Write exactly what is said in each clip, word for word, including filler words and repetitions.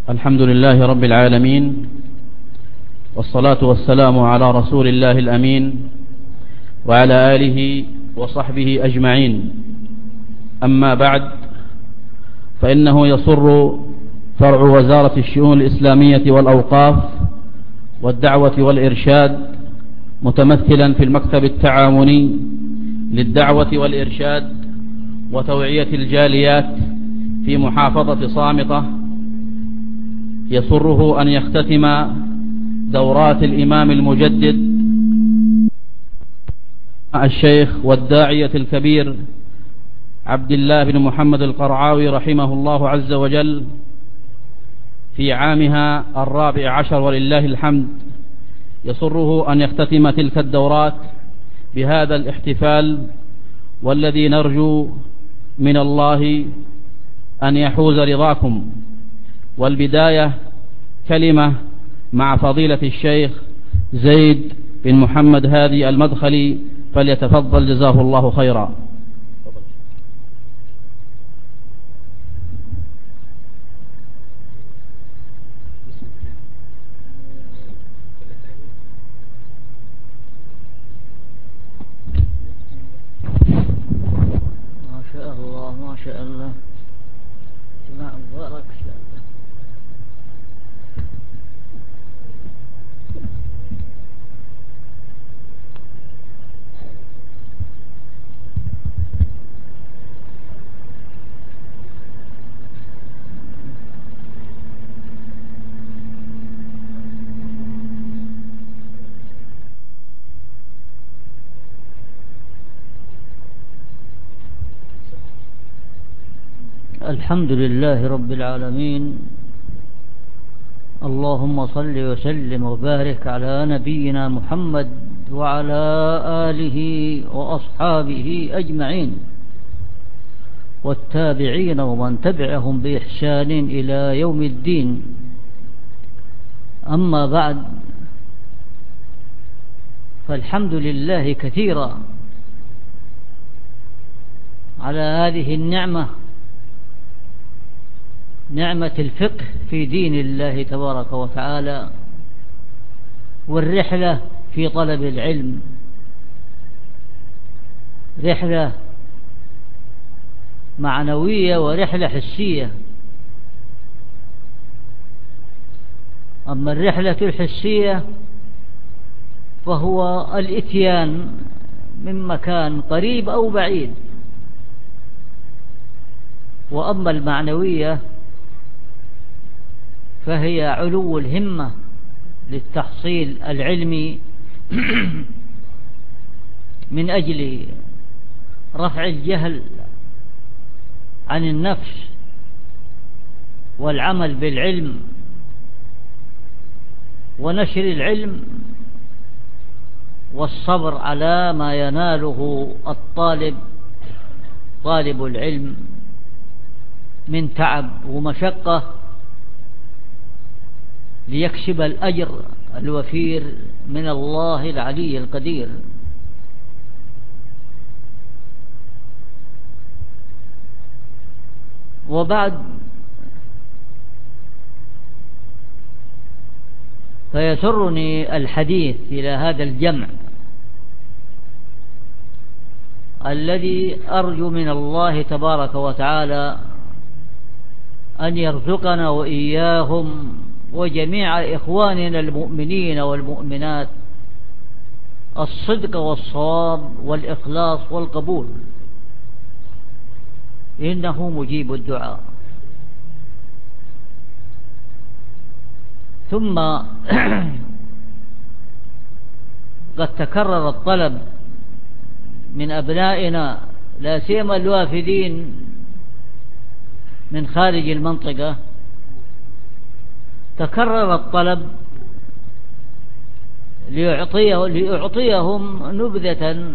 الحمد لله رب العالمين، والصلاة والسلام على رسول الله الأمين وعلى آله وصحبه أجمعين. أما بعد، فإنه يسر فرع وزارة الشؤون الإسلامية والأوقاف والدعوة والإرشاد متمثلا في المكتب التعاوني للدعوة والإرشاد وتوعية الجاليات في محافظة صامتة، يسره أن يختتم دورات الإمام المجدد الشيخ والداعية الكبير عبد الله بن محمد القرعاوي رحمه الله عز وجل في عامها الرابع عشر ولله الحمد. يسره أن يختتم تلك الدورات بهذا الاحتفال، والذي نرجو من الله أن يحوز رضاكم. والبداية كلمة مع فضيلة الشيخ زيد بن محمد هادي المدخلي، فليتفضل جزاه الله خيرا. ما شاء الله ما شاء الله، جماعة مبارك إن شاء الله. الحمد لله رب العالمين، اللهم صل وسلم وبارك على نبينا محمد وعلى آله وأصحابه أجمعين والتابعين ومن تبعهم بإحسان إلى يوم الدين. أما بعد، فالحمد لله كثيرا على هذه النعمة، نعمة الفقه في دين الله تبارك وتعالى، والرحلة في طلب العلم، رحلة معنوية ورحلة حسية. أما الرحلة الحسية فهو الإتيان من مكان قريب أو بعيد، وأما المعنوية فهي علو الهمة للتحصيل العلمي من أجل رفع الجهل عن النفس والعمل بالعلم ونشر العلم والصبر على ما يناله الطالب طالب العلم من تعب ومشقة، ليكسب الأجر الوفير من الله العلي القدير. وبعد، فيسرني الحديث إلى هذا الجمع الذي أرجو من الله تبارك وتعالى أن يرزقنا وإياهم وجميع إخواننا المؤمنين والمؤمنات الصدق والصواب والإخلاص والقبول، إنه مجيب الدعاء. ثم قد تكرر الطلب من أبنائنا، لا سيما الوافدين من خارج المنطقة، تكرر الطلب ليعطيه ليعطيهم نبذة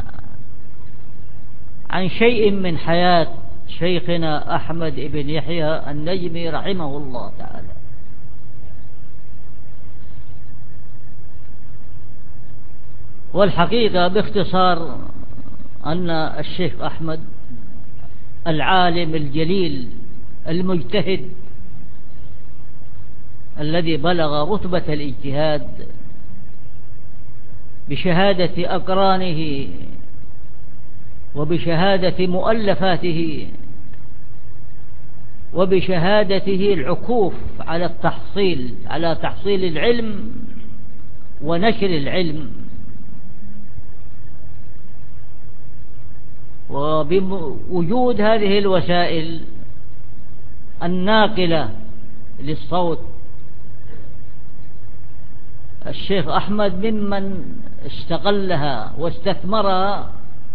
عن شيء من حياة شيخنا أحمد بن يحيى النجمي رحمه الله تعالى. والحقيقة باختصار أن الشيخ أحمد العالم الجليل المجتهد الذي بلغ رتبة الاجتهاد بشهادة أقرانه وبشهادة مؤلفاته وبشهادته العكوف على التحصيل على تحصيل العلم ونشر العلم، وبوجود هذه الوسائل الناقلة للصوت. الشيخ أحمد ممن استغلها واستثمرها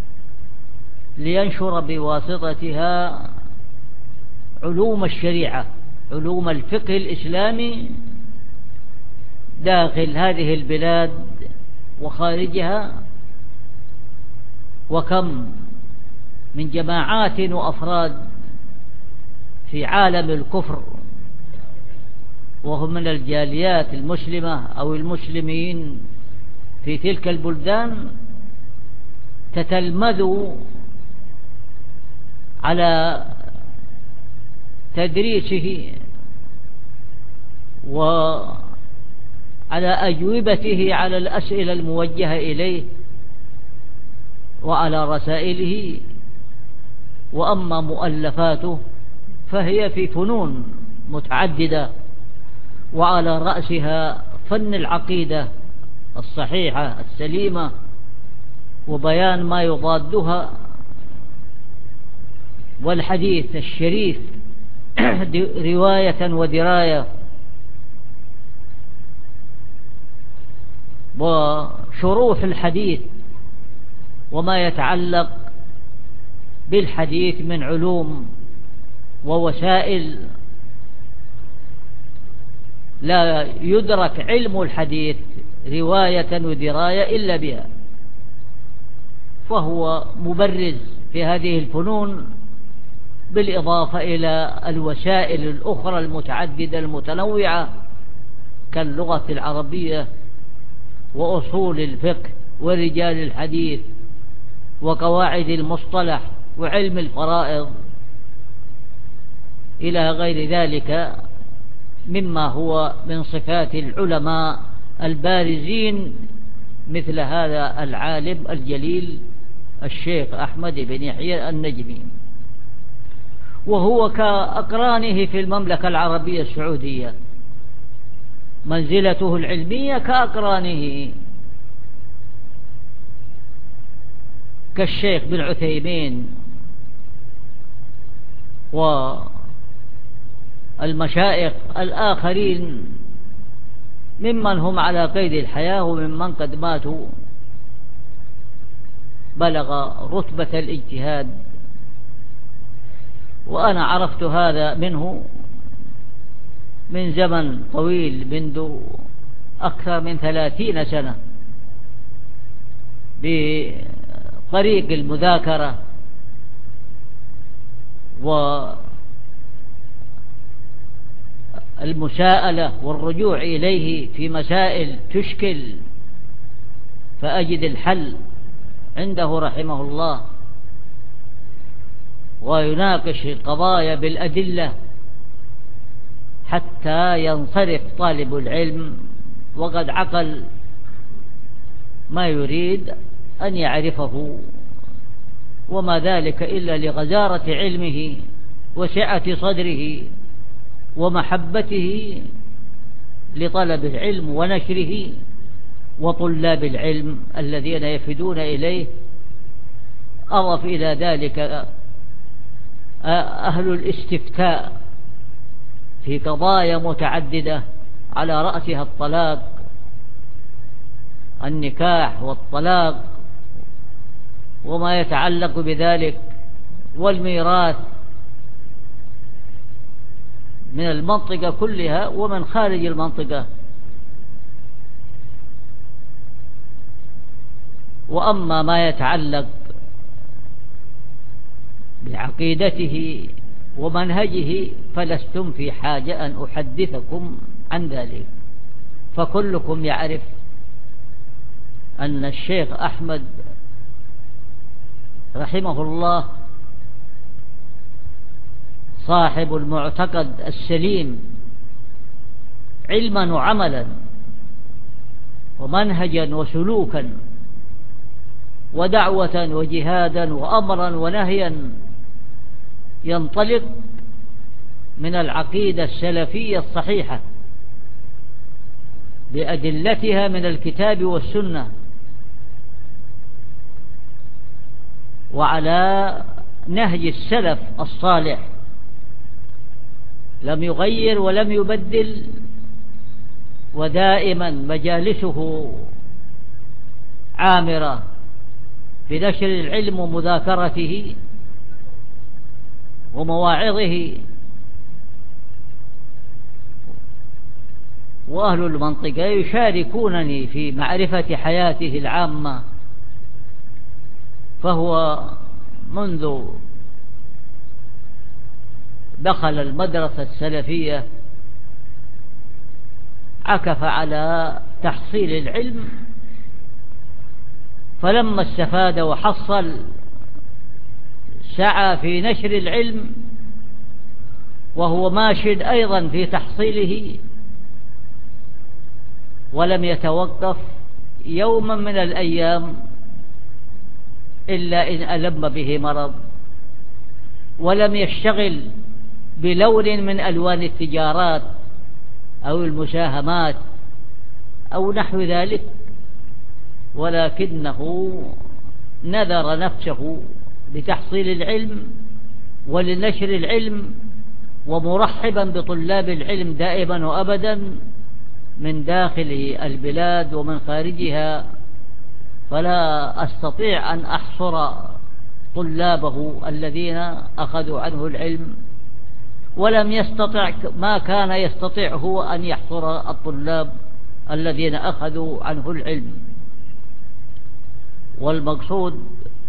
لينشر بواسطتها علوم الشريعة، علوم الفقه الإسلامي داخل هذه البلاد وخارجها. وكم من جماعات وأفراد في عالم الكفر وهم من الجاليات المسلمة أو المسلمين في تلك البلدان تتلمذوا على تدريسه وعلى أجوبته على الأسئلة الموجهة إليه وعلى رسائله. وأما مؤلفاته فهي في فنون متعددة، وعلى رأسها فن العقيدة الصحيحة السليمة وبيان ما يضادها، والحديث الشريف رواية ودراية، وشروح الحديث وما يتعلق بالحديث من علوم ووسائل لا يدرك علم الحديث رواية ودراية إلا بها، فهو مبرز في هذه الفنون، بالإضافة إلى الوسائل الأخرى المتعددة المتنوعة كاللغة العربية وأصول الفقه ورجال الحديث وقواعد المصطلح وعلم الفرائض إلى غير ذلك مما هو من صفات العلماء البارزين مثل هذا العالم الجليل الشيخ أحمد بن يحيى النجمي. وهو كأقرانه في المملكة العربية السعودية، منزلته العلمية كأقرانه كالشيخ بن عثيمين والمشايخ الآخرين ممن هم على قيد الحياة وممن قد ماتوا بلغ رتبة الاجتهاد. وأنا عرفت هذا منه من زمن طويل، منذ أكثر من ثلاثين سنة، بطريق المذاكرة والمساءلة والرجوع إليه في مسائل تشكل فأجد الحل عنده رحمه الله، ويناقش القضايا بالأدلة حتى ينصرف طالب العلم وقد عقل ما يريد أن يعرفه، وما ذلك إلا لغزارة علمه وسعة صدره ومحبته لطلب العلم ونشره وطلاب العلم الذين يفدون إليه. أضف إلى ذلك أهل الاستفتاء في قضايا متعددة على رأسها الطلاق، النكاح والطلاق وما يتعلق بذلك، والميراث من المنطقة كلها ومن خارج المنطقة. وأما ما يتعلق بعقيدته ومنهجه فلستم في حاجة أن أحدثكم عن ذلك، فكلكم يعرف أن الشيخ أحمد رحمه الله صاحب المعتقد السليم علما وعملا ومنهجا وسلوكا ودعوة وجهادا وأمرا ونهيا ينطلق من العقيدة السلفية الصحيحة بأدلتها من الكتاب والسنة وعلى نهج السلف الصالح، لم يغير ولم يبدل، ودائما مجالسه عامرة بنشر العلم ومذاكرته ومواعظه. وأهل المنطقة يشاركونني في معرفة حياته العامة، فهو منذ دخل المدرسة السلفية عكف على تحصيل العلم، فلما استفاد وحصل سعى في نشر العلم، وهو ماشٍ أيضا في تحصيله، ولم يتوقف يوما من الأيام إلا إن ألم به مرض، ولم يشتغل بلون من ألوان التجارات أو المساهمات أو نحو ذلك، ولكنه نذر نفسه لتحصيل العلم ولنشر العلم، ومرحبا بطلاب العلم دائما وأبدا من داخل البلاد ومن خارجها. فلا أستطيع أن أحصر طلابه الذين أخذوا عنه العلم، ولم يستطع ما كان يستطيع هو أن يحصر الطلاب الذين أخذوا عنه العلم. والمقصود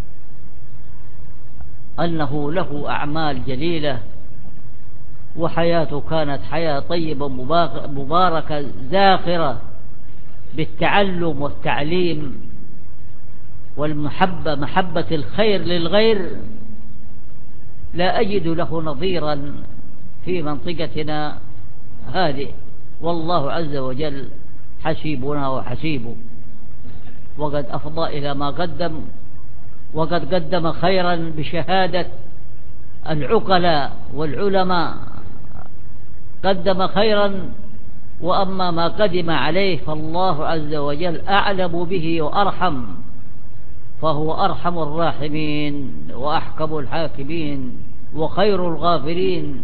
أنه له أعمال جليلة، وحياته كانت حياة طيبة مباركة زاخرة بالتعلم والتعليم والمحبة، محبة الخير للغير، لا أجد له نظيرا في منطقتنا هذه، والله عز وجل حسيبنا وحسيبه، وقد أفضى إلى ما قدم، وقد قدم خيرا بشهادة العقلاء والعلماء، قدم خيرا. وأما ما قدم عليه فالله عز وجل أعلم به وأرحم، فهو أرحم الراحمين وأحكم الحاكمين وخير الغافرين،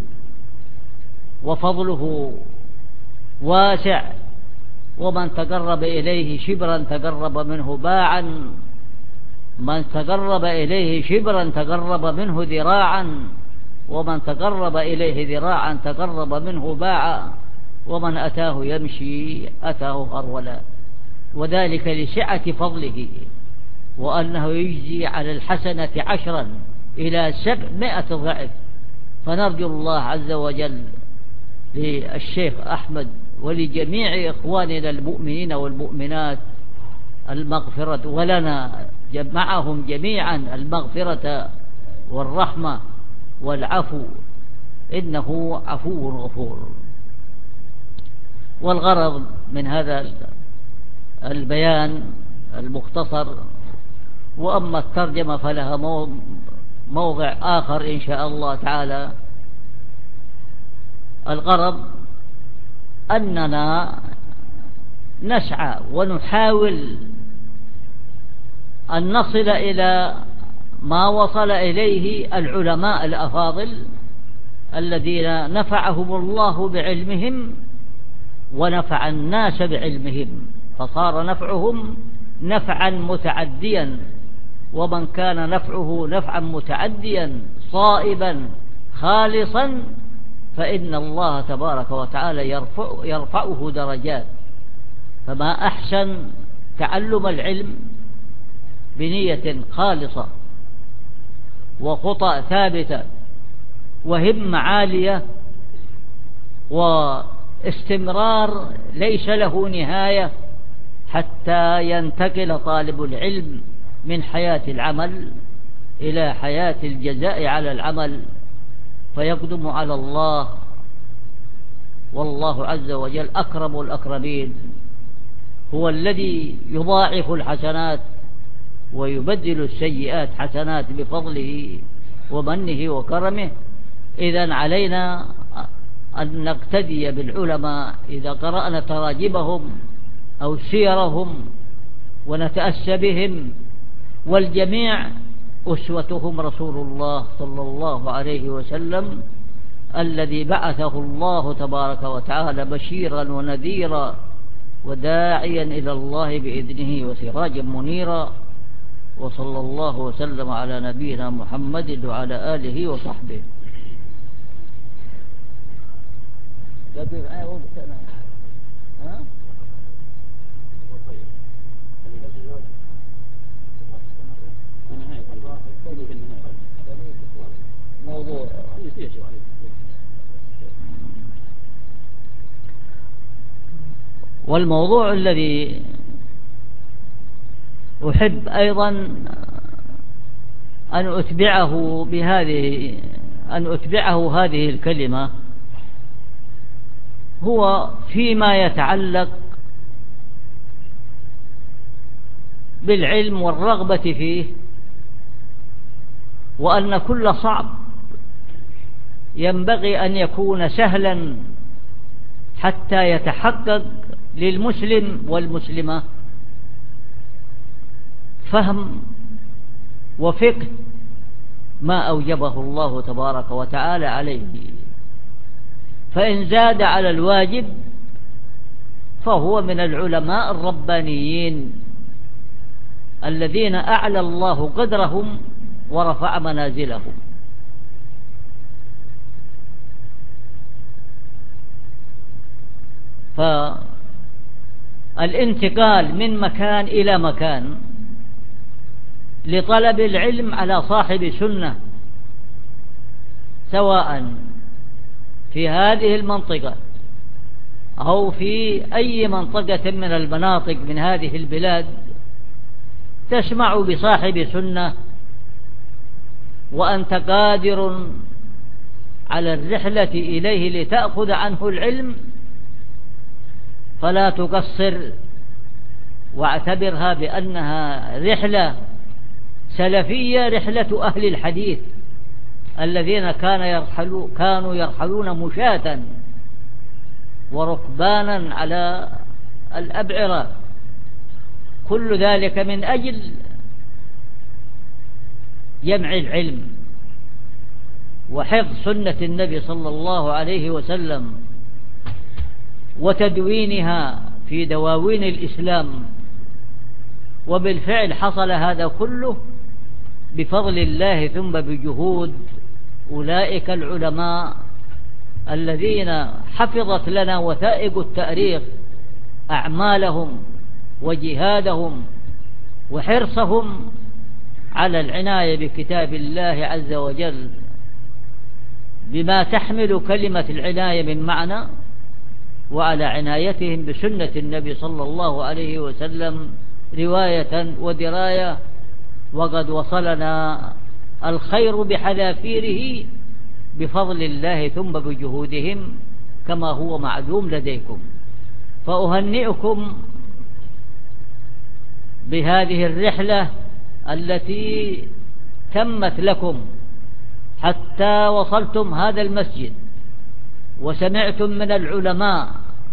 وفضله واسع، ومن تقرب إليه شبرا تقرب منه باعا، من تقرب إليه شبرا تقرب منه ذراعا، ومن تقرب إليه ذراعا تقرب منه باعا، ومن أتاه يمشي أتاه هرولا، وذلك لسعة فضله، وأنه يجزي على الحسنة عشرا إلى سبعمائة ضعف. فنرجو الله عز وجل للشيخ أحمد ولجميع إخواننا المؤمنين والمؤمنات المغفرة، ولنا معهم جميعا المغفرة والرحمة والعفو، إنه عفو غفور. والغرض من هذا البيان المختصر، وأما الترجمة فلها موضع آخر إن شاء الله تعالى. الغرض أننا نسعى ونحاول أن نصل إلى ما وصل إليه العلماء الأفاضل الذين نفعهم الله بعلمهم ونفع الناس بعلمهم، فصار نفعهم نفعا متعديا، ومن كان نفعه نفعا متعديا صائبا خالصا فإن الله تبارك وتعالى يرفع يرفعه درجات. فما أحسن تعلم العلم بنية خالصة وخطأ ثابتة وهمة عالية واستمرار ليس له نهاية، حتى ينتقل طالب العلم من حياة العمل إلى حياة الجزاء على العمل، فيقدم على الله والله عز وجل أكرم الأكرمين، هو الذي يضاعف الحسنات ويبدل السيئات حسنات بفضله ومنه وكرمه. إذن علينا أن نقتدي بالعلماء إذا قرأنا تراجمهم أو سيرهم ونتأسى بهم، والجميع أسوتهم رسول الله صلى الله عليه وسلم الذي بعثه الله تبارك وتعالى بشيرا ونذيرا وداعيا إلى الله بإذنه وسراجا منيرا. وصلى الله وسلم على نبينا محمد وعلى آله وصحبه. ها؟ موضوع والموضوع الذي أحب أيضا أن أتبعه بهذه أن أتبعه هذه الكلمة هو فيما يتعلق بالعلم والرغبة فيه، وأن كل صعب ينبغي أن يكون سهلا حتى يتحقق للمسلم والمسلمة فهم وفقه ما أوجبه الله تبارك وتعالى عليه. فإن زاد على الواجب فهو من العلماء الربانيين الذين أعلى الله قدرهم ورفع منازلهم. فالانتقال من مكان إلى مكان لطلب العلم على صاحب سنة، سواء في هذه المنطقة أو في أي منطقة من المناطق من هذه البلاد، تسمع بصاحب سنة وأنت قادر على الرحلة إليه لتأخذ عنه العلم، فلا تقصر واعتبرها بأنها رحلة سلفية، رحلة أهل الحديث الذين كان يرحلوا كانوا يرحلون مشاة وركبانا على الأبعرة، كل ذلك من أجل جمع العلم وحفظ سنة النبي صلى الله عليه وسلم وتدوينها في دواوين الإسلام. وبالفعل حصل هذا كله بفضل الله ثم بجهود أولئك العلماء الذين حفظت لنا وثائق التاريخ أعمالهم وجهادهم وحرصهم على العناية بكتاب الله عز وجل بما تحمل كلمة العناية من معنى، وعلى عنايتهم بسنة النبي صلى الله عليه وسلم رواية ودراية. وقد وصلنا الخير بحذافيره بفضل الله ثم بجهودهم كما هو معلوم لديكم. فأهنئكم بهذه الرحلة التي تمت لكم حتى وصلتم هذا المسجد وسمعتم من العلماء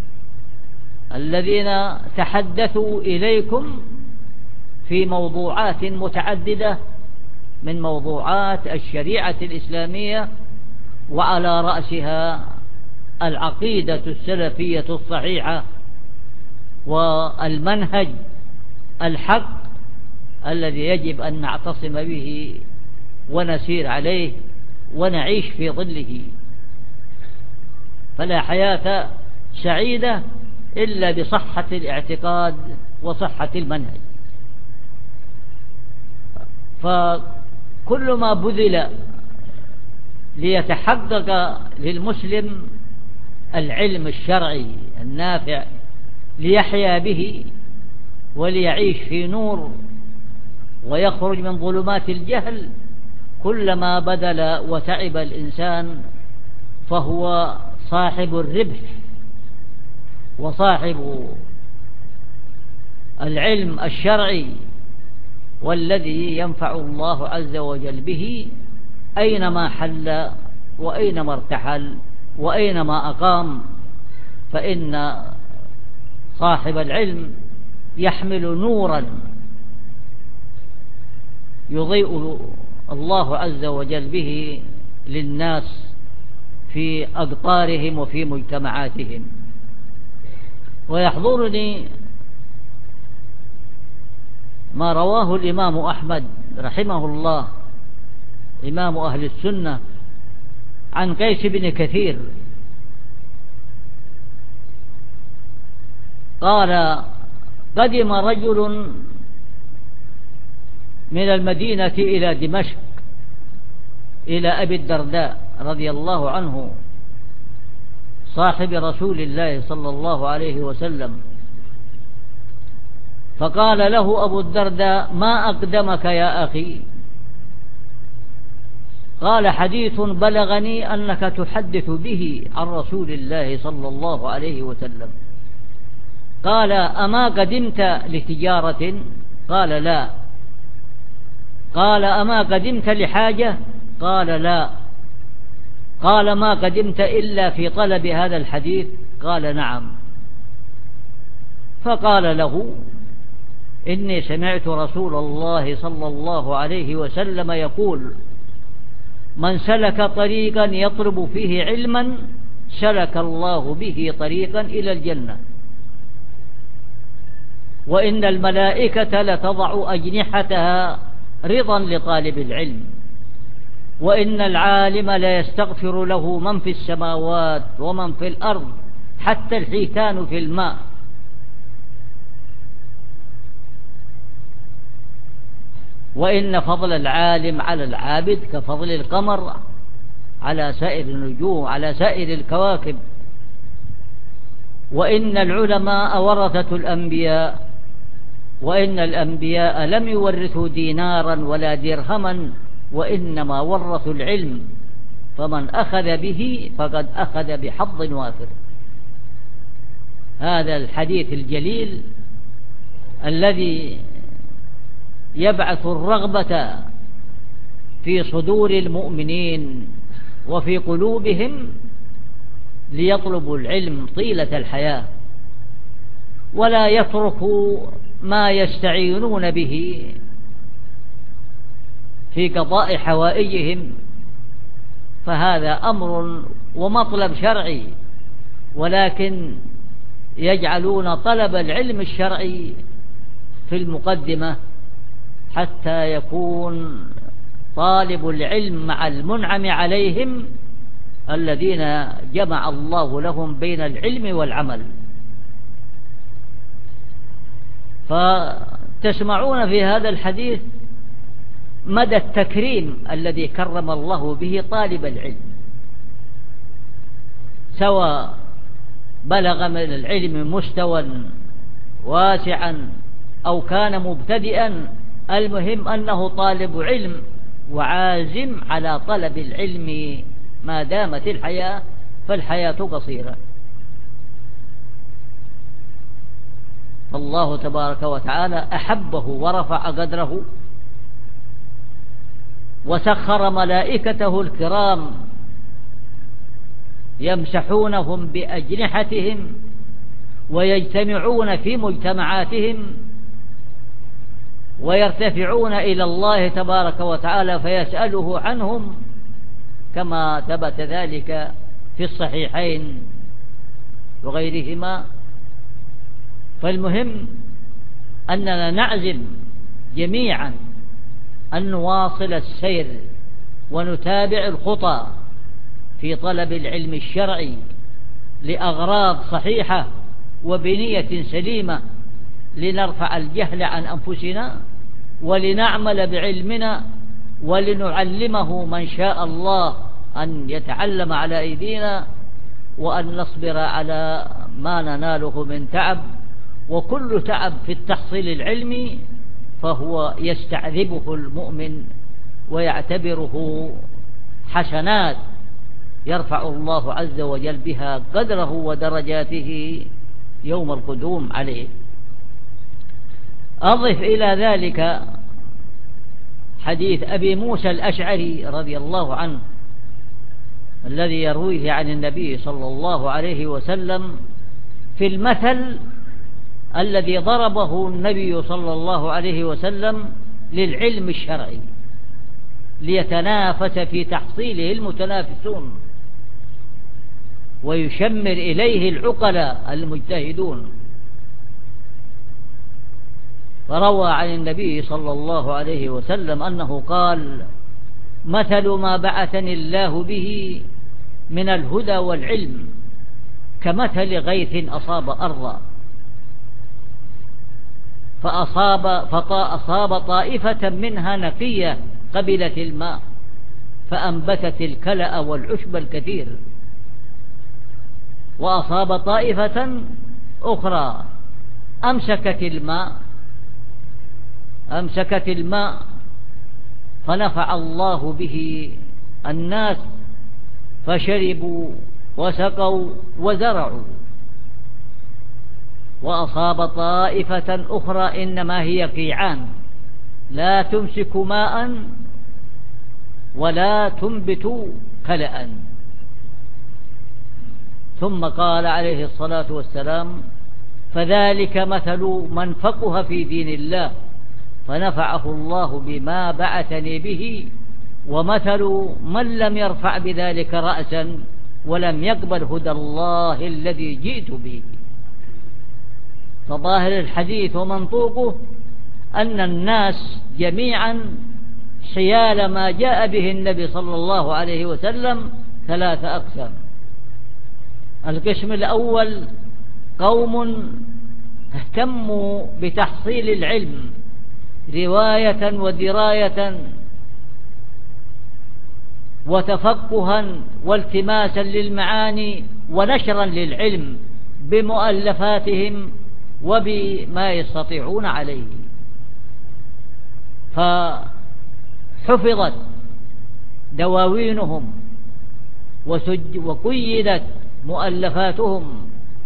الذين تحدثوا إليكم في موضوعات متعددة من موضوعات الشريعة الإسلامية، وعلى رأسها العقيدة السلفية الصحيحة والمنهج الحق الذي يجب أن نعتصم به ونسير عليه ونعيش في ظله. فلا حياة سعيدة إلا بصحة الاعتقاد وصحة المنهج. فكل ما بذل ليتحقق للمسلم العلم الشرعي النافع ليحيا به وليعيش في نور ويخرج من ظلمات الجهل، كلما بذل وتعب الإنسان فهو صاحب الربح وصاحب العلم الشرعي والذي ينفع الله عز وجل به أينما حل وأينما ارتحل وأينما أقام، فإن صاحب العلم يحمل نورا يضيء الله عز وجل به للناس في أقطارهم وفي مجتمعاتهم. ويحضرني ما رواه الإمام أحمد رحمه الله إمام أهل السنة عن قيس بن كثير قال: قدم رجل من المدينة إلى دمشق إلى أبي الدرداء رضي الله عنه صاحب رسول الله صلى الله عليه وسلم، فقال له أبو الدرداء: ما أقدمك يا أخي؟ قال: حديث بلغني أنك تحدث به عن رسول الله صلى الله عليه وسلم. قال: أما قدمت لتجارة؟ قال: لا. قال: أما قدمت لحاجة؟ قال: لا. قال: ما قدمت إلا في طلب هذا الحديث؟ قال: نعم. فقال له: إني سمعت رسول الله صلى الله عليه وسلم يقول: من سلك طريقا يطلب فيه علما سلك الله به طريقا إلى الجنة، وإن الملائكة لتضع أجنحتها رضا لطالب العلم، وإن العالم لا يستغفر له من في السماوات ومن في الأرض حتى الحيتان في الماء. وإن فضل العالم على العابد كفضل القمر على سائر النجوم على سائر الكواكب، وإن العلماء ورثة الأنبياء، وإن الأنبياء لم يورثوا دينارا ولا درهما وإنما ورثوا العلم، فمن أخذ به فقد أخذ بحظ وافر. هذا الحديث الجليل الذي يبعث الرغبة في صدور المؤمنين وفي قلوبهم ليطلبوا العلم طيلة الحياة، ولا يتركوا ما يستعينون به في قضاء حوائجهم، فهذا أمر ومطلب شرعي، ولكن يجعلون طلب العلم الشرعي في المقدمة حتى يكون طالب العلم مع المنعم عليهم الذين جمع الله لهم بين العلم والعمل. فتسمعون في هذا الحديث مدى التكريم الذي كرم الله به طالب العلم، سواء بلغ من العلم مستوى واسعا أو كان مبتدئا، المهم أنه طالب علم وعازم على طلب العلم ما دامت الحياة، فالحياة قصيرة. الله تبارك وتعالى أحبه ورفع قدره وسخر ملائكته الكرام يمسحونهم بأجنحتهم ويجتمعون في مجتمعاتهم ويرتفعون إلى الله تبارك وتعالى فيسأله عنهم، كما ثبت ذلك في الصحيحين وغيرهما. فالمهم أننا نعزم جميعا أن نواصل السير ونتابع الخطى في طلب العلم الشرعي لأغراض صحيحة وبنية سليمة، لنرفع الجهل عن أنفسنا ولنعمل بعلمنا ولنعلمه من شاء الله أن يتعلم على أيدينا، وأن نصبر على ما نناله من تعب. وكل تعب في التحصيل العلمي فهو يستعذبه المؤمن ويعتبره حسنات يرفع الله عز وجل بها قدره ودرجاته يوم القدوم عليه. أضف إلى ذلك حديث أبي موسى الأشعري رضي الله عنه الذي يرويه عن النبي صلى الله عليه وسلم في المثل الذي ضربه النبي صلى الله عليه وسلم للعلم الشرعي ليتنافس في تحصيله المتنافسون ويشمر إليه العقلاء المجتهدون. فروى عن النبي صلى الله عليه وسلم أنه قال: مثل ما بعثني الله به من الهدى والعلم كمثل غيث أصاب أرضا فأصاب, فأصاب طائفة منها نقية قبلت الماء فأنبتت الكلأ والعشب الكثير، وأصاب طائفة أخرى أمسكت الماء أمسكت الماء فنفع الله به الناس فشربوا وسقوا وزرعوا. وأصاب طائفة أخرى إنما هي قيعان لا تمسك ماء ولا تنبت كلأ. ثم قال عليه الصلاة والسلام: فذلك مثل من فقه في دين الله فنفعه الله بما بعثني به، ومثل من لم يرفع بذلك رأسا ولم يقبل هدى الله الذي جئت به. فظاهر الحديث ومنطوقه أن الناس جميعا حيال ما جاء به النبي صلى الله عليه وسلم ثلاثة أقسام. القسم الأول قوم اهتموا بتحصيل العلم رواية ودراية وتفقها والتماسا للمعاني ونشرا للعلم بمؤلفاتهم وبما يستطيعون عليه، فحفظت دواوينهم وقيدت مؤلفاتهم،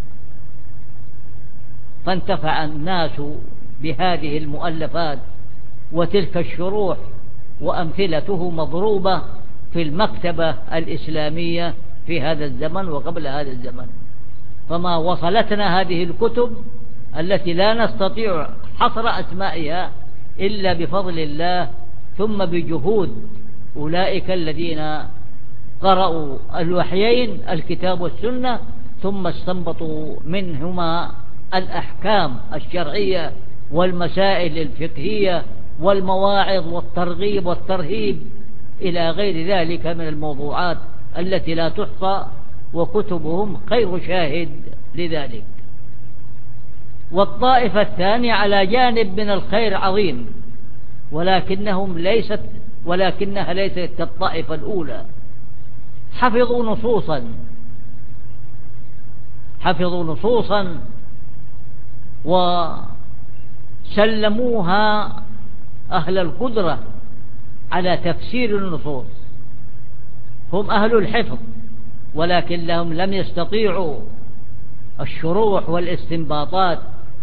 فانتفع الناس بهذه المؤلفات وتلك الشروح وأمثلته مضروبة في المكتبة الإسلامية في هذا الزمن وقبل هذا الزمن. فما وصلتنا هذه الكتب التي لا نستطيع حصر أسمائها إلا بفضل الله ثم بجهود أولئك الذين قرأوا الوحيين الكتاب والسنة ثم استنبطوا منهما الأحكام الشرعية والمسائل الفقهية والمواعظ والترغيب والترهيب إلى غير ذلك من الموضوعات التي لا تحصى، وكتبهم خير شاهد لذلك. والطائفة الثانية على جانب من الخير عظيم، ولكنهم ليست ولكنها ليست كالطائفة الأولى. حفظوا نصوصا حفظوا نصوصا وسلموها أهل القدرة على تفسير النصوص. هم أهل الحفظ ولكنهم لم يستطيعوا الشروح والاستنباطات،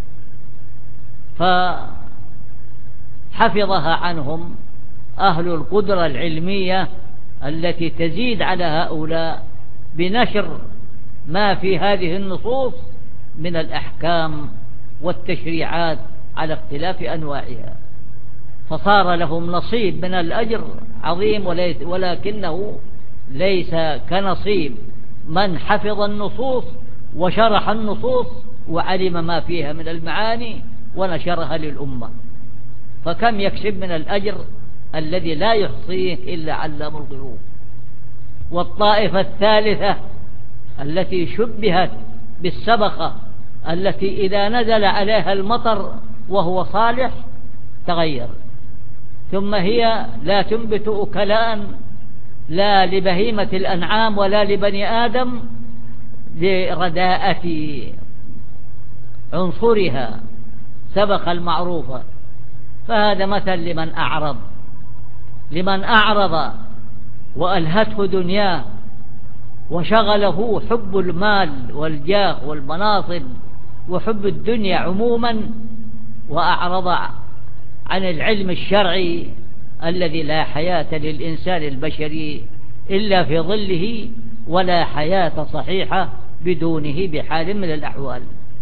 فحفظها عنهم أهل القدرة العلمية التي تزيد على هؤلاء بنشر ما في هذه النصوص من الأحكام والتشريعات على اختلاف أنواعها، فصار لهم نصيب من الأجر عظيم، ولكنه ليس كنصيب من حفظ النصوص وشرح النصوص وعلم ما فيها من المعاني ونشرها للأمة، فكم يكسب من الأجر الذي لا يحصيه إلا علام الغيوب. والطائفة الثالثة التي شبهت بالسبخة التي إذا نزل عليها المطر وهو صالح تغير، ثم هي لا تنبت أكلاء لا لبهيمة الأنعام ولا لبني آدم لرداءة عنصرها سبخ المعروفة. فهذا مثل لمن أعرض لمن أعرض وألهته دنياه وشغله حب المال والجاه والمناصب وحب الدنيا عموما، وأعرض عن العلم الشرعي الذي لا حياة للإنسان البشري إلا في ظله، ولا حياة صحيحة بدونه بحال من الأحوال.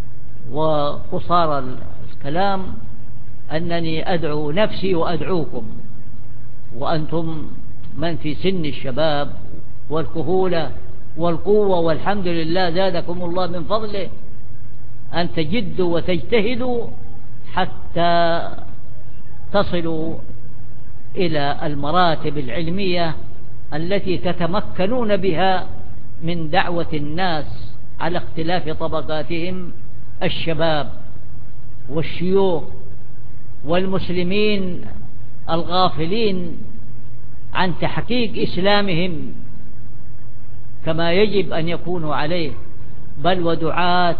وقصار الكلام أنني أدعو نفسي وأدعوكم، وأنتم من في سن الشباب والكهولة والقوة، والحمد لله زادكم الله من فضله، أن تجدوا وتجتهدوا حتى تصلوا إلى المراتب العلمية التي تتمكنون بها من دعوة الناس على اختلاف طبقاتهم، الشباب والشيوخ والمسلمين الغافلين عن تحقيق إسلامهم كما يجب أن يكونوا عليه، بل ودعاة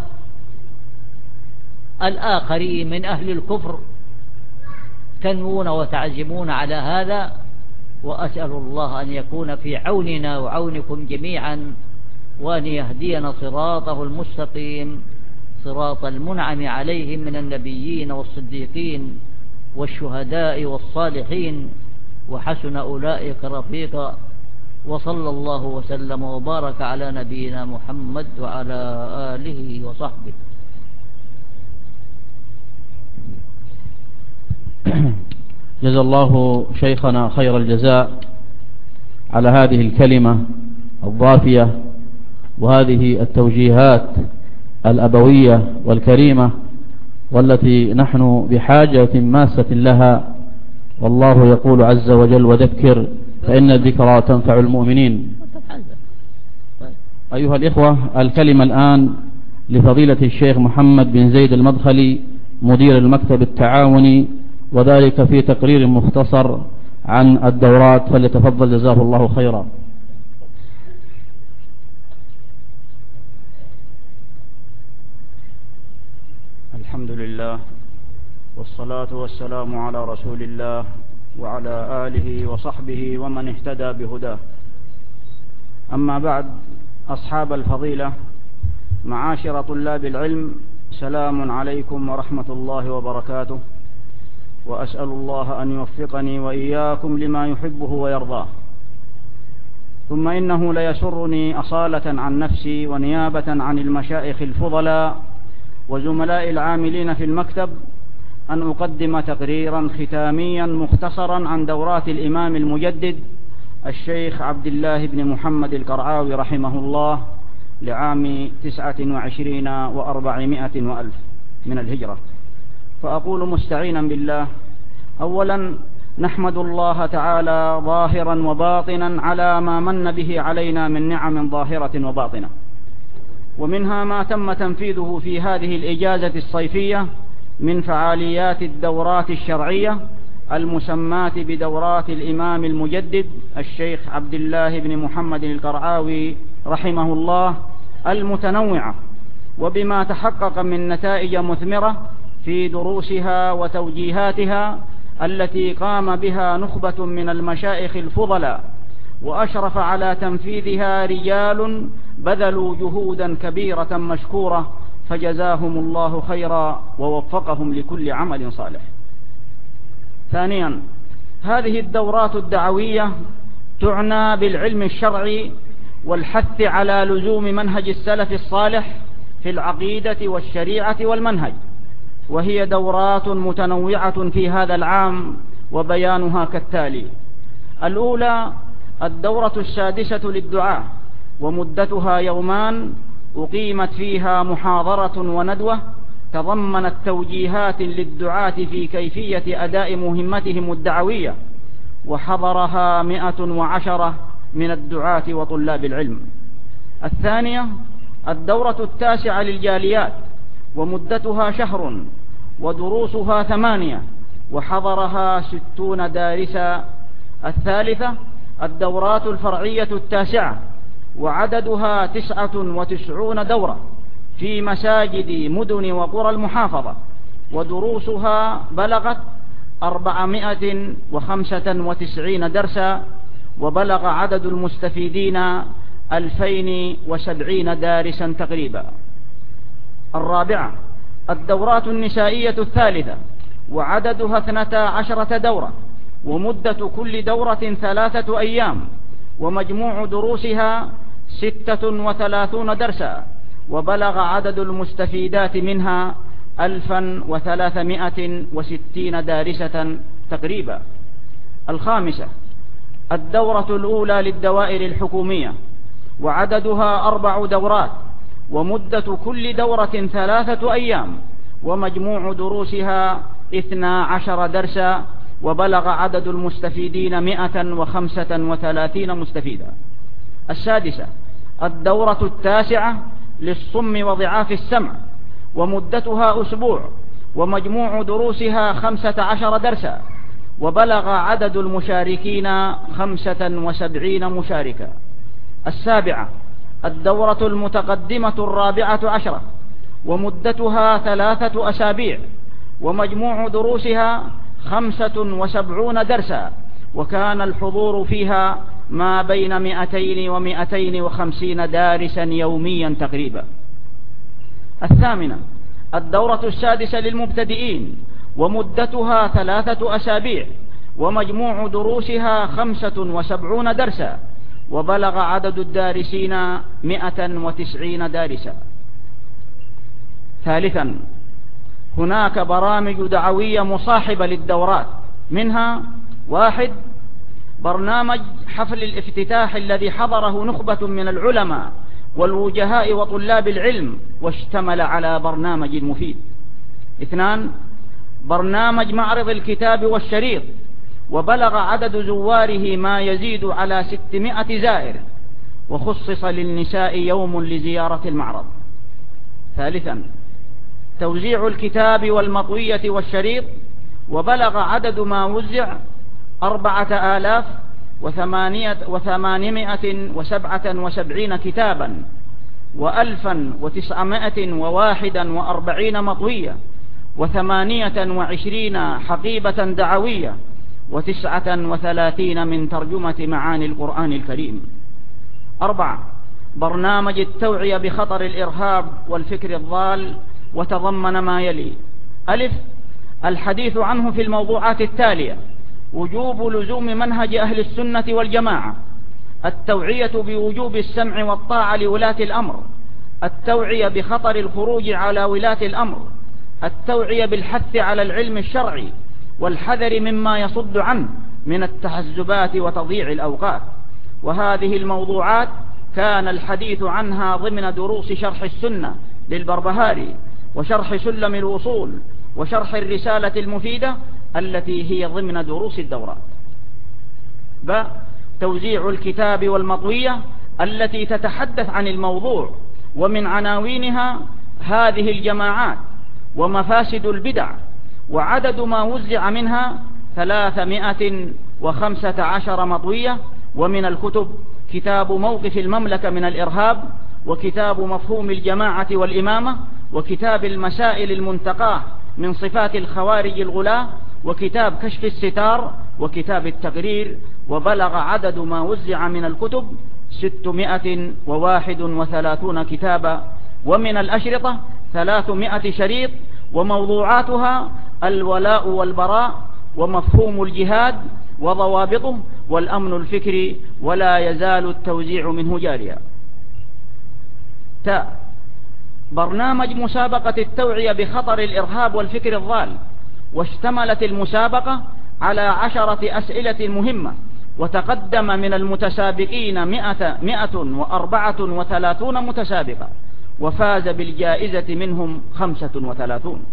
الآخرين من أهل الكفر تنوون وتعزمون على هذا. وأسأل الله أن يكون في عوننا وعونكم جميعا، وأن يهدينا صراطه المستقيم، صراط المنعم عليهم من النبيين والصديقين والشهداء والصالحين، وحسن أولئك رفيقا. وصلى الله وسلم وبارك على نبينا محمد وعلى آله وصحبه. جزا الله شيخنا خير الجزاء على هذه الكلمة الضافية وهذه التوجيهات الأبوية والكريمة، والتي نحن بحاجة ماسة لها. والله يقول عز وجل: وذكر فإن الذكرى تنفع المؤمنين. أيها الإخوة، الكلمة الآن لفضيلة الشيخ محمد بن زيد المدخلي مدير المكتب التعاوني، وذلك في تقرير مختصر عن الدورات، فليتفضل جزاه الله خيرا. الحمد لله، والصلاة والسلام على رسول الله وعلى آله وصحبه ومن اهتدى بهداه. أما بعد، أصحاب الفضيلة، معاشر طلاب العلم، سلام عليكم ورحمة الله وبركاته، وأسأل الله أن يوفقني وإياكم لما يحبه ويرضاه. ثم إنه ليسرني أصالة عن نفسي ونيابة عن المشايخ الفضلاء وزملاء العاملين في المكتب أن أقدم تقريرا ختاميا مختصرا عن دورات الإمام المجدد الشيخ عبد الله بن محمد القرعاوي رحمه الله لعام تسعة وعشرين وأربعمائة وألف من الهجرة. فأقول مستعينا بالله: أولا نحمد الله تعالى ظاهرا وباطنا على ما من به علينا من نعم ظاهرة وباطنة، ومنها ما تم تنفيذه في هذه الإجازة الصيفية من فعاليات الدورات الشرعية المسماة بدورات الإمام المجدد الشيخ عبد الله بن محمد القرعاوي رحمه الله المتنوعة، وبما تحقق من نتائج مثمرة في دروسها وتوجيهاتها التي قام بها نخبة من المشايخ الفضلاء، وأشرف على تنفيذها رجال بذلوا جهودا كبيرة مشكورة، فجزاهم الله خيرا ووفقهم لكل عمل صالح. ثانيا، هذه الدورات الدعوية تعنى بالعلم الشرعي والحث على لزوم منهج السلف الصالح في العقيدة والشريعة والمنهج، وهي دورات متنوعة في هذا العام، وبيانها كالتالي: الأولى الدورة السادسة للدعاء، ومدتها يومان، أقيمت فيها محاضرة وندوة تضمنت توجيهات للدعاة في كيفية أداء مهمتهم الدعوية، وحضرها مئة وعشرة من الدعاة وطلاب العلم. الثانية الدورة التاسعة للجاليات، ومدتها شهر، ودروسها ثمانية، وحضرها ستون دارسا. الثالثة الدورات الفرعية التاسعة، وعددها تسعة وتسعون دورة في مساجد مدن وقرى المحافظة، ودروسها بلغت أربعمائة وخمسة وتسعين درسا، وبلغ عدد المستفيدين ألفين وسبعين دارسا تقريبا. الرابعة الدورات النسائية الثالثة، وعددها اثنتا عشرة دورة، ومدة كل دورة ثلاثة أيام، ومجموع دروسها ستة وثلاثون درسا، وبلغ عدد المستفيدات منها ألفا وثلاثمائة وستين دارسة تقريبا. الخامسة الدورة الأولى للدوائر الحكومية، وعددها أربع دورات، ومدة كل دورة ثلاثة أيام، ومجموع دروسها اثنا عشر درسا، وبلغ عدد المستفيدين مئة وخمسة وثلاثين مستفيدا. السادسة الدورة التاسعة للصم وضعاف السمع، ومدتها أسبوع، ومجموع دروسها خمسة عشر درسا، وبلغ عدد المشاركين خمسة وسبعين مشاركا. السابعة الدورة المتقدمة الرابعة عشرة، ومدتها ثلاثة أسابيع، ومجموع دروسها خمسة وسبعون درسا، وكان الحضور فيها ما بين مئتين ومئتين وخمسين دارسا يوميا تقريبا. الثامنة الدورة السادسة للمبتدئين، ومدتها ثلاثة أسابيع، ومجموع دروسها خمسة وسبعون درسا، وبلغ عدد الدارسين مئة وتسعين دارسا. ثالثا هناك برامج دعوية مصاحبة للدورات، منها: واحد برنامج حفل الافتتاح الذي حضره نخبة من العلماء والوجهاء وطلاب العلم، واشتمل على برنامج مفيد. اثنان برنامج معرض الكتاب والشريط، وبلغ عدد زواره ما يزيد على ستمائة زائر، وخصص للنساء يوم لزيارة المعرض. ثالثا توزيع الكتاب والمطوية والشريط، وبلغ عدد ما وزع أربعة آلاف وثمانمائة وسبعة وسبعين كتابا، وألفا وتسعمائة وواحدا وأربعين مطوية، وثمانية وعشرين حقيبة دعوية، وتسعة وثلاثين من ترجمة معاني القرآن الكريم. أربعة برنامج التوعية بخطر الإرهاب والفكر الضال، وتضمن ما يلي: ألف الحديث عنه في الموضوعات التالية: وجوب لزوم منهج أهل السنة والجماعة، التوعية بوجوب السمع والطاعة لولاة الأمر، التوعية بخطر الخروج على ولاة الأمر، التوعية بالحث على العلم الشرعي والحذر مما يصد عنه من التحزبات وتضييع الأوقات. وهذه الموضوعات كان الحديث عنها ضمن دروس شرح السنة للبربهاري، وشرح سلم الوصول، وشرح الرسالة المفيدة التي هي ضمن دروس الدورات. ب توزيع الكتاب والمطوية التي تتحدث عن الموضوع، ومن عناوينها هذه الجماعات ومفاسد البدع، وعدد ما وزع منها ثلاثمائة وخمسة عشر مطوية. ومن الكتب كتاب موقف المملكة من الإرهاب، وكتاب مفهوم الجماعة والإمامة، وكتاب المسائل المنتقاة من صفات الخوارج الغلاة، وكتاب كشف الستار، وكتاب التقرير. وبلغ عدد ما وزع من الكتب ستمائة وواحد وثلاثون كتابا. ومن الأشرطة ثلاثمائة شريط، وموضوعاتها الولاء والبراء، ومفهوم الجهاد وضوابطه، والأمن الفكري، ولا يزال التوزيع منه جاريا. تاء برنامج مسابقة التوعية بخطر الإرهاب والفكر الضال، واشتملت المسابقة على عشرة أسئلة مهمة، وتقدم من المتسابقين مئة, مئة وأربعة وثلاثون متسابقة، وفاز بالجائزة منهم خمسة وثلاثون.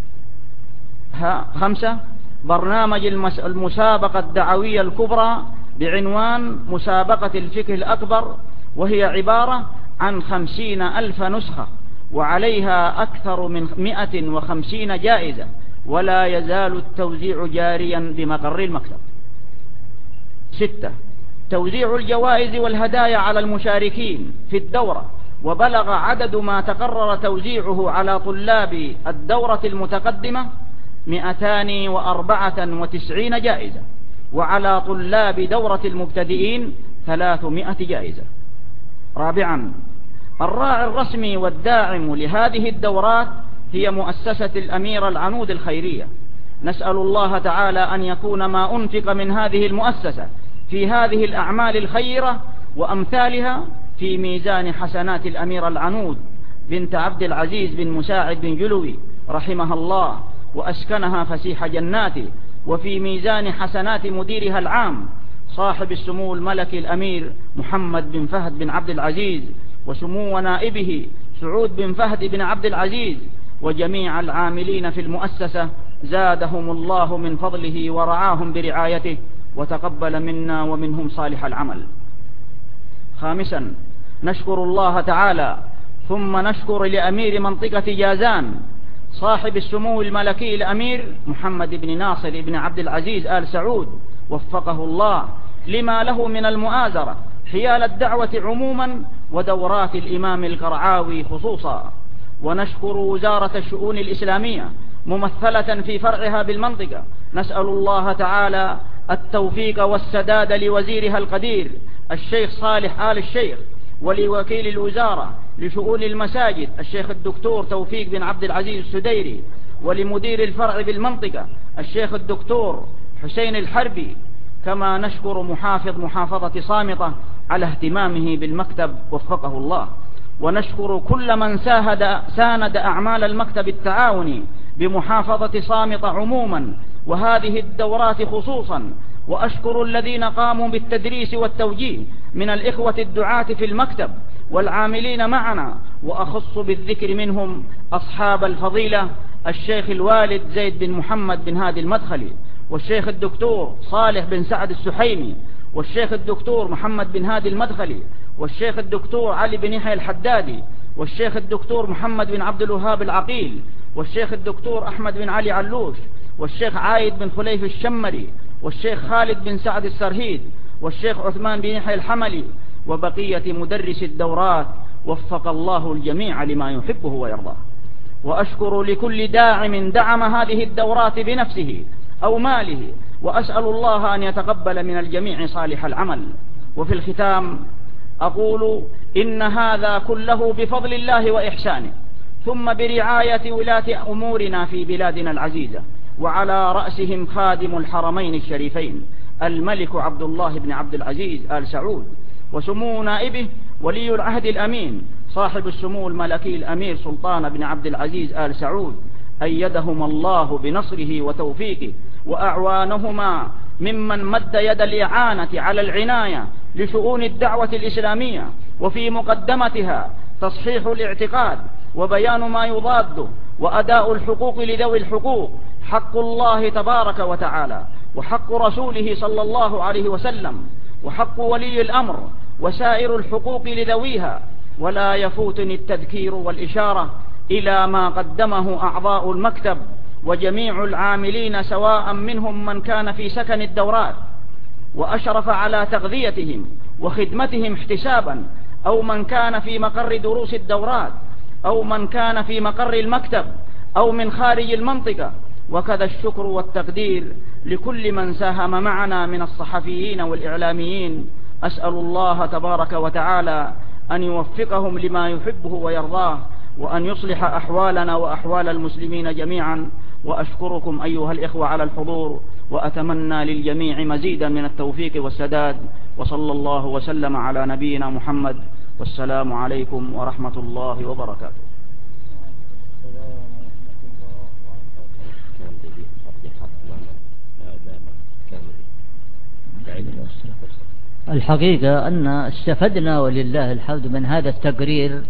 خمسة برنامج المسابقة الدعوية الكبرى بعنوان مسابقة الفكر الأكبر، وهي عبارة عن خمسين ألف نسخة، وعليها أكثر من مئة وخمسين جائزة، ولا يزال التوزيع جاريا بمقر المكتب. ستة توزيع الجوائز والهدايا على المشاركين في الدورة، وبلغ عدد ما تقرر توزيعه على طلاب الدورة المتقدمة مئتان وأربعة وتسعين جائزة، وعلى طلاب دورة المبتدئين ثلاثمائة جائزة. رابعا الراعي الرسمي والداعم لهذه الدورات هي مؤسسة الأمير العنود الخيرية. نسأل الله تعالى أن يكون ما أنفق من هذه المؤسسة في هذه الأعمال الخيرة وأمثالها في ميزان حسنات الأمير العنود بنت عبد العزيز بن مساعد بن جلوي رحمها الله وأسكنها فسيح جناته، وفي ميزان حسنات مديرها العام صاحب السمو الملكي الأمير محمد بن فهد بن عبد العزيز، وسمو نائبه سعود بن فهد بن عبد العزيز، وجميع العاملين في المؤسسة زادهم الله من فضله ورعاهم برعايته، وتقبل منا ومنهم صالح العمل. خامسا، نشكر الله تعالى ثم نشكر لأمير منطقة جازان صاحب السمو الملكي الأمير محمد بن ناصر بن عبد العزيز آل سعود وفقه الله لما له من المؤازرة حيال الدعوة عموما ودورات الإمام القرعاوي خصوصا. ونشكر وزارة الشؤون الإسلامية ممثلة في فرعها بالمنطقة، نسأل الله تعالى التوفيق والسداد لوزيرها القدير الشيخ صالح آل الشيخ، ولوكيل الوزارة لشؤون المساجد الشيخ الدكتور توفيق بن عبد العزيز السديري، ولمدير الفرع بالمنطقة الشيخ الدكتور حسين الحربي، كما نشكر محافظ محافظة صامتة على اهتمامه بالمكتب وفقه الله. ونشكر كل من ساهد ساند أعمال المكتب التعاوني بمحافظة صامتة عموما وهذه الدورات خصوصا، وأشكر الذين قاموا بالتدريس والتوجيه من الإخوة الدعاة في المكتب والعاملين معنا، وأخص بالذكر منهم أصحاب الفضيلة الشيخ الوالد زيد بن محمد بن هادي المدخلي، والشيخ الدكتور صالح بن سعد السحيمي، والشيخ الدكتور محمد بن هادي المدخلي، والشيخ الدكتور علي بن يحيى الحدادي، والشيخ الدكتور محمد بن عبد الوهاب العقيل، والشيخ الدكتور أحمد بن علي علوش، والشيخ عايد بن خليف الشمري، والشيخ خالد بن سعد السرهيد، والشيخ عثمان بن يحيى الحملي، وبقية مدرس الدورات، وفق الله الجميع لما يحبه ويرضاه. وأشكر لكل داعم دعم هذه الدورات بنفسه أو ماله، وأسأل الله أن يتقبل من الجميع صالح العمل. وفي الختام أقول إن هذا كله بفضل الله وإحسانه، ثم برعاية ولاة أمورنا في بلادنا العزيزة، وعلى رأسهم خادم الحرمين الشريفين الملك عبد الله بن عبد العزيز آل سعود، وسمو نائبه ولي العهد الأمين صاحب السمو الملكي الأمير سلطان بن عبد العزيز آل سعود، أيدهما الله بنصره وتوفيقه، وأعوانهما ممن مد يد الإعانة على العناية لشؤون الدعوة الإسلامية، وفي مقدمتها تصحيح الاعتقاد وبيان ما يضاده، وأداء الحقوق لذوي الحقوق، حق الله تبارك وتعالى، وحق رسوله صلى الله عليه وسلم، وحق ولي الأمر، وسائر الحقوق لذويها. ولا يفوتني التذكير والإشارة إلى ما قدمه أعضاء المكتب وجميع العاملين، سواء منهم من كان في سكن الدورات وأشرف على تغذيتهم وخدمتهم احتسابا، أو من كان في مقر دروس الدورات، أو من كان في مقر المكتب، أو من خارج المنطقة. وكذا الشكر والتقدير لكل من ساهم معنا من الصحفيين والإعلاميين. أسأل الله تبارك وتعالى أن يوفقهم لما يحبه ويرضاه، وأن يصلح أحوالنا وأحوال المسلمين جميعا. وأشكركم أيها الإخوة على الحضور، وأتمنى للجميع مزيدا من التوفيق والسداد، وصلى الله وسلم على نبينا محمد، والسلام عليكم ورحمة الله وبركاته. الحقيقة أن استفدنا ولله الحمد من هذا التقرير،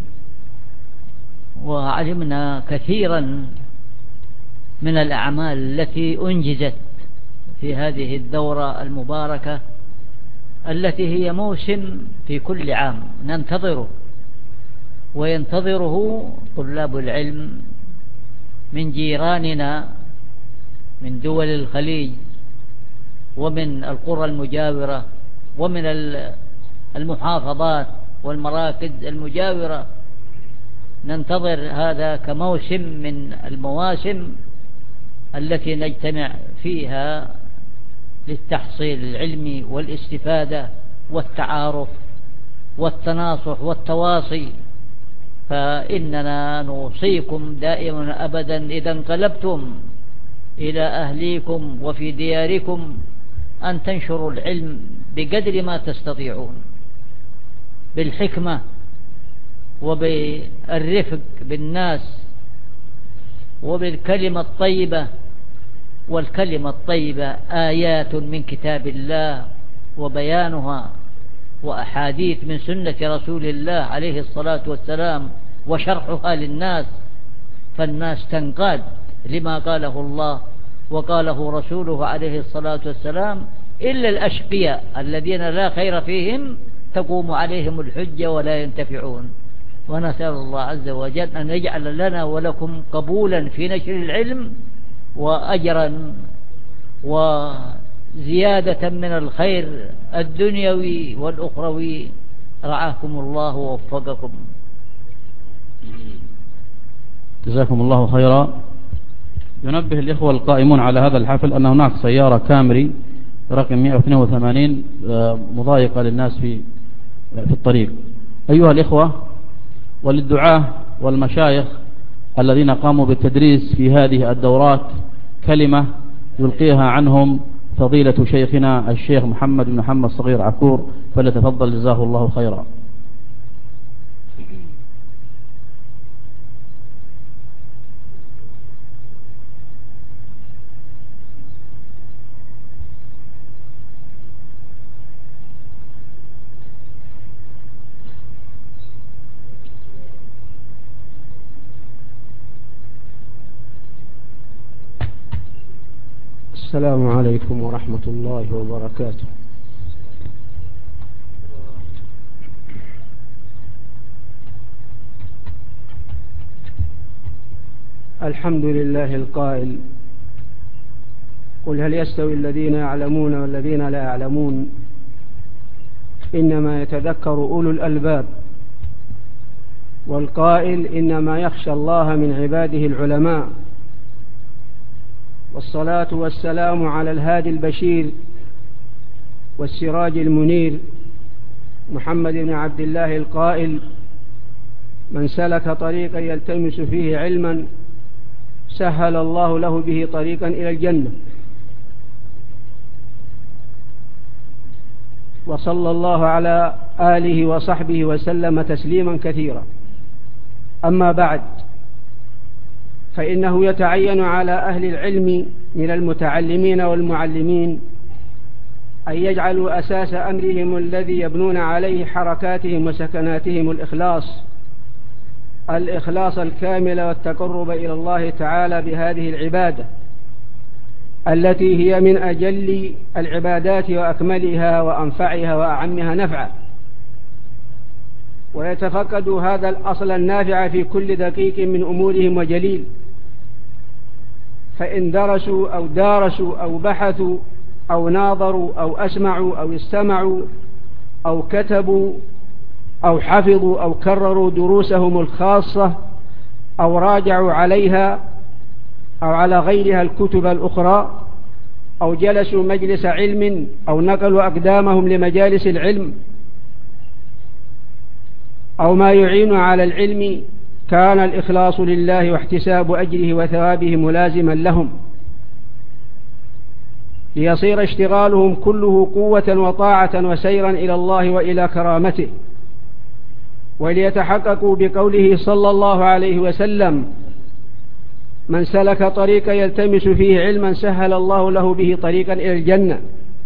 وعلمنا كثيرا من الأعمال التي أنجزت في هذه الدورة المباركة، التي هي موسم في كل عام ننتظره وينتظره طلاب العلم من جيراننا من دول الخليج ومن القرى المجاورة ومن المحافظات والمراكز المجاورة. ننتظر هذا كموسم من المواسم التي نجتمع فيها للتحصيل العلمي والاستفادة والتعارف والتناصح والتواصي فإننا نوصيكم دائما أبدا إذا انقلبتم إلى أهليكم وفي دياركم أن تنشروا العلم بقدر ما تستطيعون، بالحكمة وبالرفق بالناس وبالكلمة الطيبة. والكلمة الطيبة آيات من كتاب الله وبيانها وأحاديث من سنة رسول الله عليه الصلاة والسلام وشرحها للناس، فالناس تنقاد لما قاله الله وقاله رسوله عليه الصلاة والسلام، إلا الأشقياء الذين لا خير فيهم تقوم عليهم الحجة ولا ينتفعون. ونسأل الله عز وجل أن يجعل لنا ولكم قبولا في نشر العلم وأجرا وزيادة من الخير الدنيوي والأخروي. رعاكم الله ووفقكم. جزاكم الله خيرا. ينبه الإخوة القائمون على هذا الحفل أن هناك سيارة كامري رقم مئة واثنين وثمانين مضايقة للناس في في الطريق. أيها الإخوة وللدعاة والمشايخ الذين قاموا بالتدريس في هذه الدورات كلمة يلقيها عنهم فضيلة شيخنا الشيخ محمد بن محمد صغير عكور، فليتفضل جزاه الله خيرا. السلام عليكم ورحمة الله وبركاته. الحمد لله القائل: قل هل يستوي الذين يعلمون والذين لا يعلمون إنما يتذكر أولو الألباب. والقائل: إنما يخشى الله من عباده العلماء. والصلاة والسلام على الهادي البشير والسراج المنير محمد بن عبد الله القائل: من سلك طريقا يلتمس فيه علما سهل الله له به طريقا إلى الجنة. وصلى الله على آله وصحبه وسلم تسليما كثيرا. أما بعد، فإنه يتعين على أهل العلم من المتعلمين والمعلمين أن يجعلوا أساس أمرهم الذي يبنون عليه حركاتهم وسكناتهم الإخلاص الإخلاص الكامل والتقرب إلى الله تعالى بهذه العبادة التي هي من أجل العبادات وأكملها وأنفعها وأعمها نفعا. ويتفقدوا هذا الأصل النافع في كل دقيق من أمورهم وجليل، فإن درسوا أو دارسوا أو بحثوا أو ناظروا أو أسمعوا أو استمعوا أو كتبوا أو حفظوا أو كرروا دروسهم الخاصة أو راجعوا عليها أو على غيرها الكتب الأخرى أو جلسوا مجلس علم أو نقلوا أقدامهم لمجالس العلم أو ما يعين على العلم، كان الإخلاص لله واحتساب أجره وثوابه ملازما لهم، ليصير اشتغالهم كله قوة وطاعة وسيرا إلى الله وإلى كرامته، وليتحققوا بقوله صلى الله عليه وسلم: من سلك طريقا يلتمس فيه علما سهل الله له به طريقا إلى الجنة.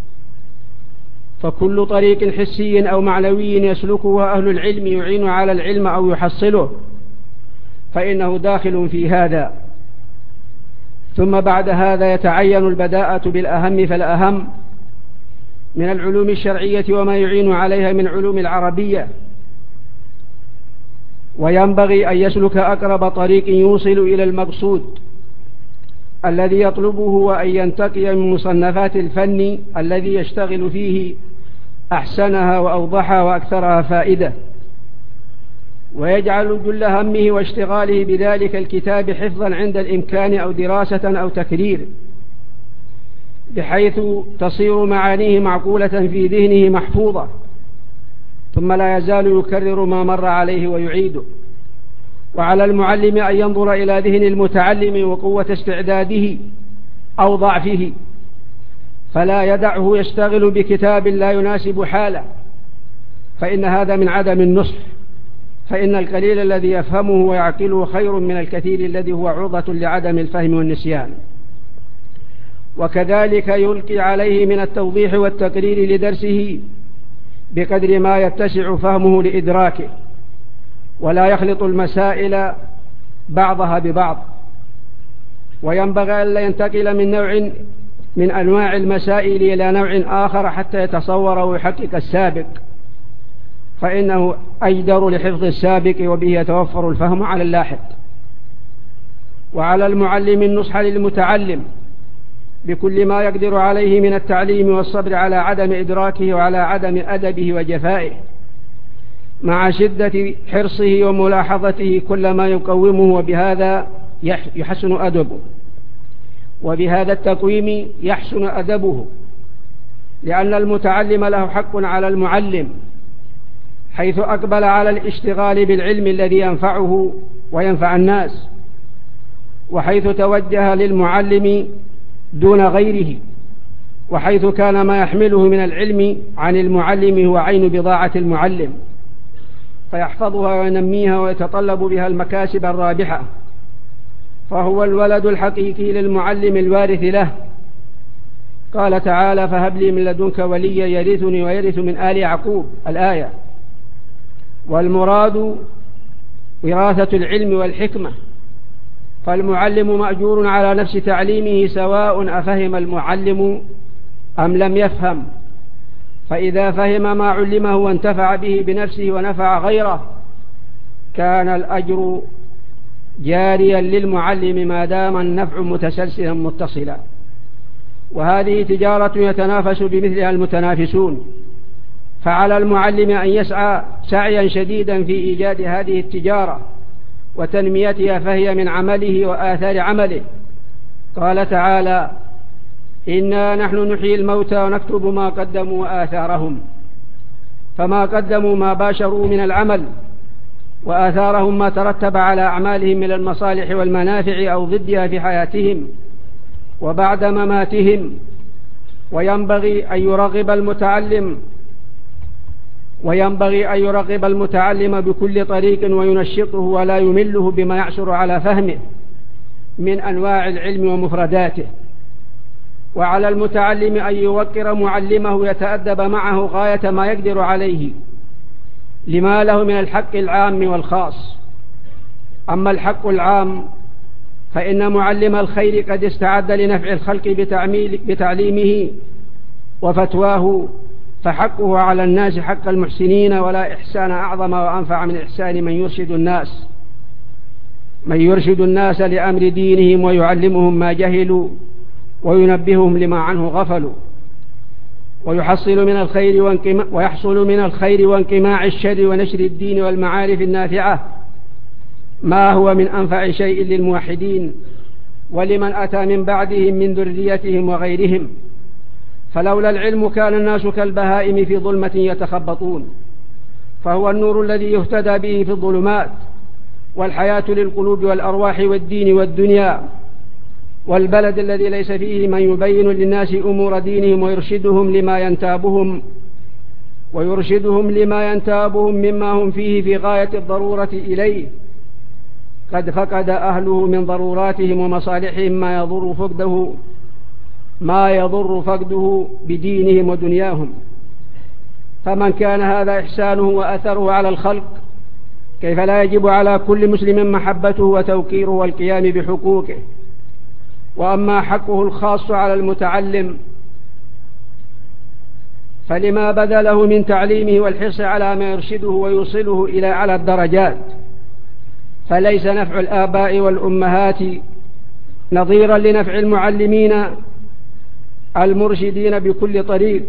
فكل طريق حسي أو معنوي يسلكه أهل العلم يعين على العلم أو يحصله فإنه داخل في هذا. ثم بعد هذا يتعين البداءة بالأهم فالأهم من العلوم الشرعية وما يعين عليها من علوم العربية، وينبغي أن يسلك أقرب طريق يوصل إلى المقصود الذي يطلبه، وأن ينتقي من مصنفات الفن الذي يشتغل فيه أحسنها وأوضحها وأكثرها فائدة، ويجعل جل همه واشتغاله بذلك الكتاب حفظا عند الإمكان أو دراسة أو تكرير، بحيث تصير معانيه معقولة في ذهنه محفوظة، ثم لا يزال يكرر ما مر عليه ويعيده. وعلى المعلم أن ينظر إلى ذهن المتعلم وقوة استعداده أو ضعفه، فلا يدعه يشتغل بكتاب لا يناسب حاله، فإن هذا من عدم النصح، فإن القليل الذي يفهمه ويعقله خير من الكثير الذي هو عرضة لعدم الفهم والنسيان. وكذلك يلقي عليه من التوضيح والتقرير لدرسه بقدر ما يتسع فهمه لإدراكه، ولا يخلط المسائل بعضها ببعض. وينبغي ألا ينتقل من نوع من أنواع المسائل إلى نوع آخر حتى يتصور ويحقق السابق، فإنه أجدر لحفظ السابق وبه يتوفر الفهم على اللاحق. وعلى المعلم النصح للمتعلم بكل ما يقدر عليه من التعليم والصبر على عدم إدراكه وعلى عدم أدبه وجفائه، مع شدة حرصه وملاحظته كل ما يقومه، وبهذا يحسن أدبه، وبهذا التقويم يحسن أدبه، لأن المتعلم له حق على المعلم، حيث أقبل على الاشتغال بالعلم الذي ينفعه وينفع الناس، وحيث توجه للمعلم دون غيره، وحيث كان ما يحمله من العلم عن المعلم هو عين بضاعة المعلم، فيحفظها وينميها ويتطلب بها المكاسب الرابحة، فهو الولد الحقيقي للمعلم الوارث له. قال تعالى: فهب لي من لدنك وليا يرثني ويرث من آل يعقوب، الآية. والمراد وراثة العلم والحكمة، فالمعلم مأجور على نفس تعليمه سواء أفهم المعلم أم لم يفهم، فإذا فهم ما علمه وانتفع به بنفسه ونفع غيره كان الأجر جاريا للمعلم ما دام النفع متسلسلا متصلا. وهذه تجارة يتنافس بمثلها المتنافسون، فعلى المعلم أن يسعى سعيا شديدا في إيجاد هذه التجارة وتنميتها، فهي من عمله وآثار عمله. قال تعالى: إنا نحن نحيي الموتى ونكتب ما قدموا وآثارهم، فما قدموا ما باشروا من العمل، وآثارهم ما ترتب على أعمالهم من المصالح والمنافع أو ضدها في حياتهم وبعد مماتهم. وينبغي أن يرغب المتعلم وينبغي أن يرغب المتعلم بكل طريق وينشطه ولا يمله بما يعسر على فهمه من أنواع العلم ومفرداته. وعلى المتعلم أن يوقر معلمه يتأدب معه غاية ما يقدر عليه لما له من الحق العام والخاص. أما الحق العام فإن معلم الخير قد استعد لنفع الخلق بتعليمه وفتواه، فحقه على الناس حق المحسنين، ولا إحسان أعظم وأنفع من إحسان من يرشد الناس من يرشد الناس لأمر دينهم ويعلمهم ما جهلوا وينبههم لما عنه غفلوا، ويحصل من الخير وانقماع ويحصل من الخير وانقماع الشر ونشر الدين والمعارف النافعة ما هو من أنفع شيء للموحدين ولمن أتى من بعدهم من ذريتهم وغيرهم. فلولا العلم كان الناس كالبهائم في ظلمة يتخبطون، فهو النور الذي يهتدى به في الظلمات، والحياة للقلوب والأرواح والدين والدنيا، والبلد الذي ليس فيه من يبين للناس أمور دينهم ويرشدهم لما ينتابهم ويرشدهم لما ينتابهم مما هم فيه في غاية الضرورة إليه، قد فقد أهله من ضروراتهم ومصالحهم ما يضر فقده ما يضر فقده بدينهم ودنياهم. فمن كان هذا إحسانه وأثره على الخلق، كيف لا يجب على كل مسلم محبته وتوقيره والقيام بحقوقه. وأما حقه الخاص على المتعلم فلما بذله من تعليمه والحرص على ما يرشده ويوصله إلى أعلى الدرجات، فليس نفع الآباء والأمهات نظيرا لنفع المعلمين المرشدين بكل طريق،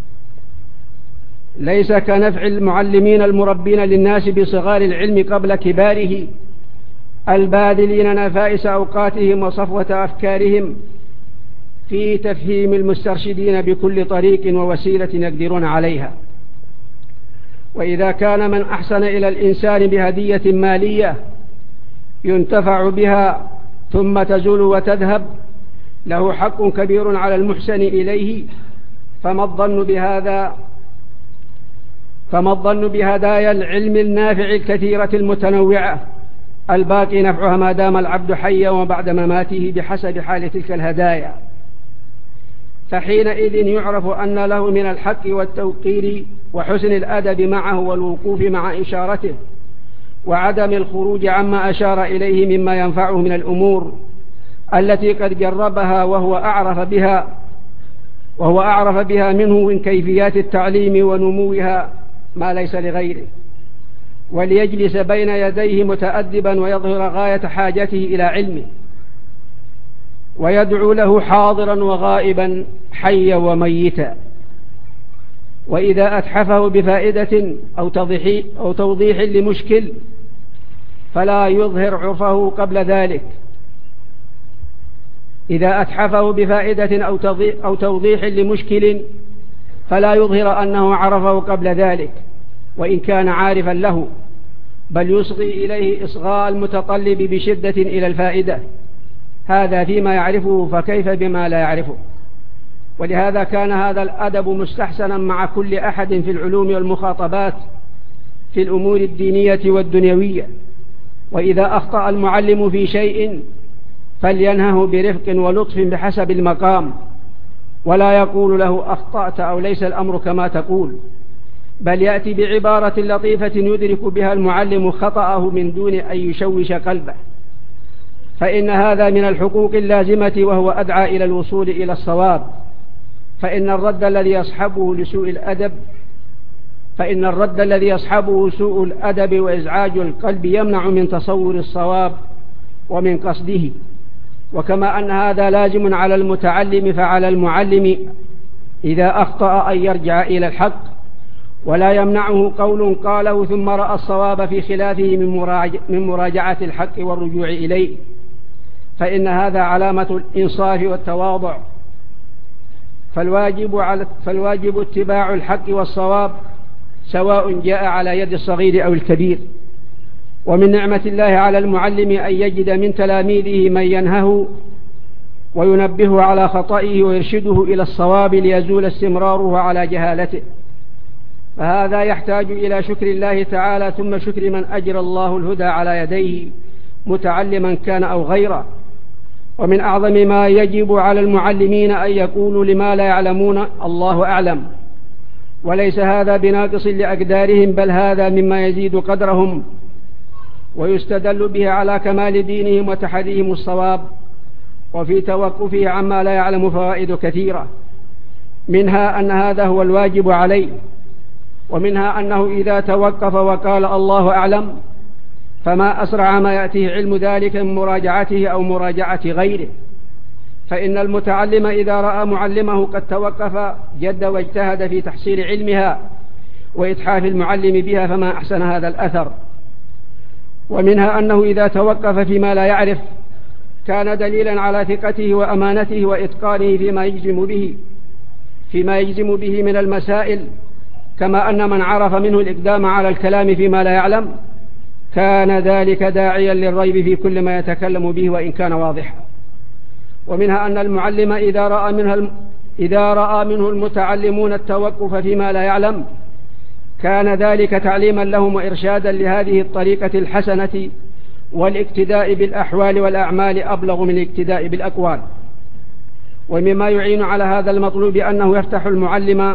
ليس كنفع المعلمين المربين للناس بصغار العلم قبل كباره، الباذلين نفائس أوقاتهم وصفوة أفكارهم في تفهيم المسترشدين بكل طريق ووسيلة يقدرون عليها. وإذا كان من أحسن إلى الإنسان بهدية مالية ينتفع بها ثم تزول وتذهب له حق كبير على المحسن إليه، فما الظن بهذا فما الظن بهدايا العلم النافع الكثيرة المتنوعة الباقي نفعها ما دام العبد حيا وبعد مماته بحسب حال تلك الهدايا، فحينئذ يعرف أن له من الحق والتوقير وحسن الأدب معه والوقوف مع إشارته وعدم الخروج عما أشار إليه مما ينفعه من الأمور التي قد جربها وهو أعرف بها وهو أعرف بها منه من كيفيات التعليم ونموها ما ليس لغيره، وليجلس بين يديه متأدبا ويظهر غاية حاجته إلى علمه ويدعو له حاضرا وغائبا حيا وميتا. وإذا أتحفه بفائدة أو توضيح, أو توضيح لمشكل فلا يظهر عرفه قبل ذلك إذا أتحفه بفائدة أو توضيح لمشكل فلا يظهر أنه عرفه قبل ذلك وإن كان عارفا له، بل يصغي إليه إصغاء المتطلب بشدة إلى الفائدة، هذا فيما يعرفه فكيف بما لا يعرفه. ولهذا كان هذا الأدب مستحسنا مع كل أحد في العلوم والمخاطبات في الأمور الدينية والدنيوية. وإذا أخطأ المعلم في شيء فلينهه برفق ولطف بحسب المقام، ولا يقول له أخطأت أو ليس الأمر كما تقول، بل يأتي بعبارة لطيفة يدرك بها المعلم خطأه من دون أن يشوش قلبه، فإن هذا من الحقوق اللازمة وهو أدعى إلى الوصول إلى الصواب. فإن الرد الذي يصحبه لسوء الأدب فإن الرد الذي يصحبه سوء الأدب وإزعاج القلب يمنع من تصور الصواب ومن قصده. وكما أن هذا لازم على المتعلم فعلى المعلم إذا أخطأ أن يرجع إلى الحق، ولا يمنعه قول قاله ثم رأى الصواب في خلافه من مراجعة الحق والرجوع إليه، فإن هذا علامة الإنصاف والتواضع. فالواجب, على فالواجب اتباع الحق والصواب سواء جاء على يد الصغير أو الكبير. ومن نعمة الله على المعلم أن يجد من تلاميذه من ينهه وينبهه على خطئه ويرشده إلى الصواب ليزول استمراره على جهالته، فهذا يحتاج إلى شكر الله تعالى ثم شكر من أجرى الله الهدى على يديه متعلما كان أو غيره. ومن أعظم ما يجب على المعلمين أن يقولوا لما لا يعلمون الله أعلم، وليس هذا بناقص لأقدارهم، بل هذا مما يزيد قدرهم ويستدل به على كمال دينهم وتحريهم الصواب. وفي توقفه عما لا يعلم فوائد كثيرة، منها أن هذا هو الواجب عليه، ومنها أنه إذا توقف وقال الله أعلم فما أسرع ما يأتيه علم ذلك من مراجعته أو مراجعة غيره. فإن المتعلم إذا رأى معلمه قد توقف جد واجتهد في تحصيل علمها وإتحاف المعلم بها فما أحسن هذا الأثر. ومنها أنه إذا توقف فيما لا يعرف كان دليلا على ثقته وأمانته وإتقانه فيما يجزم به فيما يجزم به من المسائل، كما أن من عرف منه الإقدام على الكلام فيما لا يعلم كان ذلك داعيا للريب في كل ما يتكلم به وإن كان واضحا. ومنها أن المعلم إذا رأى منه إذا رأى منه المتعلمون التوقف فيما لا يعلم كان ذلك تعليما لهم وإرشادا لهذه الطريقة الحسنة، والاقتداء بالأحوال والأعمال أبلغ من الاقتداء بالأقوال. ومما يعين على هذا المطلوب أنه يفتح المعلم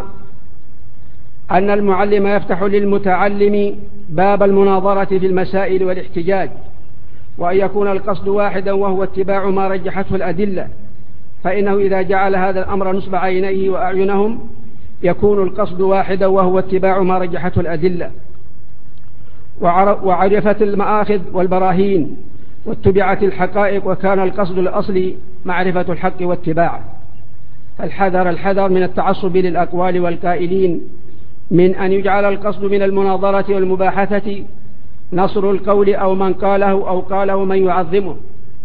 أن المعلم يفتح للمتعلم باب المناظرة في المسائل والاحتجاج، وأن يكون القصد واحدا وهو اتباع ما رجحته الأدلة، فإنه إذا جعل هذا الأمر نصب عينيه وأعينهم يكون القصد واحدا وهو اتباع ما رجحته الأدلة، وعرفت المآخذ والبراهين واتبعت الحقائق، وكان القصد الأصلي معرفة الحق واتباعه. الحذر الحذر من التعصب للأقوال والقائلين من أن يجعل القصد من المناظرة والمباحثة نصر القول أو من قاله أو قاله من يعظمه،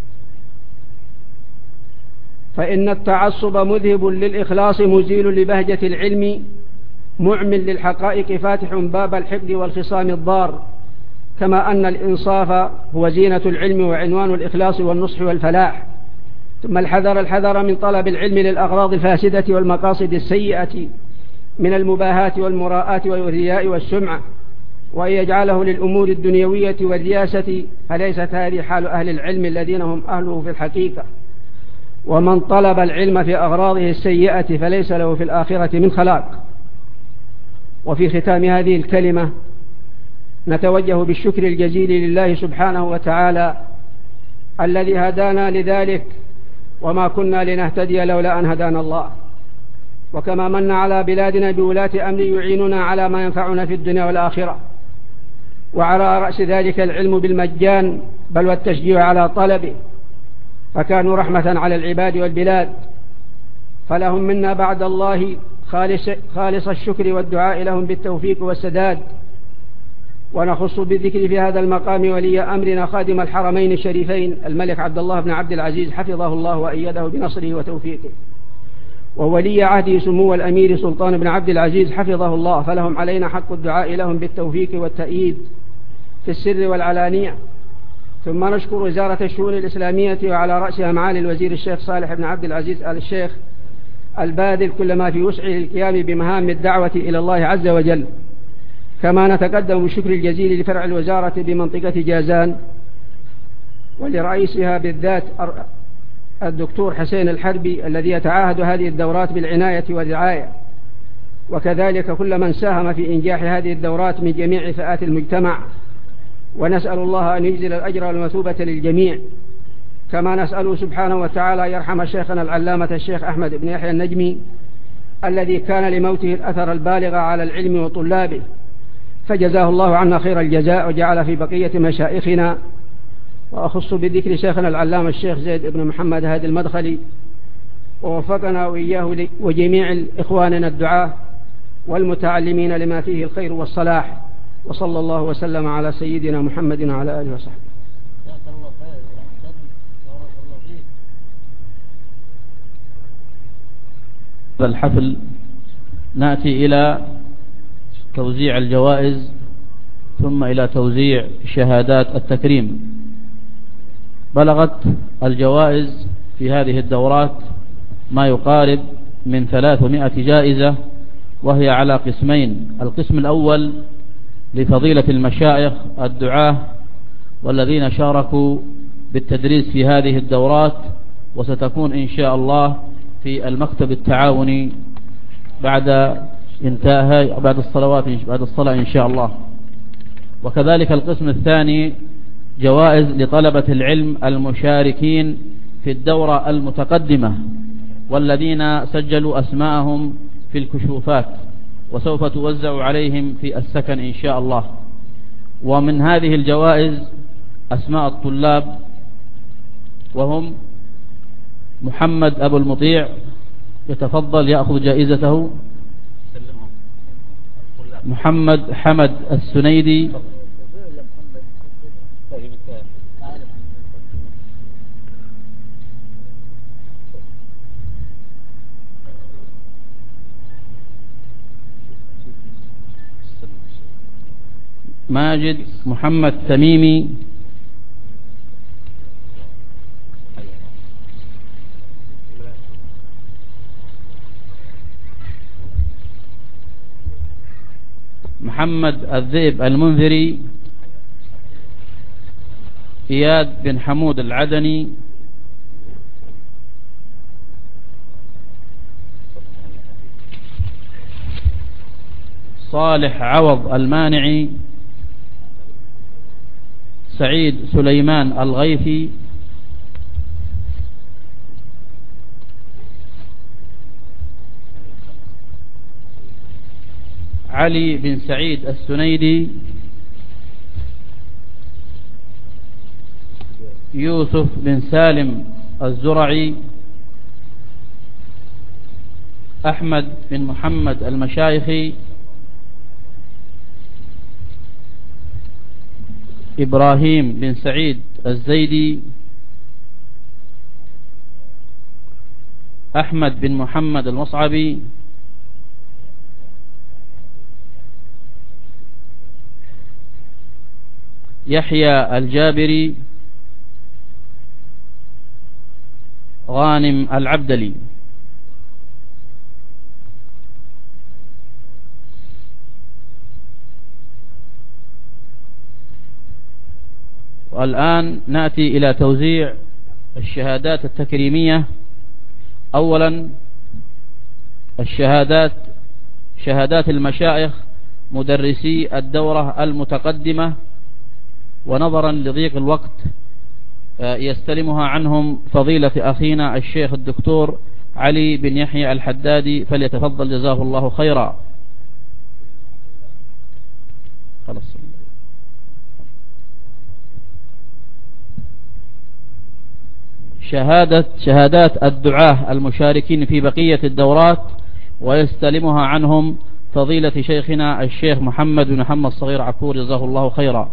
فإن التعصب مذهب للإخلاص مزيل لبهجة العلم معمل للحقائق فاتح باب الحقد والخصام الضار، كما أن الإنصاف هو زينة العلم وعنوان الإخلاص والنصح والفلاح. ثم الحذر الحذر من طلب العلم للأغراض الفاسدة والمقاصد السيئة من المباهاة والمراءة والرياء والسمعة، وأن يجعله للأمور الدنيوية والرياسة، فليست هذه حال أهل العلم الذين هم أهله في الحقيقة. ومن طلب العلم في أغراضه السيئة فليس له في الآخرة من خلاق. وفي ختام هذه الكلمة نتوجه بالشكر الجزيل لله سبحانه وتعالى الذي هدانا لذلك، وما كنا لنهتدي لولا أن هدانا الله. وكما من على بلادنا بولاة أمر يعيننا على ما ينفعنا في الدنيا والآخرة، وعلى رأس ذلك العلم بالمجان بل والتشجيع على طلبه، فكانوا رحمة على العباد والبلاد، فلهم منا بعد الله خالص, خالص الشكر والدعاء لهم بالتوفيق والسداد. ونخص بالذكر في هذا المقام ولي أمرنا خادم الحرمين الشريفين الملك عبد الله بن عبد العزيز حفظه الله وأيده بنصره وتوفيقه، وولي عهده سمو الأمير سلطان بن عبد العزيز حفظه الله، فلهم علينا حق الدعاء لهم بالتوفيق والتأييد في السر والعلانية. ثم نشكر وزارة الشؤون الإسلامية وعلى رأسها معالي الوزير الشيخ صالح بن عبد العزيز آل الشيخ الباذل كل ما في وسعه للقيام بمهام الدعوة إلى الله عز وجل. كما نتقدم بالشكر الجزيل لفرع الوزارة بمنطقة جازان ولرئيسها بالذات الدكتور حسين الحربي الذي يتعاهد هذه الدورات بالعناية والرعاية، وكذلك كل من ساهم في إنجاح هذه الدورات من جميع فئات المجتمع، ونسأل الله أن يجزل الأجر والمثوبة للجميع. كما نسأله سبحانه وتعالى يرحم شيخنا العلامة الشيخ أحمد بن يحيى النجمي الذي كان لموته الأثر البالغ على العلم وطلابه، فجزاه الله عنا خير الجزاء وجعل في بقية مشائخنا. وأخص بذكر شيخنا العلامة الشيخ زيد بن محمد هادي المدخلي، ووفقنا وإياه وجميع إخواننا الدعاة والمتعلمين لما فيه الخير والصلاح. وصلى الله وسلم على سيدنا محمد وعلى آله وصحبه. هذا الحفل نأتي إلى توزيع الجوائز ثم إلى توزيع شهادات التكريم. بلغت الجوائز في هذه الدورات ما يقارب من ثلاثمائة جائزة، وهي على قسمين: القسم الأول لفضيلة المشايخ الدعاة والذين شاركوا بالتدريس في هذه الدورات، وستكون إن شاء الله في المكتب التعاوني بعد انتهاء بعد الصلوات بعد الصلاة إن شاء الله. وكذلك القسم الثاني جوائز لطلبة العلم المشاركين في الدورة المتقدمة والذين سجلوا أسماءهم في الكشوفات، وسوف توزع عليهم في السكن إن شاء الله. ومن هذه الجوائز أسماء الطلاب، وهم محمد أبو المطيع يتفضل يأخذ جائزته، محمد حمد السنيدي، ماجد محمد تميمي، محمد الذئب المنذري، إياد بن حمود العدني، صالح عوض المانعي، سعيد سليمان الغيثي، علي بن سعيد السنيدي، يوسف بن سالم الزرعي، أحمد بن محمد المشايخي، إبراهيم بن سعيد الزيدي، أحمد بن محمد المصعبي، يحيى الجابري غانم العبدلي. والآن نأتي إلى توزيع الشهادات التكريمية. أولا الشهادات شهادات المشايخ مدرسي الدورة المتقدمة، ونظرا لضيق الوقت يستلمها عنهم فضيلة أخينا الشيخ الدكتور علي بن يحيى الحدادي، فليتفضل جزاه الله خيرا. خلاص. شهادة شهادات الدعاة المشاركين في بقية الدورات، ويستلمها عنهم فضيلة شيخنا الشيخ محمد بن محمد الصغير عكور جزاه الله خيرا.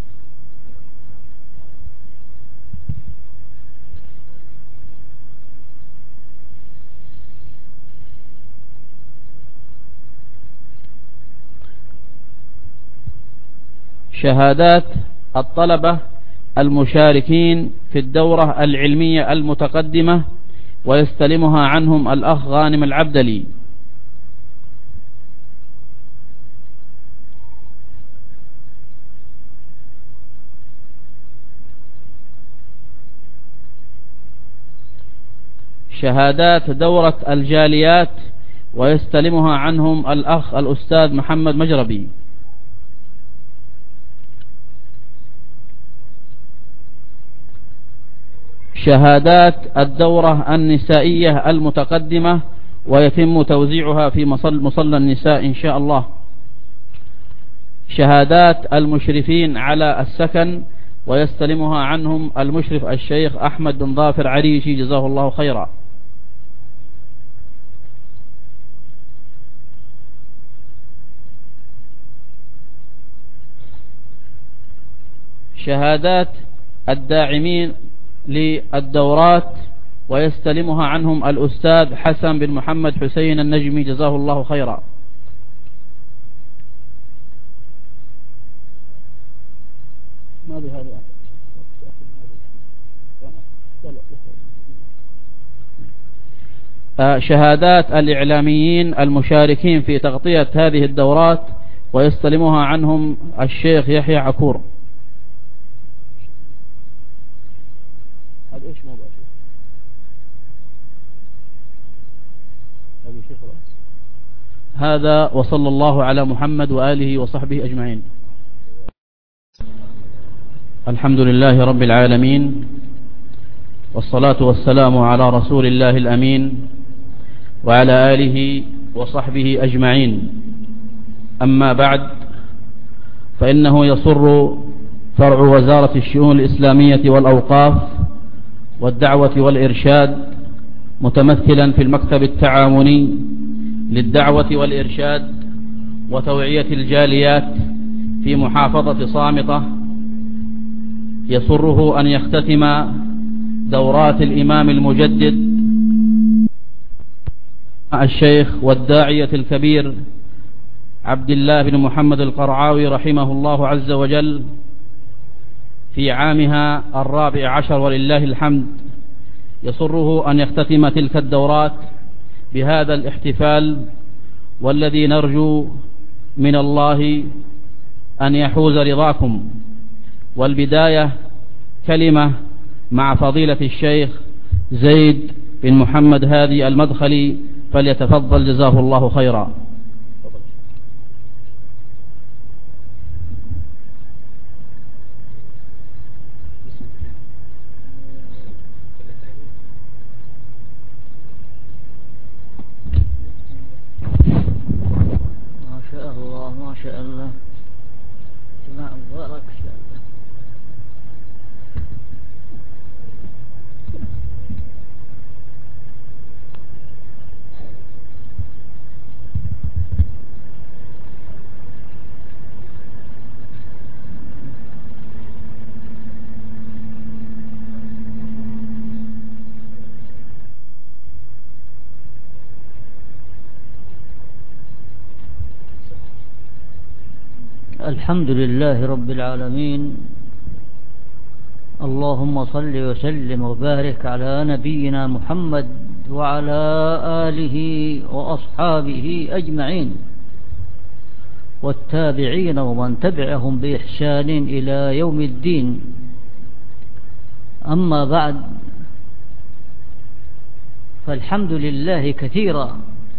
شهادات الطلبة المشاركين في الدورة العلمية المتقدمة، ويستلمها عنهم الأخ غانم العبدلي. شهادات دورة الجاليات، ويستلمها عنهم الأخ الأستاذ محمد مجربي. شهادات الدورة النسائية المتقدمة، ويتم توزيعها في مصلى مصلى النساء إن شاء الله. شهادات المشرفين على السكن، ويستلمها عنهم المشرف الشيخ أحمد بن ظافر عريشي جزاه الله خيرا. شهادات الداعمين للدورات، ويستلمها عنهم الأستاذ حسن بن محمد حسين النجمي جزاه الله خيرا. ما بهذا شهادات الإعلاميين المشاركين في تغطية هذه الدورات، ويستلمها عنهم الشيخ يحيى عكور. هذا ايش موضوع شيخ؟ هذا وصلى الله على محمد وآله وصحبه أجمعين. الحمد لله رب العالمين، والصلاة والسلام على رسول الله الأمين وعلى آله وصحبه أجمعين. أما بعد، فإنه يسر فرع وزارة الشؤون الإسلامية والأوقاف والدعوة والإرشاد، متمثلا في المكتب التعاوني للدعوة والإرشاد وتوعية الجاليات في محافظة صامتة، يسره أن يختتم دورات الإمام المجدد الشيخ والداعية الكبير عبد الله بن محمد القرعاوي رحمه الله عز وجل في عامها الرابع عشر ولله الحمد. يسره أن يختتم تلك الدورات بهذا الاحتفال، والذي نرجو من الله أن يحوز رضاكم. والبداية كلمة مع فضيلة الشيخ زيد بن محمد هادي المدخلي، فليتفضل جزاه الله خيرا. ما شاء الله ما شاء الله، جماعة مبارك إن شاء الله. الحمد لله رب العالمين، اللهم صل وسلم وبارك على نبينا محمد وعلى آله وأصحابه أجمعين والتابعين ومن تبعهم بإحسان إلى يوم الدين. أما بعد، فالحمد لله كثيرا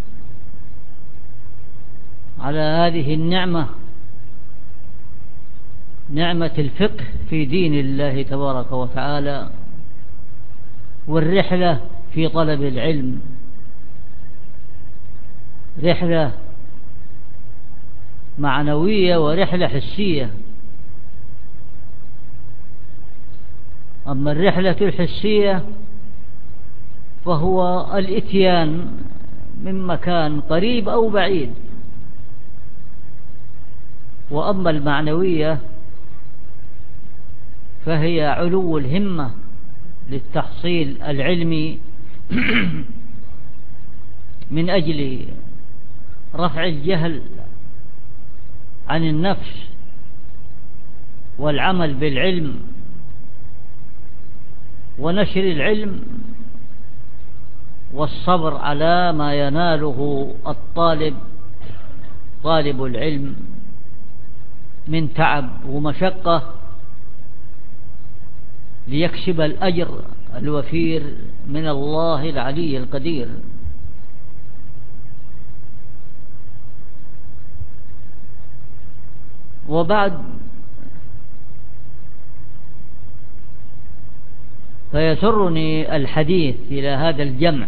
على هذه النعمة، نعمة الفقه في دين الله تبارك وتعالى، والرحلة في طلب العلم، رحلة معنوية ورحلة حسية. أما الرحلة الحسية فهو الإتيان من مكان قريب أو بعيد، وأما المعنوية فهي علو الهمة للتحصيل العلمي من أجل رفع الجهل عن النفس والعمل بالعلم ونشر العلم والصبر على ما يناله الطالب طالب العلم من تعب ومشقة ليكسب الأجر الوفير من الله العلي القدير. وبعد، فيسرني الحديث إلى هذا الجمع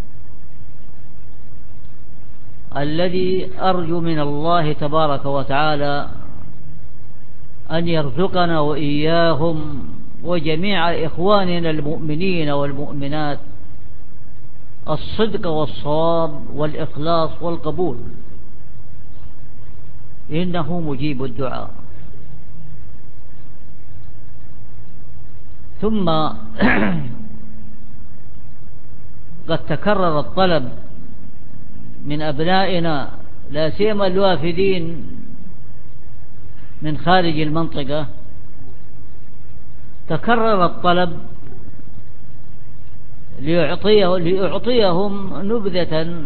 الذي أرجو من الله تبارك وتعالى أن يرزقنا وإياهم وجميع إخواننا المؤمنين والمؤمنات الصدق والصواب والإخلاص والقبول، إنه مجيب الدعاء. ثم قد تكرر الطلب من أبنائنا لا سيما الوافدين من خارج المنطقة، تكرر الطلب ليعطيه ليعطيهم نبذة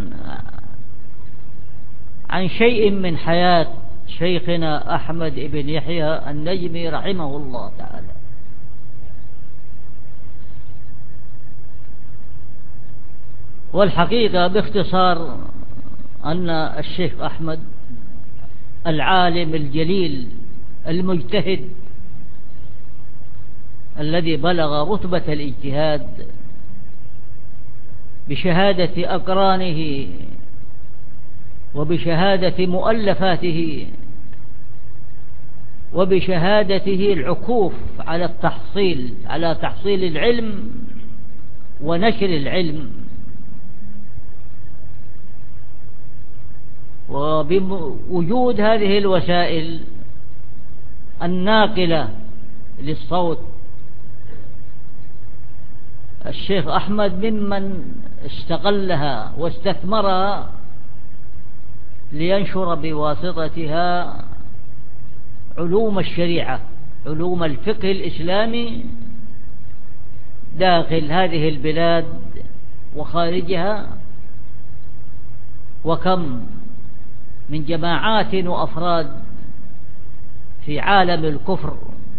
عن شيء من حياة شيخنا أحمد بن يحيى النجمي رحمه الله تعالى. والحقيقة باختصار أن الشيخ أحمد العالم الجليل المجتهد الذي بلغ رتبة الاجتهاد بشهادة أقرانه وبشهادة مؤلفاته وبشهادته العكوف على التحصيل على تحصيل العلم ونشر العلم، وبوجود هذه الوسائل الناقلة للصوت، الشيخ أحمد ممن استقلها واستثمرها لينشر بواسطتها علوم الشريعة، علوم الفقه الإسلامي داخل هذه البلاد وخارجها. وكم من جماعات وأفراد في عالم الكفر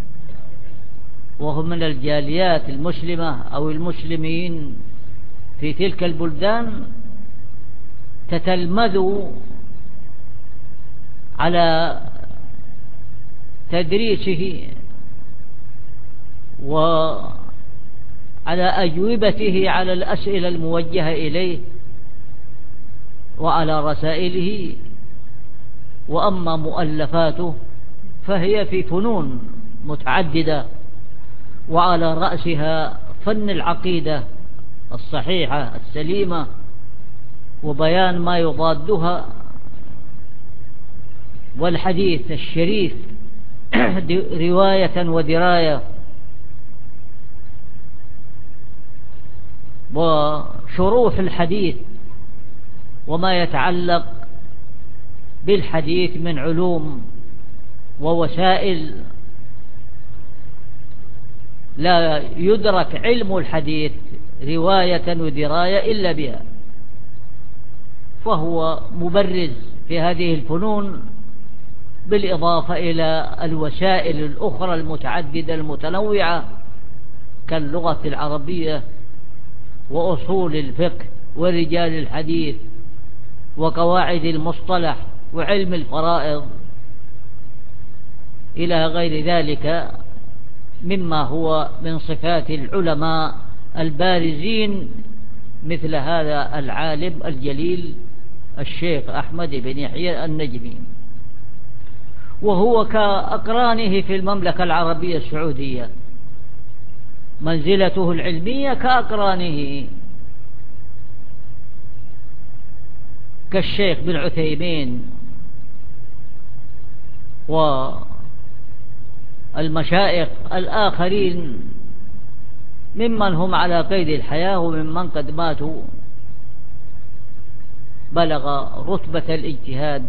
وهم من الجاليات المسلمة أو المسلمين في تلك البلدان تتلمذوا على تدريسه وعلى أجوبته على الأسئلة الموجهة إليه وعلى رسائله. وأما مؤلفاته فهي في فنون متعددة، وعلى رأسها فن العقيدة الصحيحة السليمة وبيان ما يضادها، والحديث الشريف رواية ودراية، وشروح الحديث وما يتعلق بالحديث من علوم ووسائل لا يدرك علم الحديث رواية ودراية إلا بها، فهو مبرز في هذه الفنون، بالإضافة إلى الوسائل الأخرى المتعددة المتنوعة كاللغة العربية وأصول الفقه ورجال الحديث وقواعد المصطلح وعلم الفرائض إلى غير ذلك مما هو من صفات العلماء البارزين مثل هذا العالم الجليل الشيخ أحمد بن يحيى النجمي. وهو كأقرانه في المملكة العربية السعودية، منزلته العلمية كأقرانه كالشيخ بن عثيمين والمشايخ الآخرين ممن هم على قيد الحياة وممن قد ماتوا بلغ رتبة الاجتهاد.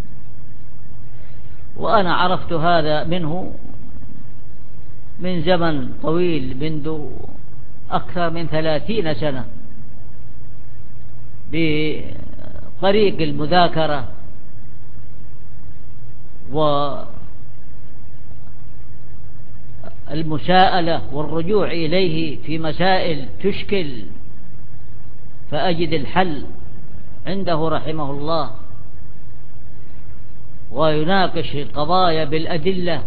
وأنا عرفت هذا منه من زمن طويل، منذ أكثر من ثلاثين سنة، بطريق المذاكرة والمساءلة والرجوع إليه في مسائل تشكل فأجد الحل عنده رحمه الله، ويناقش القضايا بالأدلة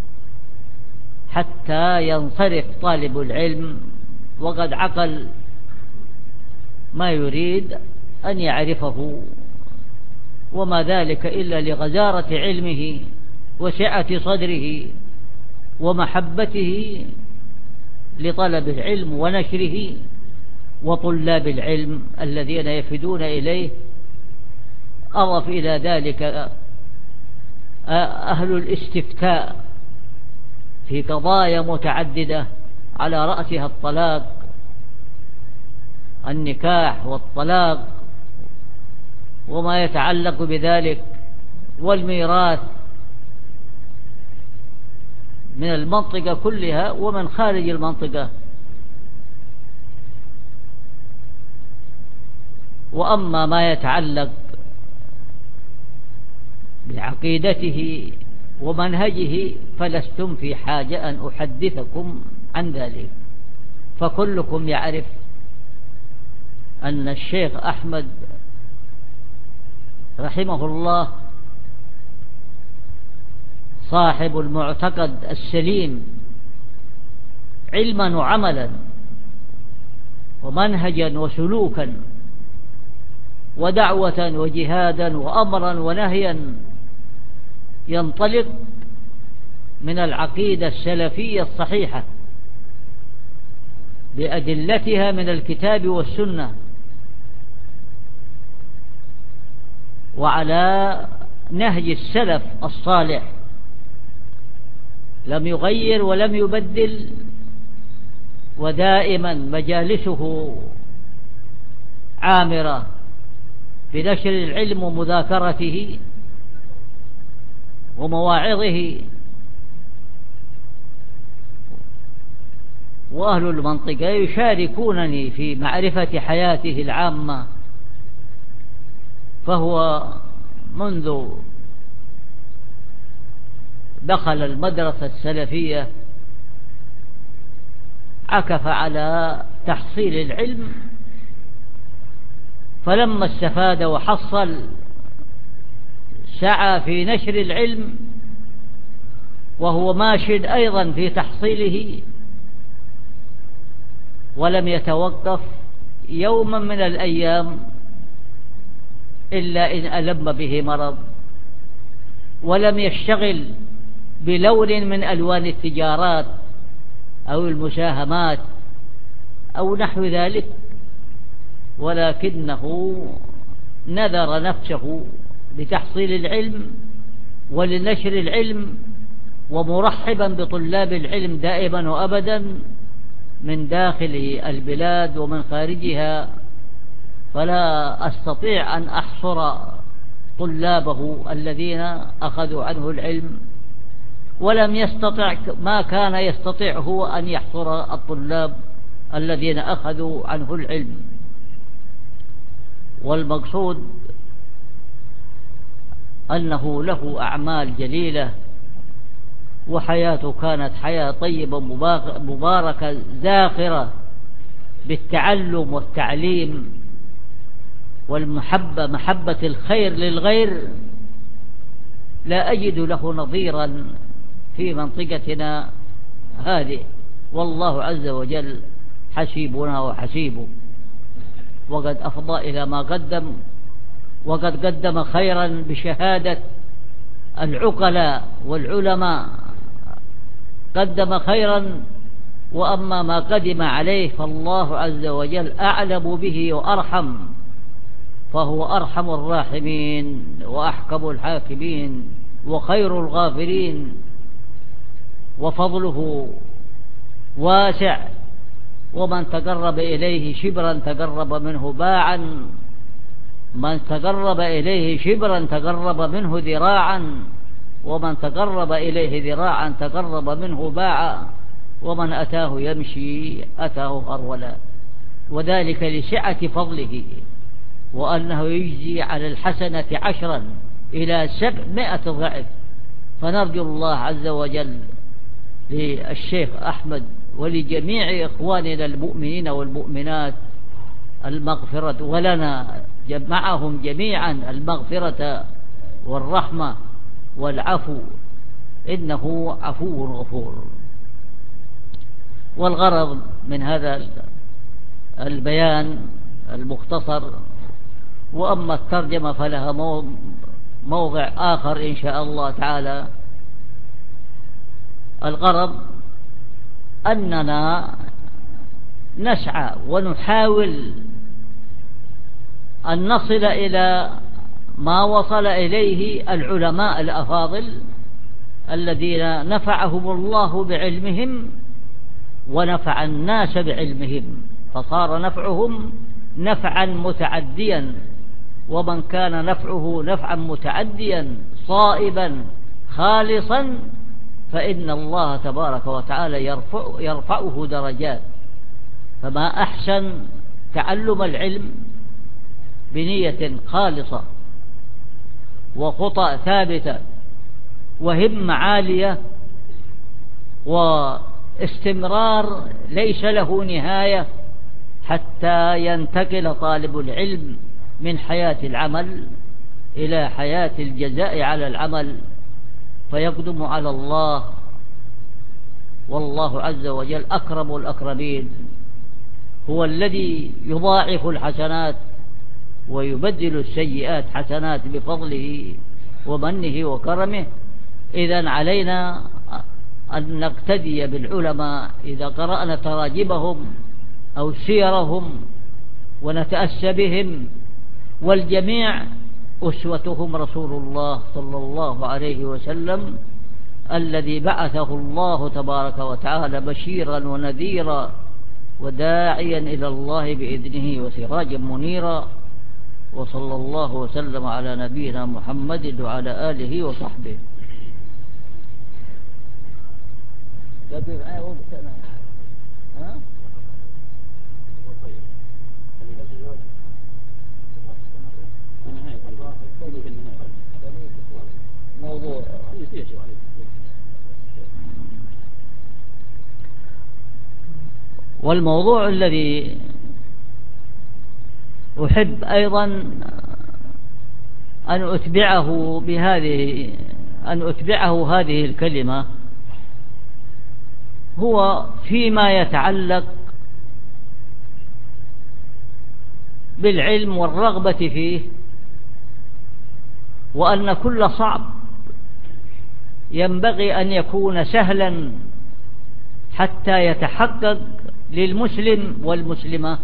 حتى ينصرف طالب العلم وقد عقل ما يريد أن يعرفه، وما ذلك إلا لغزارة علمه وسعة صدره ومحبته لطلب العلم ونشره وطلاب العلم الذين يفدون إليه. أضف إلى ذلك أهل الاستفتاء في قضايا متعددة على رأسها الطلاق، النكاح والطلاق وما يتعلق بذلك، والميراث من المنطقة كلها ومن خارج المنطقة. وأما ما يتعلق بعقيدته ومنهجه فلستم في حاجة أن أحدثكم عن ذلك، فكلكم يعرف أن الشيخ أحمد رحمه الله صاحب المعتقد السليم علما وعملا ومنهجا وسلوكا ودعوة وجهادا وأمرا ونهيا، ينطلق من العقيدة السلفية الصحيحة بأدلتها من الكتاب والسنة، وعلى نهج السلف الصالح، لم يغير ولم يبدل، ودائما مجالسه عامرة بنشر العلم ومذاكرته ومواعظه. وأهل المنطقة يشاركونني في معرفة حياته العامة، فهو منذ دخل المدرسة السلفية عكف على تحصيل العلم، فلما استفاد وحصل سعى في نشر العلم، وهو ماشد أيضا في تحصيله، ولم يتوقف يوما من الأيام إلا إن ألم به مرض، ولم يشتغل بلون من ألوان التجارات أو المساهمات أو نحو ذلك، ولكنه نذر نفسه لتحصيل العلم ولنشر العلم، ومرحبا بطلاب العلم دائما وأبدا من داخل البلاد ومن خارجها، فلا أستطيع أن أحصر طلابه الذين أخذوا عنه العلم ولم يستطع ما كان يستطيع هو أن يحصر الطلاب الذين أخذوا عنه العلم. والمقصود أنه له أعمال جليلة، وحياته كانت حياة طيبة مباركة زاخرة بالتعلم والتعليم والمحبة، محبة الخير للغير. لا أجد له نظيرا في منطقتنا هذه، والله عز وجل حسيبنا وحسيبه، وقد أفضى إلى ما قدم، وقد قدم خيرا بشهادة العقلاء والعلماء، قدم خيرا. وأما ما قدم عليه فالله عز وجل أعلم به وأرحم، فهو أرحم الراحمين وأحكم الحاكمين وخير الغافرين، وفضله واسع. ومن تقرب إليه شبرا تقرب منه باعا، من تقرب إليه شبرا تقرب منه ذراعا، ومن تقرب إليه ذراعا تقرب منه باعا، ومن أتاه يمشي أتاه هرولا. وذلك لسعة فضله، وأنه يجزي على الحسنة عشرا إلى سبعمائة ضعف. فنرجو الله عز وجل للشيخ أحمد ولجميع إخواننا المؤمنين والمؤمنات المغفرة، ولنا معهم جميعا المغفرة والرحمة والعفو، إنه عفو غفور. والغرض من هذا البيان المختصر، وأما الترجمة فلها موضع آخر إن شاء الله تعالى. الغرض أننا نسعى ونحاول أن نصل إلى ما وصل إليه العلماء الأفاضل الذين نفعهم الله بعلمهم ونفع الناس بعلمهم، فصار نفعهم نفعا متعديا. ومن كان نفعه نفعا متعديا صائبا خالصا فإن الله تبارك وتعالى يرفع يرفعه درجات. فما أحسن تعلم العلم بنية خالصة وخطأ ثابتة وهمة عالية واستمرار ليس له نهاية، حتى ينتقل طالب العلم من حياة العمل إلى حياة الجزاء على العمل، فيقدم على الله. والله عز وجل أكرم الأكرمين، هو الذي يضاعف الحسنات ويبدل السيئات حسنات بفضله ومنه وكرمه. إذن علينا أن نقتدي بالعلماء إذا قرأنا تراجمهم أو سيرهم ونتأسى بهم. والجميع أسوتهم رسول الله صلى الله عليه وسلم الذي بعثه الله تبارك وتعالى بشيرا ونذيرا وداعيا إلى الله بإذنه وسراجا منيرا. وصلى الله وسلم على نبينا محمد وعلى آله وصحبه. موضوع والموضوع الذي أحب أيضا أن أتبعه بهذه أن أتبعه هذه الكلمة هو فيما يتعلق بالعلم والرغبة فيه، وأن كل صعب ينبغي أن يكون سهلا حتى يتحقق للمسلم والمسلمة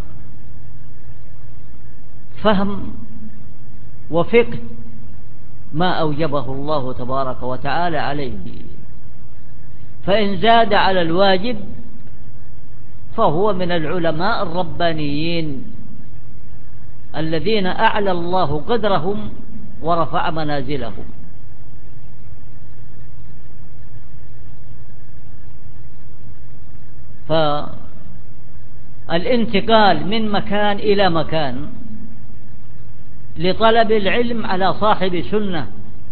فهم وفقه ما أوجبه الله تبارك وتعالى عليه. فإن زاد على الواجب فهو من العلماء الربانيين الذين أعلى الله قدرهم ورفع منازلهم. فالانتقال من مكان إلى مكان لطلب العلم على صاحب سنة،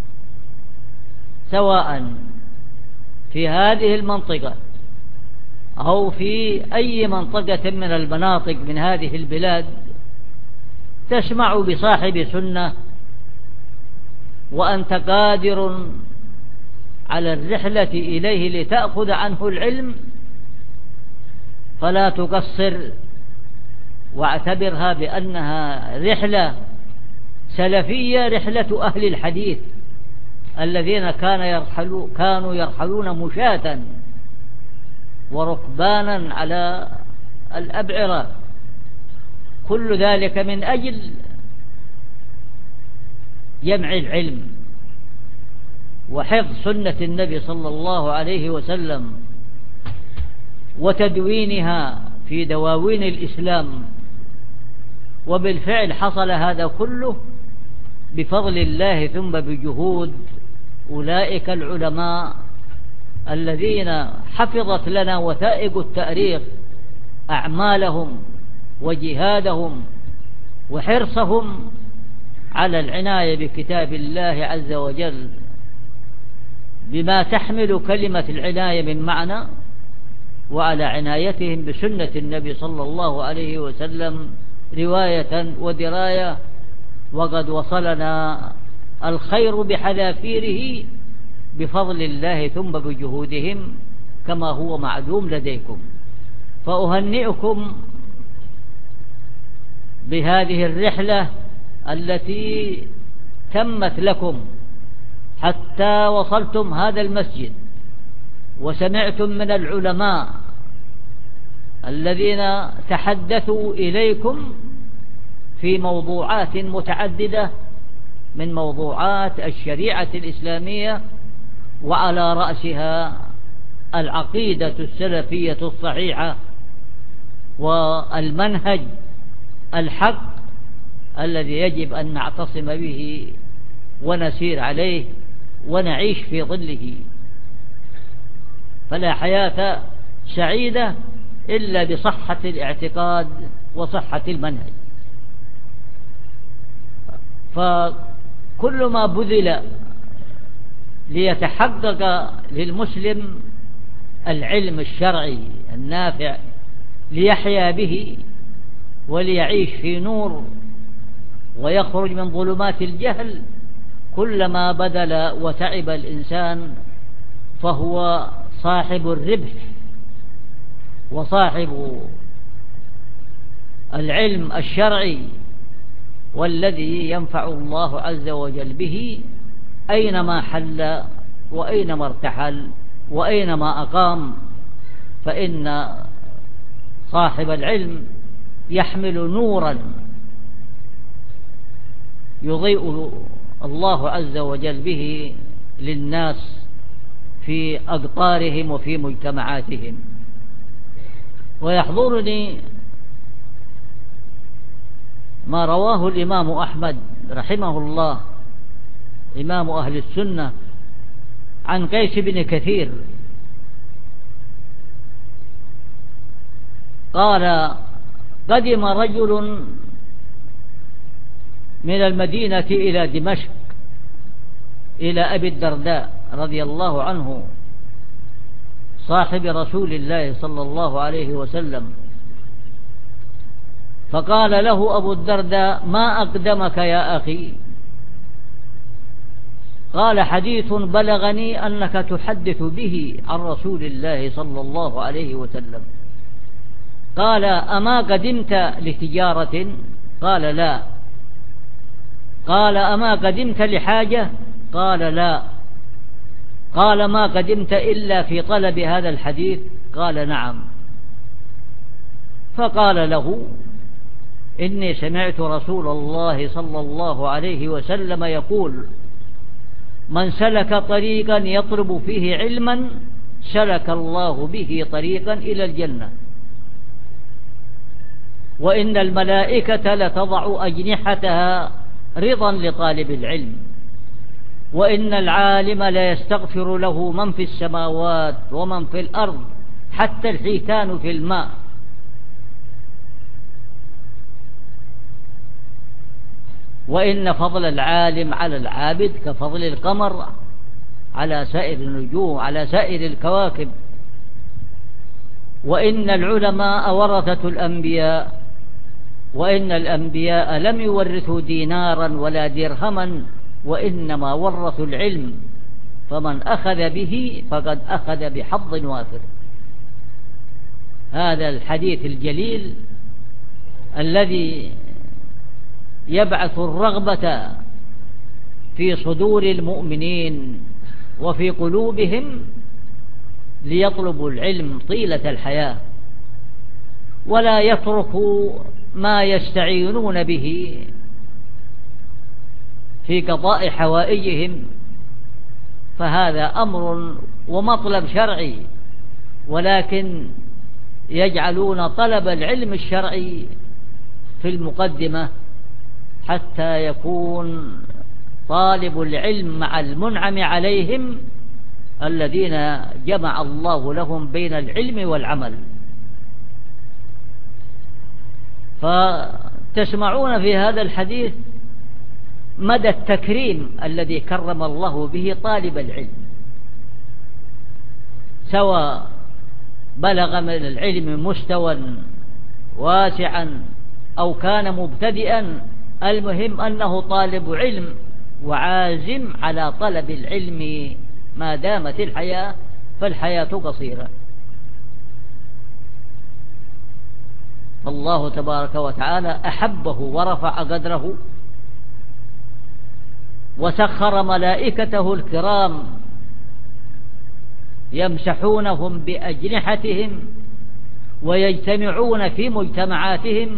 سواء في هذه المنطقة أو في أي منطقة من المناطق من هذه البلاد، تسمع بصاحب سنة وأنت قادر على الرحلة إليه لتأخذ عنه العلم، فلا تقصر واعتبرها بأنها رحلة سلفية، رحلة أهل الحديث الذين كان يرحلوا كانوا يرحلون مشاة وركبانا على الأبعرة، كل ذلك من أجل جمع العلم وحفظ سنة النبي صلى الله عليه وسلم وتدوينها في دواوين الإسلام. وبالفعل حصل هذا كله بفضل الله ثم بجهود أولئك العلماء الذين حفظت لنا وثائق التاريخ أعمالهم وجهادهم وحرصهم على العناية بكتاب الله عز وجل بما تحمل كلمة العناية من معنى، وعلى عنايتهم بسنة النبي صلى الله عليه وسلم رواية ودراية. وقد وصلنا الخير بحذافيره بفضل الله ثم بجهودهم كما هو معلوم لديكم. فأهنئكم بهذه الرحلة التي تمت لكم حتى وصلتم هذا المسجد وسمعتم من العلماء الذين تحدثوا إليكم في موضوعات متعددة من موضوعات الشريعة الإسلامية، وعلى رأسها العقيدة السلفية الصحيحة والمنهج الحق الذي يجب أن نعتصم به ونسير عليه ونعيش في ظله. فلا حياة سعيدة إلا بصحة الاعتقاد وصحة المنهج. فكل ما بذل ليتحقق للمسلم العلم الشرعي النافع ليحيا به وليعيش في نور ويخرج من ظلمات الجهل، كلما بذل وتعب الإنسان فهو صاحب الربح وصاحب العلم الشرعي والذي ينفع الله عز وجل به أينما حل وأينما ارتحل وأينما أقام. فإن صاحب العلم يحمل نورا يضيء الله عز وجل به للناس في أقطارهم وفي مجتمعاتهم. ويحضرني ما رواه الإمام أحمد رحمه الله إمام أهل السنة عن قيس بن كثير قال: قدم رجل من المدينة إلى دمشق إلى أبي الدرداء رضي الله عنه صاحب رسول الله صلى الله عليه وسلم، فقال له أبو الدرداء: ما أقدمك يا أخي؟ قال: حديث بلغني أنك تحدث به عن رسول الله صلى الله عليه وسلم. قال: أما قدمت لتجارة؟ قال: لا. قال: أما قدمت لحاجة؟ قال: لا. قال: ما قدمت إلا في طلب هذا الحديث؟ قال: نعم. فقال له: إني سمعت رسول الله صلى الله عليه وسلم يقول: من سلك طريقا يطلب فيه علما سلك الله به طريقا إلى الجنة، وإن الملائكة لتضع أجنحتها رضا لطالب العلم، وإن العالم لا يستغفر له من في السماوات ومن في الأرض حتى الحيتان في الماء. وإن فضل العالم على العابد كفضل القمر على سائر النجوم على سائر الكواكب. وإن العلماء ورثة الأنبياء، وإن الأنبياء لم يورثوا دينارا ولا درهما، وإنما ورثوا العلم، فمن أخذ به فقد أخذ بحظ وافر. هذا الحديث الجليل الذي يبعث الرغبة في صدور المؤمنين وفي قلوبهم ليطلبوا العلم طيلة الحياة، ولا يتركوا ما يستعينون به في قضاء حوائجهم، فهذا أمر ومطلب شرعي، ولكن يجعلون طلب العلم الشرعي في المقدمة حتى يكون طالب العلم مع المنعم عليهم الذين جمع الله لهم بين العلم والعمل. فتسمعون في هذا الحديث مدى التكريم الذي كرم الله به طالب العلم، سواء بلغ من العلم مستوى واسعا أو كان مبتدئا، المهم أنه طالب علم وعازم على طلب العلم ما دامت الحياة، فالحياة قصيرة. الله تبارك وتعالى أحبه ورفع قدره وسخر ملائكته الكرام يمسحونهم بأجنحتهم ويجتمعون في مجتمعاتهم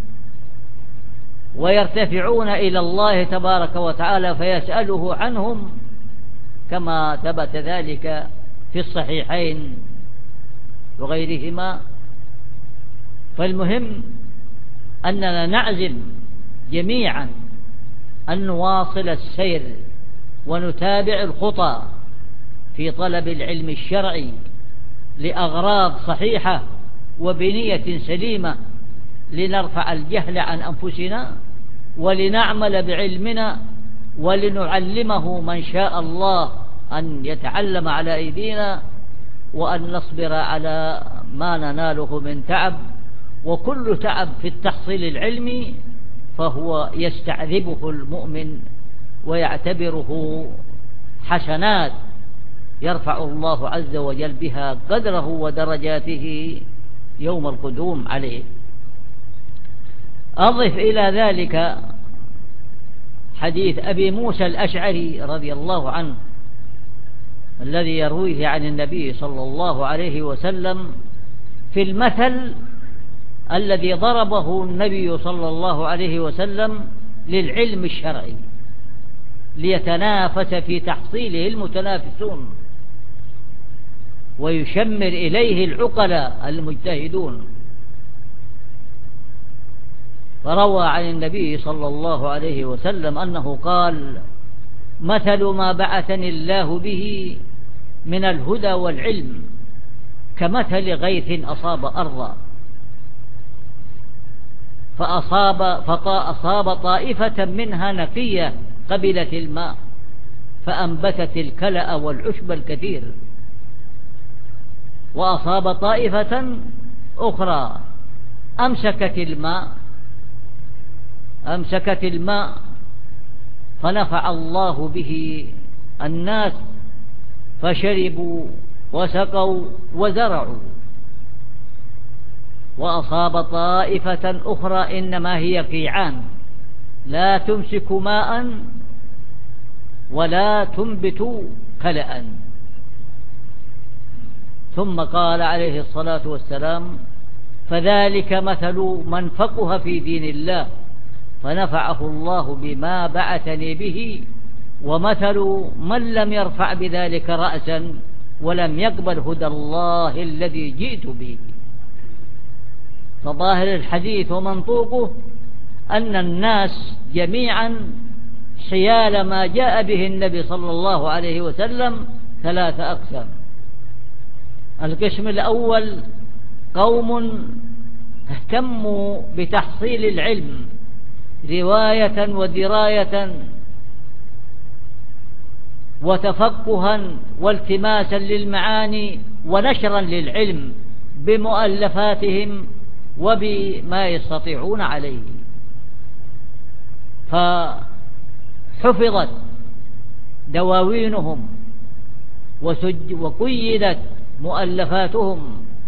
ويرتفعون إلى الله تبارك وتعالى فيسأله عنهم، كما ثبت ذلك في الصحيحين وغيرهما. فالمهم أننا نعزم جميعا أن نواصل السير ونتابع الخطى في طلب العلم الشرعي لأغراض صحيحة وبنية سليمة، لنرفع الجهل عن أنفسنا ولنعمل بعلمنا ولنعلمه من شاء الله أن يتعلم على أيدينا، وأن نصبر على ما نناله من تعب. وكل تعب في التحصيل العلمي فهو يستعذبه المؤمن ويعتبره حسنات يرفع الله عز وجل بها قدره ودرجاته يوم القدوم عليه. أضف إلى ذلك حديث أبي موسى الأشعري رضي الله عنه الذي يرويه عن النبي صلى الله عليه وسلم في المثل الذي ضربه النبي صلى الله عليه وسلم للعلم الشرعي ليتنافس في تحصيله المتنافسون ويشمر إليه العقلاء المجتهدون. فروى عن النبي صلى الله عليه وسلم أنه قال: مثل ما بعثني الله به من الهدى والعلم كمثل غيث أصاب أرضا فأصاب, فأصاب طائفة منها نقية قبلت الماء فأنبتت الكلأ والعشب الكثير، وأصاب طائفة أخرى أمسكت الماء أمسكت الماء فنفع الله به الناس فشربوا وسقوا وزرعوا. وأصاب طائفة أخرى إنما هي قيعان لا تمسك ماء ولا تنبت كلأ. ثم قال عليه الصلاة والسلام: فذلك مثل من فقه في دين الله فنفعه الله بما بعثني به، ومثل من لم يرفع بذلك رأسا ولم يقبل هدى الله الذي جئت به. فظاهر الحديث ومنطوقه أن الناس جميعا حيال ما جاء به النبي صلى الله عليه وسلم ثلاث أقسام: القسم الأول قوم اهتموا بتحصيل العلم رواية ودراية وتفقها والتماسا للمعاني ونشرا للعلم بمؤلفاتهم وبما يستطيعون عليه، فحفظت دواوينهم وقيدت مؤلفاتهم،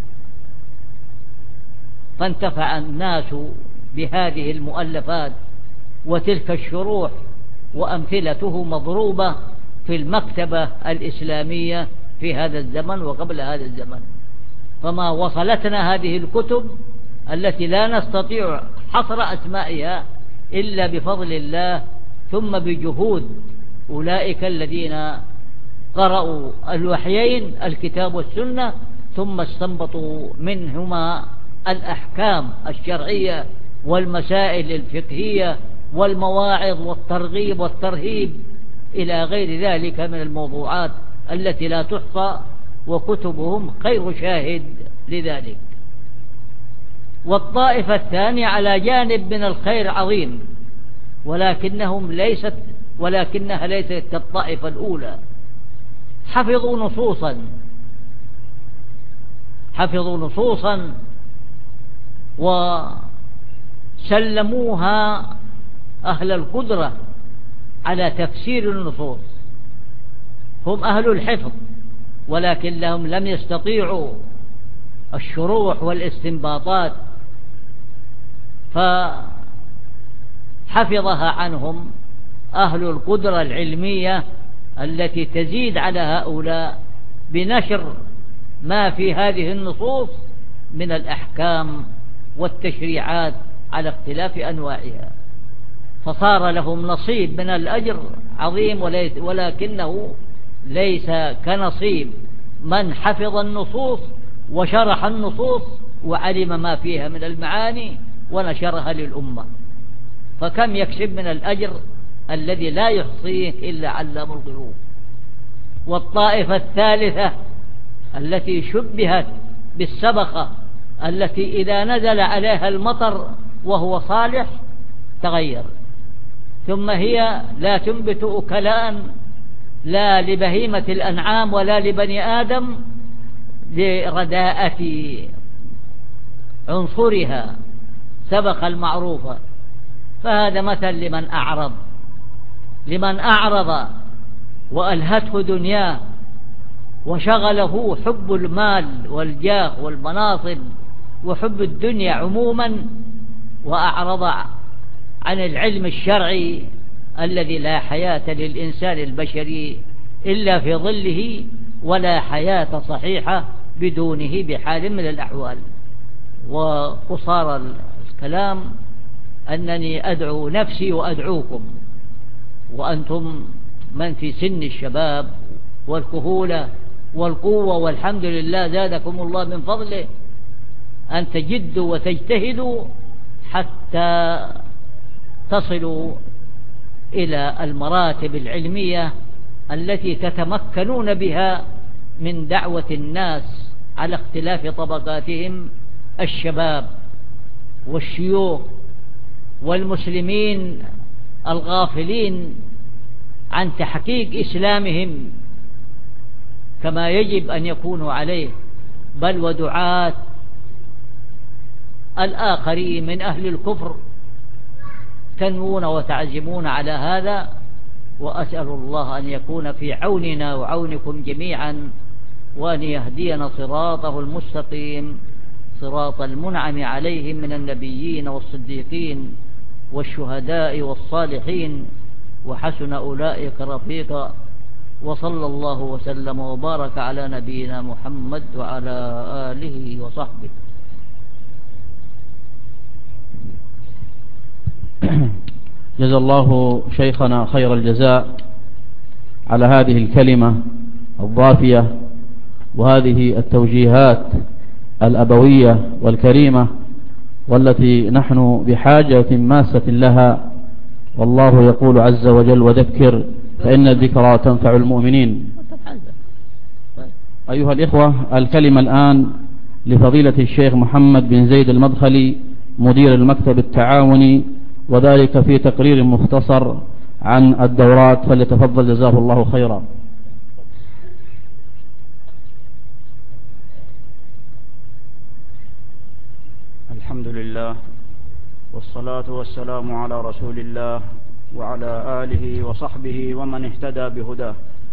فانتفع الناس بهذه المؤلفات، وتلك الشروح وأمثلته مضروبة في المكتبة الإسلامية في هذا الزمن وقبل هذا الزمن. فما وصلتنا هذه الكتب التي لا نستطيع حصر أسمائها إلا بفضل الله ثم بجهود أولئك الذين قرأوا الوحيين الكتاب والسنة ثم استنبطوا منهما الأحكام الشرعية والمسائل الفقهية والمواعظ والترغيب والترهيب إلى غير ذلك من الموضوعات التي لا تحصى، وكتبهم خير شاهد لذلك. والطائفة الثانية على جانب من الخير عظيم، ولكنهم ليست ولكنها ليست كالطائفة الأولى، حفظوا نصوصا حفظوا نصوصا وسلموها أهل القدرة على تفسير النصوص، هم أهل الحفظ ولكنهم لم يستطيعوا الشروح والاستنباطات، فحفظها عنهم أهل القدرة العلمية التي تزيد على هؤلاء بنشر ما في هذه النصوص من الأحكام والتشريعات على اختلاف أنواعها، فصار لهم نصيب من الأجر عظيم، ولكنه ليس كنصيب من حفظ النصوص وشرح النصوص وعلم ما فيها من المعاني ونشرها للأمة، فكم يكسب من الأجر الذي لا يحصيه إلا علام الغيوب. والطائفة الثالثة التي شبهت بالسبخة التي إذا نزل عليها المطر وهو صالح تغير، ثم هي لا تنبت أكلاء لا لبهيمة الأنعام ولا لبني آدم لرداءة عنصرها سبق المعروفة. فهذا مثل لمن أعرض لمن أعرض وألهته دنياه وشغله حب المال والجاه والمناصب وحب الدنيا عموما، وأعرض عن العلم الشرعي الذي لا حياة للإنسان البشري إلا في ظله، ولا حياة صحيحة بدونه بحال من الأحوال. وقصار الكلام أنني أدعو نفسي وأدعوكم، وأنتم من في سن الشباب والكهولة والقوة والحمد لله زادكم الله من فضله، أن تجدوا وتجتهدوا حتى تصلوا إلى المراتب العلمية التي تتمكنون بها من دعوة الناس على اختلاف طبقاتهم، الشباب والشيوخ والمسلمين الغافلين عن تحقيق إسلامهم كما يجب أن يكونوا عليه، بل ودعاة الآخرين من أهل الكفر تنوون وتعزمون على هذا. وأسأل الله أن يكون في عوننا وعونكم جميعا، وأن يهدينا صراطه المستقيم، صراط المنعم عليهم من النبيين والصديقين والشهداء والصالحين، وحسن أولئك رفيقا. وصلى الله وسلم وبارك على نبينا محمد وعلى آله وصحبه. جزا الله شيخنا خير الجزاء على هذه الكلمة الضافية وهذه التوجيهات الأبوية والكريمة، والتي نحن بحاجة ماسة لها. والله يقول عز وجل: وذكر فإن الذكرى تنفع المؤمنين. أيها الإخوة، الكلمة الآن لفضيلة الشيخ محمد بن زيد المدخلي مدير المكتب التعاوني، وذلك في تقرير مختصر عن الدورات، فليتفضل جزاه الله خيرا. الحمد لله والصلاة والسلام على رسول الله وعلى آله وصحبه ومن اهتدى بهداه.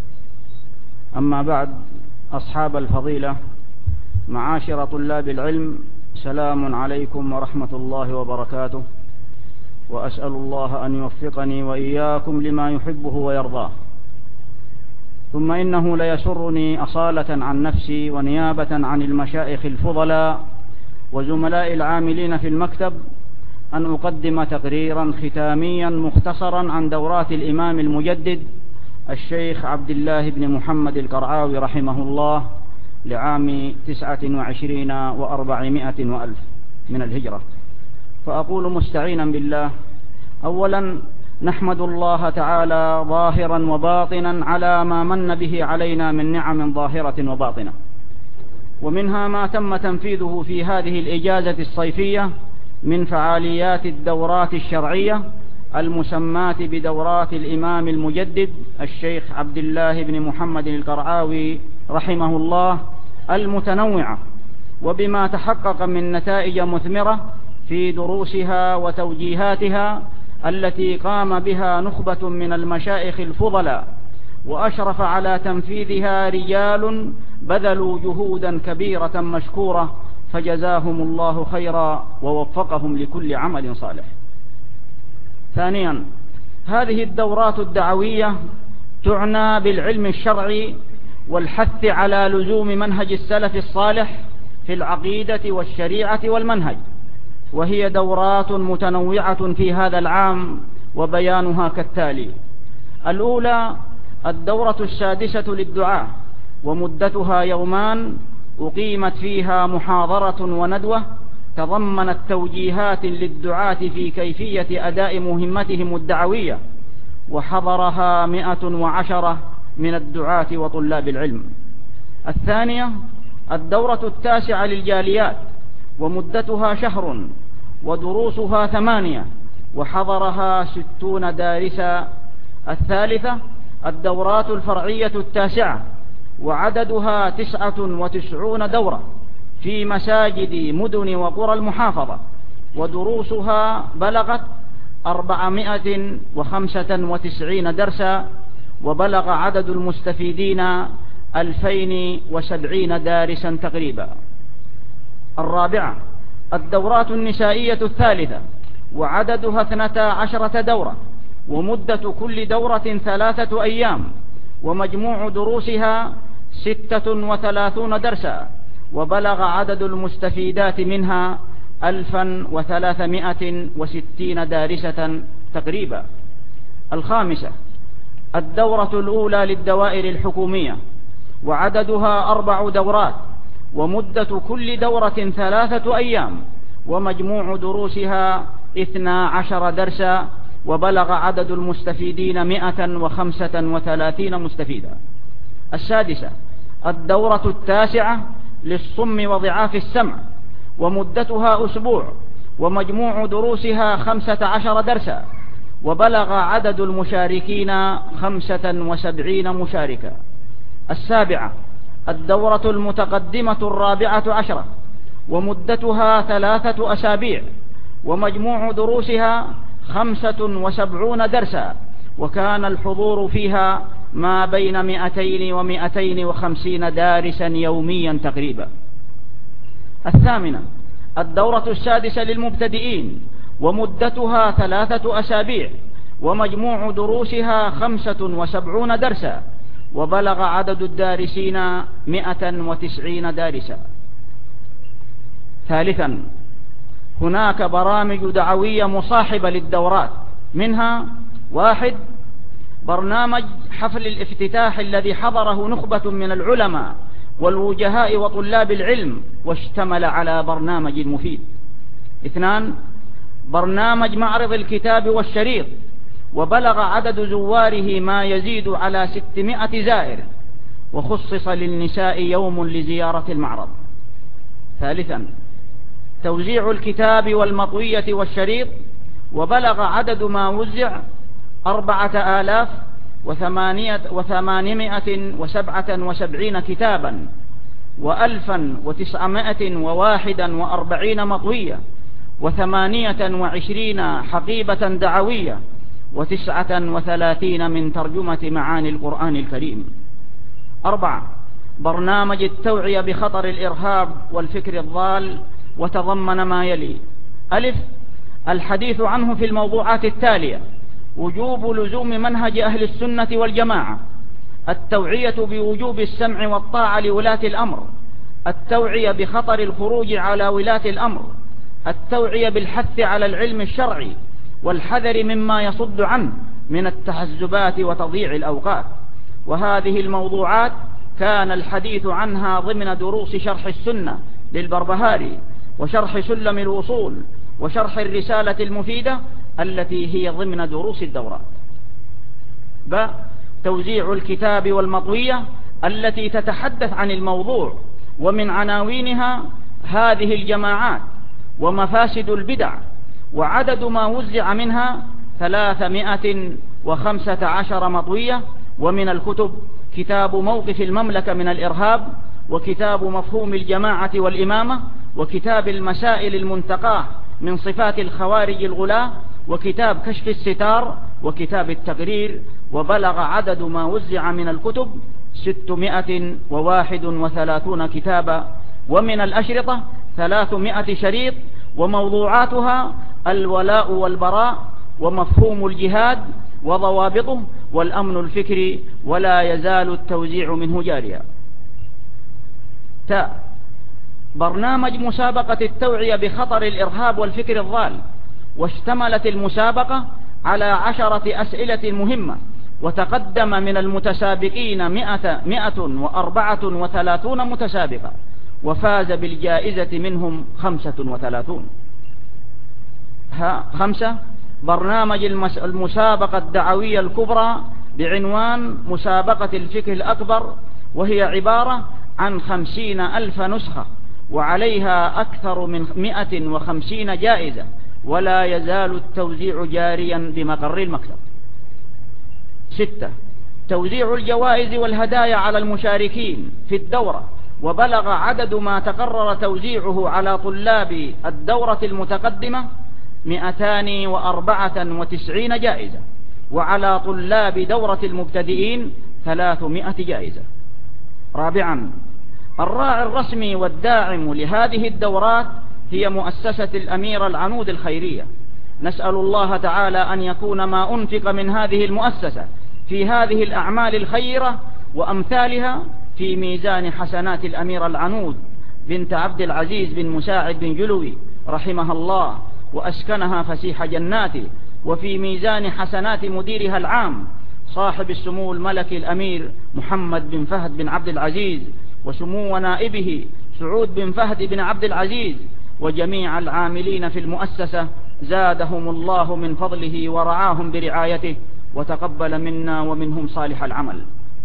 أما بعد، أصحاب الفضيلة، معاشر طلاب العلم، سلام عليكم ورحمة الله وبركاته، وأسأل الله أن يوفقني وإياكم لما يحبه ويرضاه. ثم إنه ليسرني أصالة عن نفسي ونيابة عن المشايخ الفضلاء وزملاء العاملين في المكتب أن أقدم تقريرا ختاميا مختصرا عن دورات الإمام المجدد الشيخ عبد الله بن محمد القرعاوي رحمه الله لعام تسعة وعشرين وأربعمائة وألف من الهجرة. فأقول مستعينا بالله: أولا نحمد الله تعالى ظاهرا وباطنا على ما من به علينا من نعم ظاهرة وباطنة، ومنها ما تم تنفيذه في هذه الإجازة الصيفية من فعاليات الدورات الشرعية المسماة بدورات الإمام المجدد الشيخ عبد الله بن محمد القرعاوي رحمه الله المتنوعة، وبما تحقق من نتائج مثمرة في دروسها وتوجيهاتها التي قام بها نخبة من المشايخ الفضلاء، وأشرف على تنفيذها رجال بذلوا جهودا كبيرة مشكورة، فجزاهم الله خيرا ووفقهم لكل عمل صالح. ثانيا، هذه الدورات الدعوية تعنى بالعلم الشرعي والحث على لزوم منهج السلف الصالح في العقيدة والشريعة والمنهج، وهي دورات متنوعة في هذا العام، وبيانها كالتالي: الأولى الدورة السادسة للدعاء، ومدتها يومان، أقيمت فيها محاضرة وندوة تضمنت توجيهات للدعاة في كيفية أداء مهمتهم الدعوية، وحضرها مئة وعشرة من الدعاة وطلاب العلم. الثانية الدورة التاسعة للجاليات، ومدتها شهر، ودروسها ثمانية، وحضرها ستون دارسا. الثالثة الدورات الفرعية التاسعة، وعددها تسعة وتسعون دورة في مساجد مدن وقرى المحافظة، ودروسها بلغت أربعمائة وخمسة وتسعين درسا، وبلغ عدد المستفيدين ألفين وسبعين دارسا تقريبا. الرابعة الدورات النسائية الثالثة، وعددها اثنتا عشرة دورة، ومدة كل دورة ثلاثة أيام، ومجموع دروسها ستة وثلاثون درسا، وبلغ عدد المستفيدات منها ألفا وثلاثمائة وستين دارسة تقريبا. الخامسة الدورة الأولى للدوائر الحكومية، وعددها أربع دورات، ومدة كل دورة ثلاثة أيام، ومجموع دروسها اثنا عشر درسا، وبلغ عدد المستفيدين مئة وخمسة وثلاثين مستفيدا. السادسة الدورة التاسعة للصم وضعاف السمع، ومدتها أسبوع، ومجموع دروسها خمسة عشر درسا، وبلغ عدد المشاركين خمسة وسبعين مشاركا. السابعة الدورة المتقدمة الرابعة عشرة، ومدتها ثلاثة أسابيع، ومجموع دروسها خمسة وسبعون درسا، وكان الحضور فيها ما بين مئتين ومئتين وخمسين دارسا يوميا تقريبا. الثامنة الدورة السادسة للمبتدئين، ومدتها ثلاثة أسابيع، ومجموع دروسها خمسة وسبعون درسا، وبلغ عدد الدارسين مئة وتسعين دارسا. ثالثا هناك برامج دعوية مصاحبة للدورات، منها: واحد برنامج حفل الافتتاح الذي حضره نخبة من العلماء والوجهاء وطلاب العلم، واشتمل على برنامج مفيد. اثنان برنامج معرض الكتاب والشريط، وبلغ عدد زواره ما يزيد على ستمائة زائر، وخصص للنساء يوم لزيارة المعرض. ثالثا توزيع الكتاب والمطوية والشريط، وبلغ عدد ما وزع أربعة آلاف وثمانمائة وسبعة وسبعين كتابا وألفا وتسعمائة وواحدا وأربعين مطوية وثمانية وعشرين حقيبة دعوية وتسعة وثلاثين من ترجمة معاني القرآن الكريم. أربعة برنامج التوعية بخطر الإرهاب والفكر الضال، وتضمن ما يلي: ألف الحديث عنه في الموضوعات التالية: وجوب لزوم منهج أهل السنة والجماعة، التوعية بوجوب السمع والطاعة لولاة الأمر، التوعية بخطر الخروج على ولاة الأمر، التوعية بالحث على العلم الشرعي والحذر مما يصد عنه من التحزبات وتضييع الأوقات. وهذه الموضوعات كان الحديث عنها ضمن دروس شرح السنة للبربهاري، وشرح سلم الوصول، وشرح الرسالة المفيدة التي هي ضمن دروس الدورات. ب توزيع الكتاب والمطوية التي تتحدث عن الموضوع، ومن عناوينها هذه الجماعات ومفاسد البدع، وعدد ما وزع منها ثلاثمائة وخمسة عشر مطوية. ومن الكتب كتاب موقف المملكة من الإرهاب، وكتاب مفهوم الجماعة والإمامة، وكتاب المسائل المنتقاة من صفات الخوارج الغلاة، وكتاب كشف الستار، وكتاب التقرير. وبلغ عدد ما وزع من الكتب ستمائة وواحد وثلاثون كتابا. ومن الأشرطة ثلاثمائة شريط، وموضوعاتها الولاء والبراء، ومفهوم الجهاد وضوابطه، والأمن الفكري، ولا يزال التوزيع منه جاريا. تاء برنامج مسابقة التوعية بخطر الإرهاب والفكر الضال، واشتملت المسابقة على عشرة أسئلة مهمة، وتقدم من المتسابقين مئة, مئة وأربعة وثلاثون متسابقة، وفاز بالجائزة منهم خمسة وثلاثون. ها خمسة برنامج المسابقة الدعوية الكبرى بعنوان مسابقة الفكر الأكبر، وهي عبارة عن خمسين ألف نسخة، وعليها أكثر من مئة وخمسين جائزة، ولا يزال التوزيع جاريا بمقر المكتب. ستة توزيع الجوائز والهدايا على المشاركين في الدورة، وبلغ عدد ما تقرر توزيعه على طلاب الدورة المتقدمة مئتان وأربعة وتسعين جائزة، وعلى طلاب دورة المبتدئين ثلاثمائة جائزة. رابعا الراعي الرسمي والداعم لهذه الدورات هي مؤسسة الأمير العنود الخيرية. نسأل الله تعالى أن يكون ما أنفق من هذه المؤسسة في هذه الأعمال الخيرة وأمثالها في ميزان حسنات الأمير العنود بنت عبد العزيز بن مساعد بن جلوي رحمها الله وأسكنها فسيح جناته، وفي ميزان حسنات مديرها العام صاحب السمو الملكي الأمير محمد بن فهد بن عبد العزيز، وسمو نائبه سعود بن فهد بن عبد العزيز، وجميع العاملين في المؤسسة، زادهم الله من فضله ورعاهم برعايته، وتقبل منا ومنهم صالح العمل.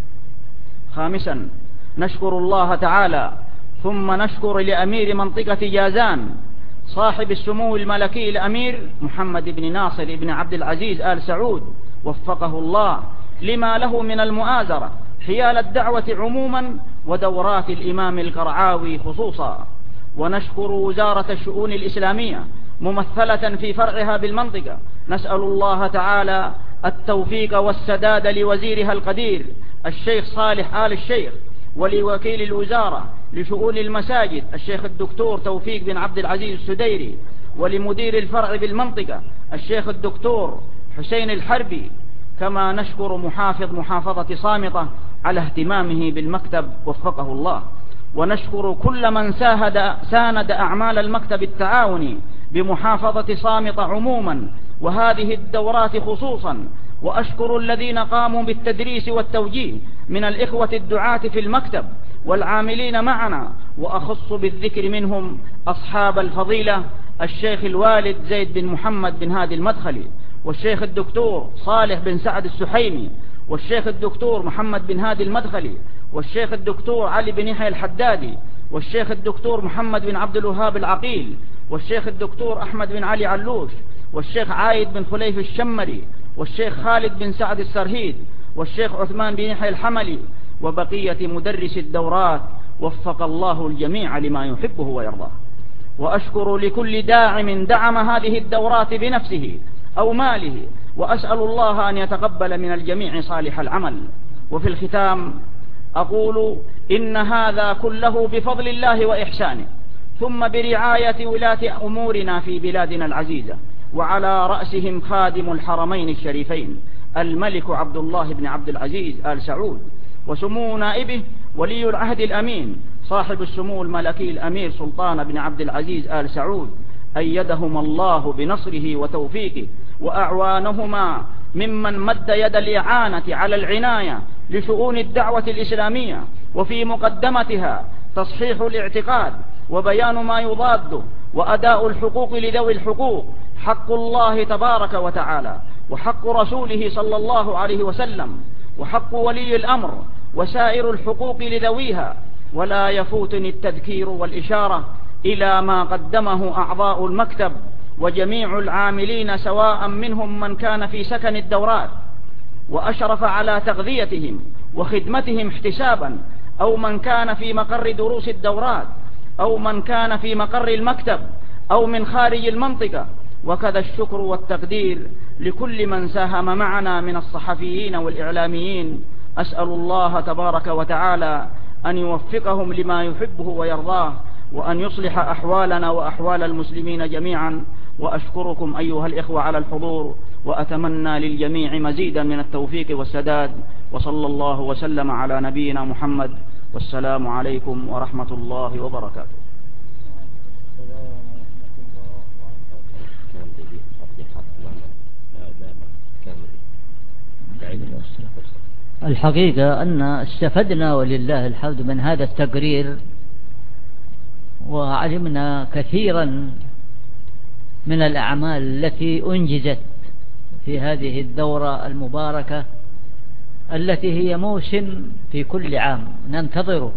خامسا نشكر الله تعالى ثم نشكر لأمير منطقة جازان صاحب السمو الملكي الأمير محمد بن ناصر بن عبد العزيز آل سعود، وفقه الله لما له من المؤازرة حيال الدعوة عموما ودورات الإمام القرعاوي خصوصا. ونشكر وزارة الشؤون الإسلامية ممثلة في فرعها بالمنطقة، نسأل الله تعالى التوفيق والسداد لوزيرها القدير الشيخ صالح آل الشيخ، ولوكيل الوزارة لشؤون المساجد الشيخ الدكتور توفيق بن عبد العزيز السديري، ولمدير الفرع بالمنطقة الشيخ الدكتور حسين الحربي. كما نشكر محافظ محافظة صامتة على اهتمامه بالمكتب، وفقه الله. ونشكر كل من ساهد ساند أعمال المكتب التعاوني بمحافظة صامتة عموما وهذه الدورات خصوصا. وأشكر الذين قاموا بالتدريس والتوجيه من الإخوة الدعاة في المكتب والعاملين معنا، وأخص بالذكر منهم أصحاب الفضيلة الشيخ الوالد زيد بن محمد بن هادي المدخلي، والشيخ الدكتور صالح بن سعد السحيمي، والشيخ الدكتور محمد بن هادي المدخلي، والشيخ الدكتور علي بن يحيى الحدادي، والشيخ الدكتور محمد بن عبد الوهاب العقيل، والشيخ الدكتور أحمد بن علي علوش، والشيخ عايد بن خليف الشمري، والشيخ خالد بن سعد السرهيد، والشيخ عثمان بن يحيى الحملي، وبقية مدرس الدورات، وفق الله الجميع لما يحبه ويرضاه. وأشكر لكل داعم دعم هذه الدورات بنفسه أو ماله، وأسأل الله أن يتقبل من الجميع صالح العمل. وفي الختام أقول إن هذا كله بفضل الله وإحسانه، ثم برعاية ولاة أمورنا في بلادنا العزيزة، وعلى رأسهم خادم الحرمين الشريفين الملك عبد الله بن عبد العزيز آل سعود، وسمو نائبه ولي العهد الأمين صاحب السمو الملكي الأمير سلطان بن عبد العزيز آل سعود، أيدهما الله بنصره وتوفيقه، وأعوانهما ممن مد يد الإعانة على العناية لشؤون الدعوة الإسلامية، وفي مقدمتها تصحيح الاعتقاد وبيان ما يضاده، وأداء الحقوق لذوي الحقوق، حق الله تبارك وتعالى، وحق رسوله صلى الله عليه وسلم، وحق ولي الأمر، وسائر الحقوق لذويها. ولا يفوتني التذكير والإشارة إلى ما قدمه أعضاء المكتب وجميع العاملين، سواء منهم من كان في سكن الدورات وأشرف على تغذيتهم وخدمتهم احتسابا، أو من كان في مقر دروس الدورات، أو من كان في مقر المكتب، أو من خارج المنطقة. وكذا الشكر والتقدير لكل من ساهم معنا من الصحفيين والإعلاميين. أسأل الله تبارك وتعالى أن يوفقهم لما يحبه ويرضاه، وأن يصلح أحوالنا وأحوال المسلمين جميعا. وأشكركم أيها الإخوة على الحضور، وأتمنى للجميع مزيدا من التوفيق والسداد. وصلى الله وسلم على نبينا محمد، والسلام عليكم ورحمة الله وبركاته. الحقيقة أن استفدنا ولله الحمد من هذا التقرير، وعلمنا كثيرا من الأعمال التي أنجزت في هذه الدورة المباركة، التي هي موسم في كل عام ننتظره،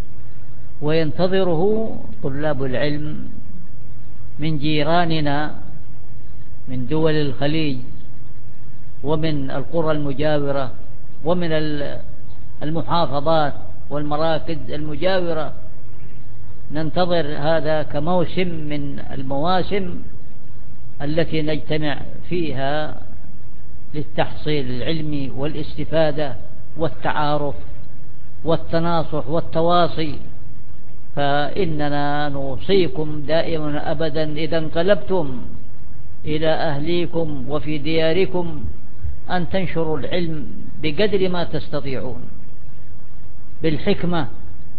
وينتظره طلاب العلم من جيراننا من دول الخليج ومن القرى المجاورة ومن المحافظات والمراكز المجاورة. ننتظر هذا كموسم من المواسم التي نجتمع فيها للتحصيل العلمي والاستفادة والتعارف والتناصح والتواصي. فإننا نوصيكم دائما أبدا إذا انقلبتم إلى أهليكم وفي دياركم أن تنشروا العلم بقدر ما تستطيعون، بالحكمة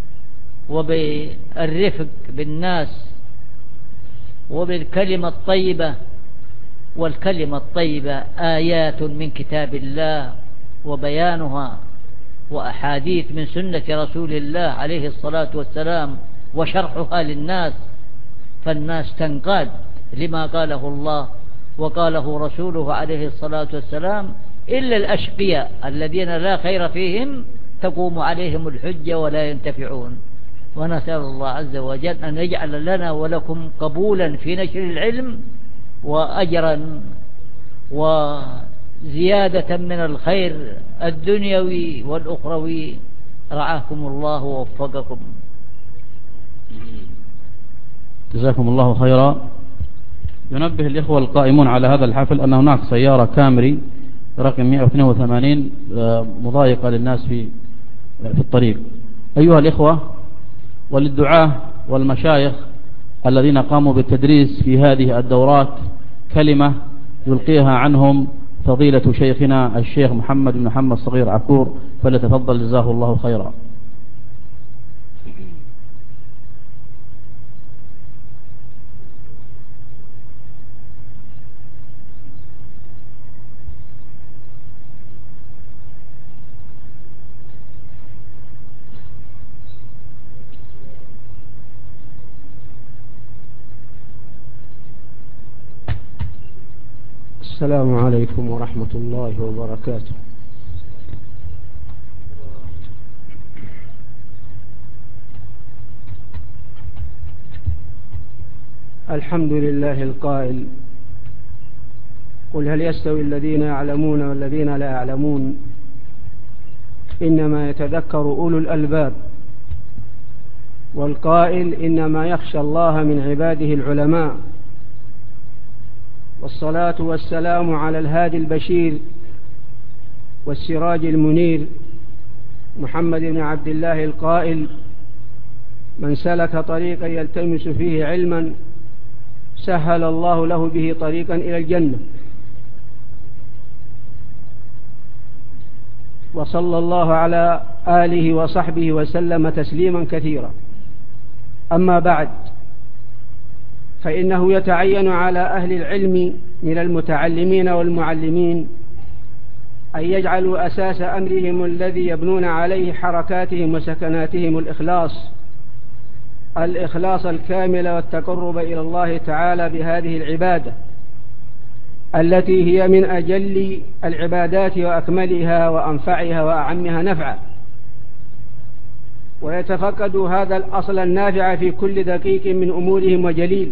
وبالرفق بالناس وبالكلمة الطيبة. والكلمة الطيبة آيات من كتاب الله وبيانها، وأحاديث من سنة رسول الله عليه الصلاة والسلام وشرحها للناس، فالناس تنقاد لما قاله الله وقاله رسوله عليه الصلاة والسلام، إلا الأشقياء الذين لا خير فيهم تقوم عليهم الحجة ولا ينتفعون. ونسأل الله عز وجل أن يجعل لنا ولكم قبولا في نشر العلم، وأجرا وزيادة من الخير الدنيوي والأخروي. رعاكم الله ووفقكم. جزاكم الله خيرا. ينبه الإخوة القائمون على هذا الحفل أن هناك سيارة كامري رقم مئة واثنين وثمانين مضايقة للناس في في الطريق. أيها الإخوة وللدعاة والمشايخ الذين قاموا بالتدريس في هذه الدورات كلمة يلقيها عنهم فضيلة شيخنا الشيخ محمد بن محمد صغير عكور، فليتفضل جزاه الله خيرا. السلام عليكم ورحمة الله وبركاته. الحمد لله القائل: قل هل يستوي الذين يعلمون والذين لا يعلمون إنما يتذكر أولو الألباب. والقائل: إنما يخشى الله من عباده العلماء. والصلاة والسلام على الهادي البشير والسراج المنير محمد بن عبد الله القائل: من سلك طريقا يلتمس فيه علما سهل الله له به طريقا إلى الجنة. وصلى الله على آله وصحبه وسلم تسليما كثيرا. أما بعد، فإنه يتعين على أهل العلم من المتعلمين والمعلمين أن يجعلوا أساس أمرهم الذي يبنون عليه حركاتهم وسكناتهم الإخلاص الإخلاص الكامل والتقرب إلى الله تعالى بهذه العبادة التي هي من أجل العبادات وأكملها وأنفعها وأعمها نفعا. ويتفقدوا هذا الأصل النافع في كل دقيق من أمورهم وجليل،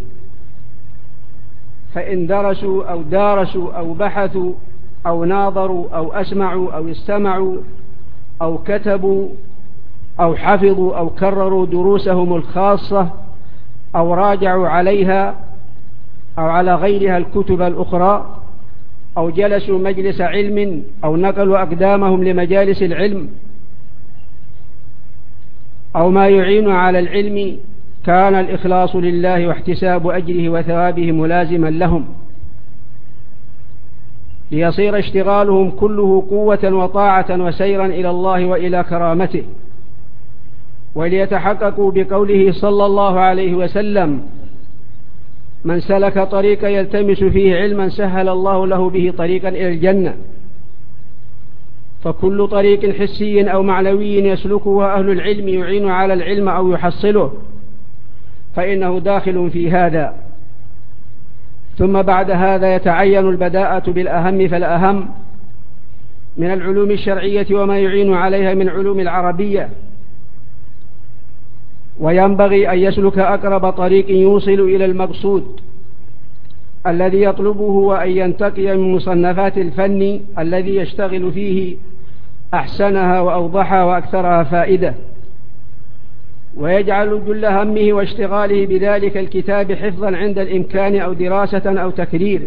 فإن درسوا أو دارسوا أو بحثوا أو ناظروا أو أسمعوا أو استمعوا أو كتبوا أو حفظوا أو كرروا دروسهم الخاصة أو راجعوا عليها أو على غيرها الكتب الأخرى أو جلسوا مجلس علم أو نقلوا أقدامهم لمجالس العلم أو ما يعين على العلم، كان الإخلاص لله واحتساب أجره وثوابه ملازما لهم، ليصير اشتغالهم كله قوة وطاعة وسيرا إلى الله وإلى كرامته، وليتحققوا بقوله صلى الله عليه وسلم: من سلك طريقا يلتمس فيه علما سهل الله له به طريقا إلى الجنة. فكل طريق حسي أو معنوي يسلكه أهل العلم يعين على العلم أو يحصله فإنه داخل في هذا. ثم بعد هذا يتعين البداءة بالأهم فالأهم من العلوم الشرعية وما يعين عليها من علوم العربية، وينبغي أن يسلك أقرب طريق يوصل إلى المقصود الذي يطلبه، وأن ينتقي من مصنفات الفن الذي يشتغل فيه أحسنها وأوضحها وأكثرها فائدة، ويجعل جل همه واشتغاله بذلك الكتاب حفظا عند الإمكان أو دراسة أو تكرير،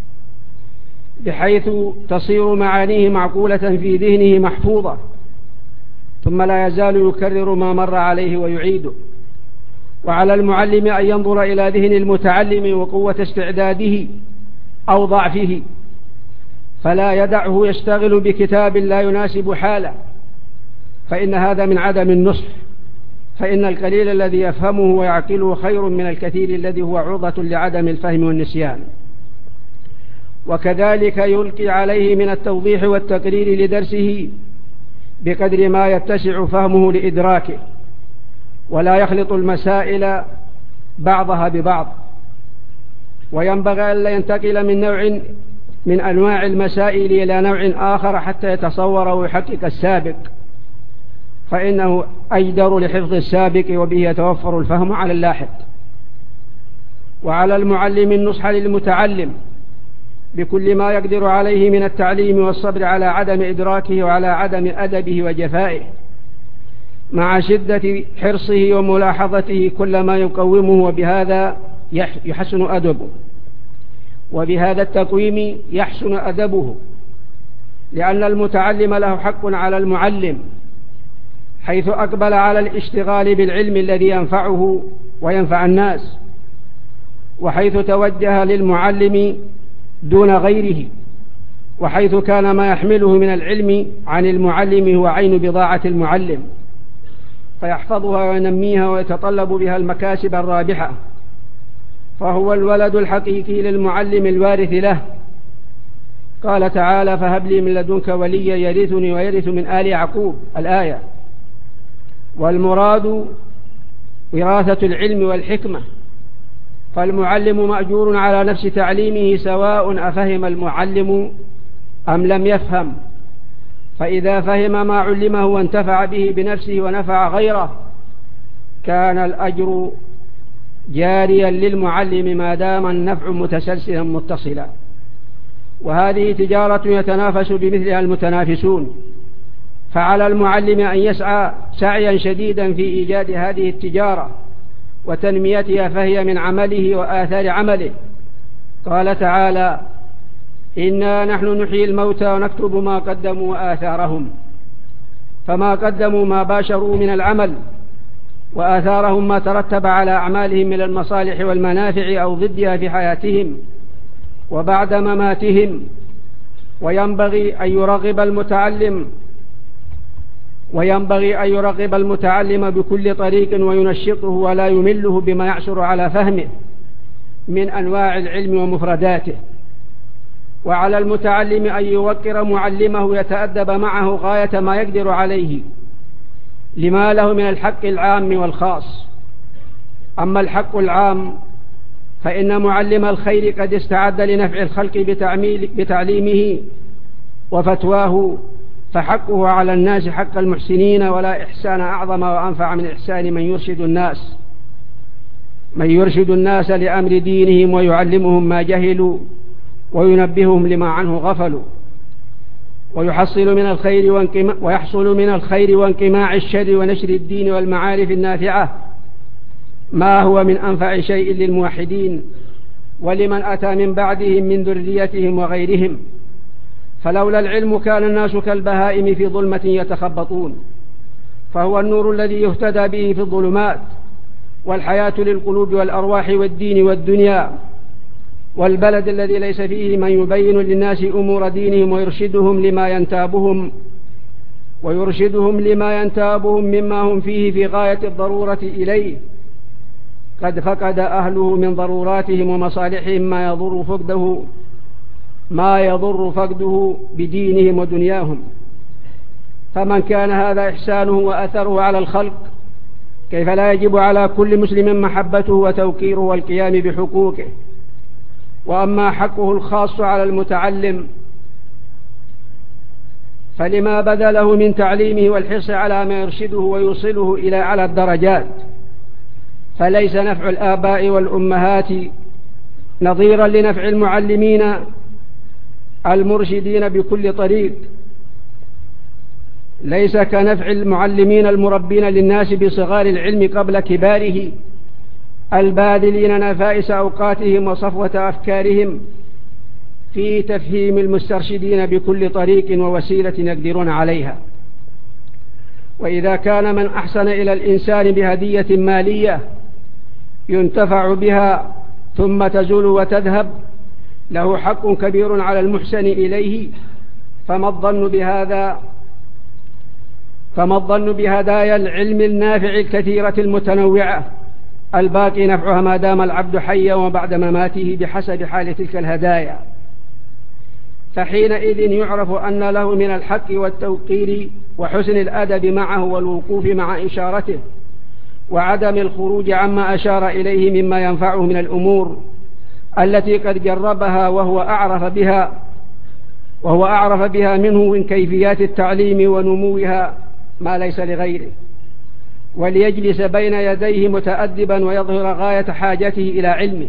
بحيث تصير معانيه معقولة في ذهنه محفوظة، ثم لا يزال يكرر ما مر عليه ويعيده. وعلى المعلم أن ينظر إلى ذهن المتعلم وقوة استعداده أو ضعفه، فلا يدعه يشتغل بكتاب لا يناسب حاله، فإن هذا من عدم النصح، فإن القليل الذي يفهمه ويعقله خير من الكثير الذي هو عرضة لعدم الفهم والنسيان. وكذلك يلقي عليه من التوضيح والتقرير لدرسه بقدر ما يتسع فهمه لإدراكه، ولا يخلط المسائل بعضها ببعض. وينبغي ألا ينتقل من نوع من أنواع المسائل إلى نوع آخر حتى يتصور ويحقق السابق، فإنه أجدر لحفظ السابق وبه يتوفر الفهم على اللاحق. وعلى المعلم النصح للمتعلم بكل ما يقدر عليه من التعليم والصبر على عدم إدراكه وعلى عدم أدبه وجفائه، مع شدة حرصه وملاحظته كل ما يقومه، وبهذا يحسن أدبه، وبهذا التقويم يحسن أدبه، لأن المتعلم له حق على المعلم، حيث أقبل على الاشتغال بالعلم الذي ينفعه وينفع الناس، وحيث توجه للمعلم دون غيره، وحيث كان ما يحمله من العلم عن المعلم هو عين بضاعة المعلم، فيحفظها وينميها ويتطلب بها المكاسب الرابحة، فهو الولد الحقيقي للمعلم الوارث له. قال تعالى: فهب لي من لدنك وليا يرثني ويرث من آل يعقوب، الآية. والمراد وراثة العلم والحكمة، فالمعلم مأجور على نفس تعليمه سواء أفهم المعلم أم لم يفهم، فإذا فهم ما علمه وانتفع به بنفسه ونفع غيره كان الأجر جاريا للمعلم ما دام النفع متسلسلا متصلا، وهذه تجارة يتنافس بمثلها المتنافسون، فعلى المعلم أن يسعى سعيا شديدا في إيجاد هذه التجارة وتنميتها، فهي من عمله وآثار عمله. قال تعالى: إنا نحن نحيي الموتى ونكتب ما قدموا وآثارهم، فما قدموا ما باشروا من العمل، وآثارهم ما ترتب على أعمالهم من المصالح والمنافع أو ضدها في حياتهم وبعد مماتهم. وينبغي أن يرغب المتعلم وينبغي أن يرغب المتعلم بكل طريق وينشطه ولا يمله بما يعسر على فهمه من أنواع العلم ومفرداته. وعلى المتعلم أن يوقر معلمه يتأدب معه غاية ما يقدر عليه لما له من الحق العام والخاص. أما الحق العام فإن معلم الخير قد استعد لنفع الخلق بتعليمه وفتواه، فحقه على الناس حق المحسنين، ولا إحسان أعظم وأنفع من إحسان من يرشد الناس من يرشد الناس لأمر دينهم ويعلمهم ما جهلوا وينبههم لما عنه غفلوا. ويحصل من الخير وانقماع ويحصل من الخير وانقماع الشر ونشر الدين والمعارف النافعة ما هو من أنفع شيء للموحدين ولمن أتى من بعدهم من ذريتهم وغيرهم. فلولا العلم كان الناس كالبهائم في ظلمة يتخبطون، فهو النور الذي يهتدى به في الظلمات، والحياة للقلوب والأرواح والدين والدنيا، والبلد الذي ليس فيه من يبين للناس أمور دينهم ويرشدهم لما ينتابهم ويرشدهم لما ينتابهم مما هم فيه في غاية الضرورة إليه، قد فقد أهله من ضروراتهم ومصالحهم ما يضر فقده ما يضر فقده بدينهم ودنياهم. فمن كان هذا إحسانه وأثره على الخلق، كيف لا يجب على كل مسلم محبته وتوقيره والقيام بحقوقه. وأما حقه الخاص على المتعلم فلما بذله من تعليمه والحرص على ما يرشده ويوصله إلى أعلى الدرجات، فليس نفع الآباء والأمهات نظيرا لنفع المعلمين المرشدين بكل طريق، ليس كنفع المعلمين المربين للناس بصغار العلم قبل كباره، الباذلين نفائس أوقاتهم وصفوة أفكارهم في تفهيم المسترشدين بكل طريق ووسيلة يقدرون عليها. وإذا كان من أحسن إلى الإنسان بهدية مالية ينتفع بها ثم تزول وتذهب له حق كبير على المحسن إليه، فما الظن بهذا فما الظن بهدايا العلم النافع الكثيرة المتنوعة الباقي نفعها ما دام العبد حيا وبعد مماته بحسب حال تلك الهدايا. فحينئذ يعرف أن له من الحق والتوقير وحسن الأدب معه والوقوف مع إشارته وعدم الخروج عما أشار إليه مما ينفعه من الأمور التي قد جربها وهو أعرف بها وهو أعرف بها منه من كيفيات التعليم ونموها ما ليس لغيره، وليجلس بين يديه متأدبا ويظهر غاية حاجته إلى علمه،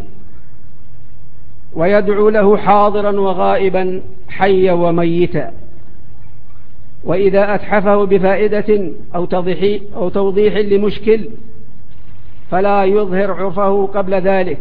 ويدعو له حاضرا وغائبا حيا وميتا. وإذا أتحفه بفائدة أو توضيح, أو توضيح لمشكل فلا يظهر عرفه قبل ذلك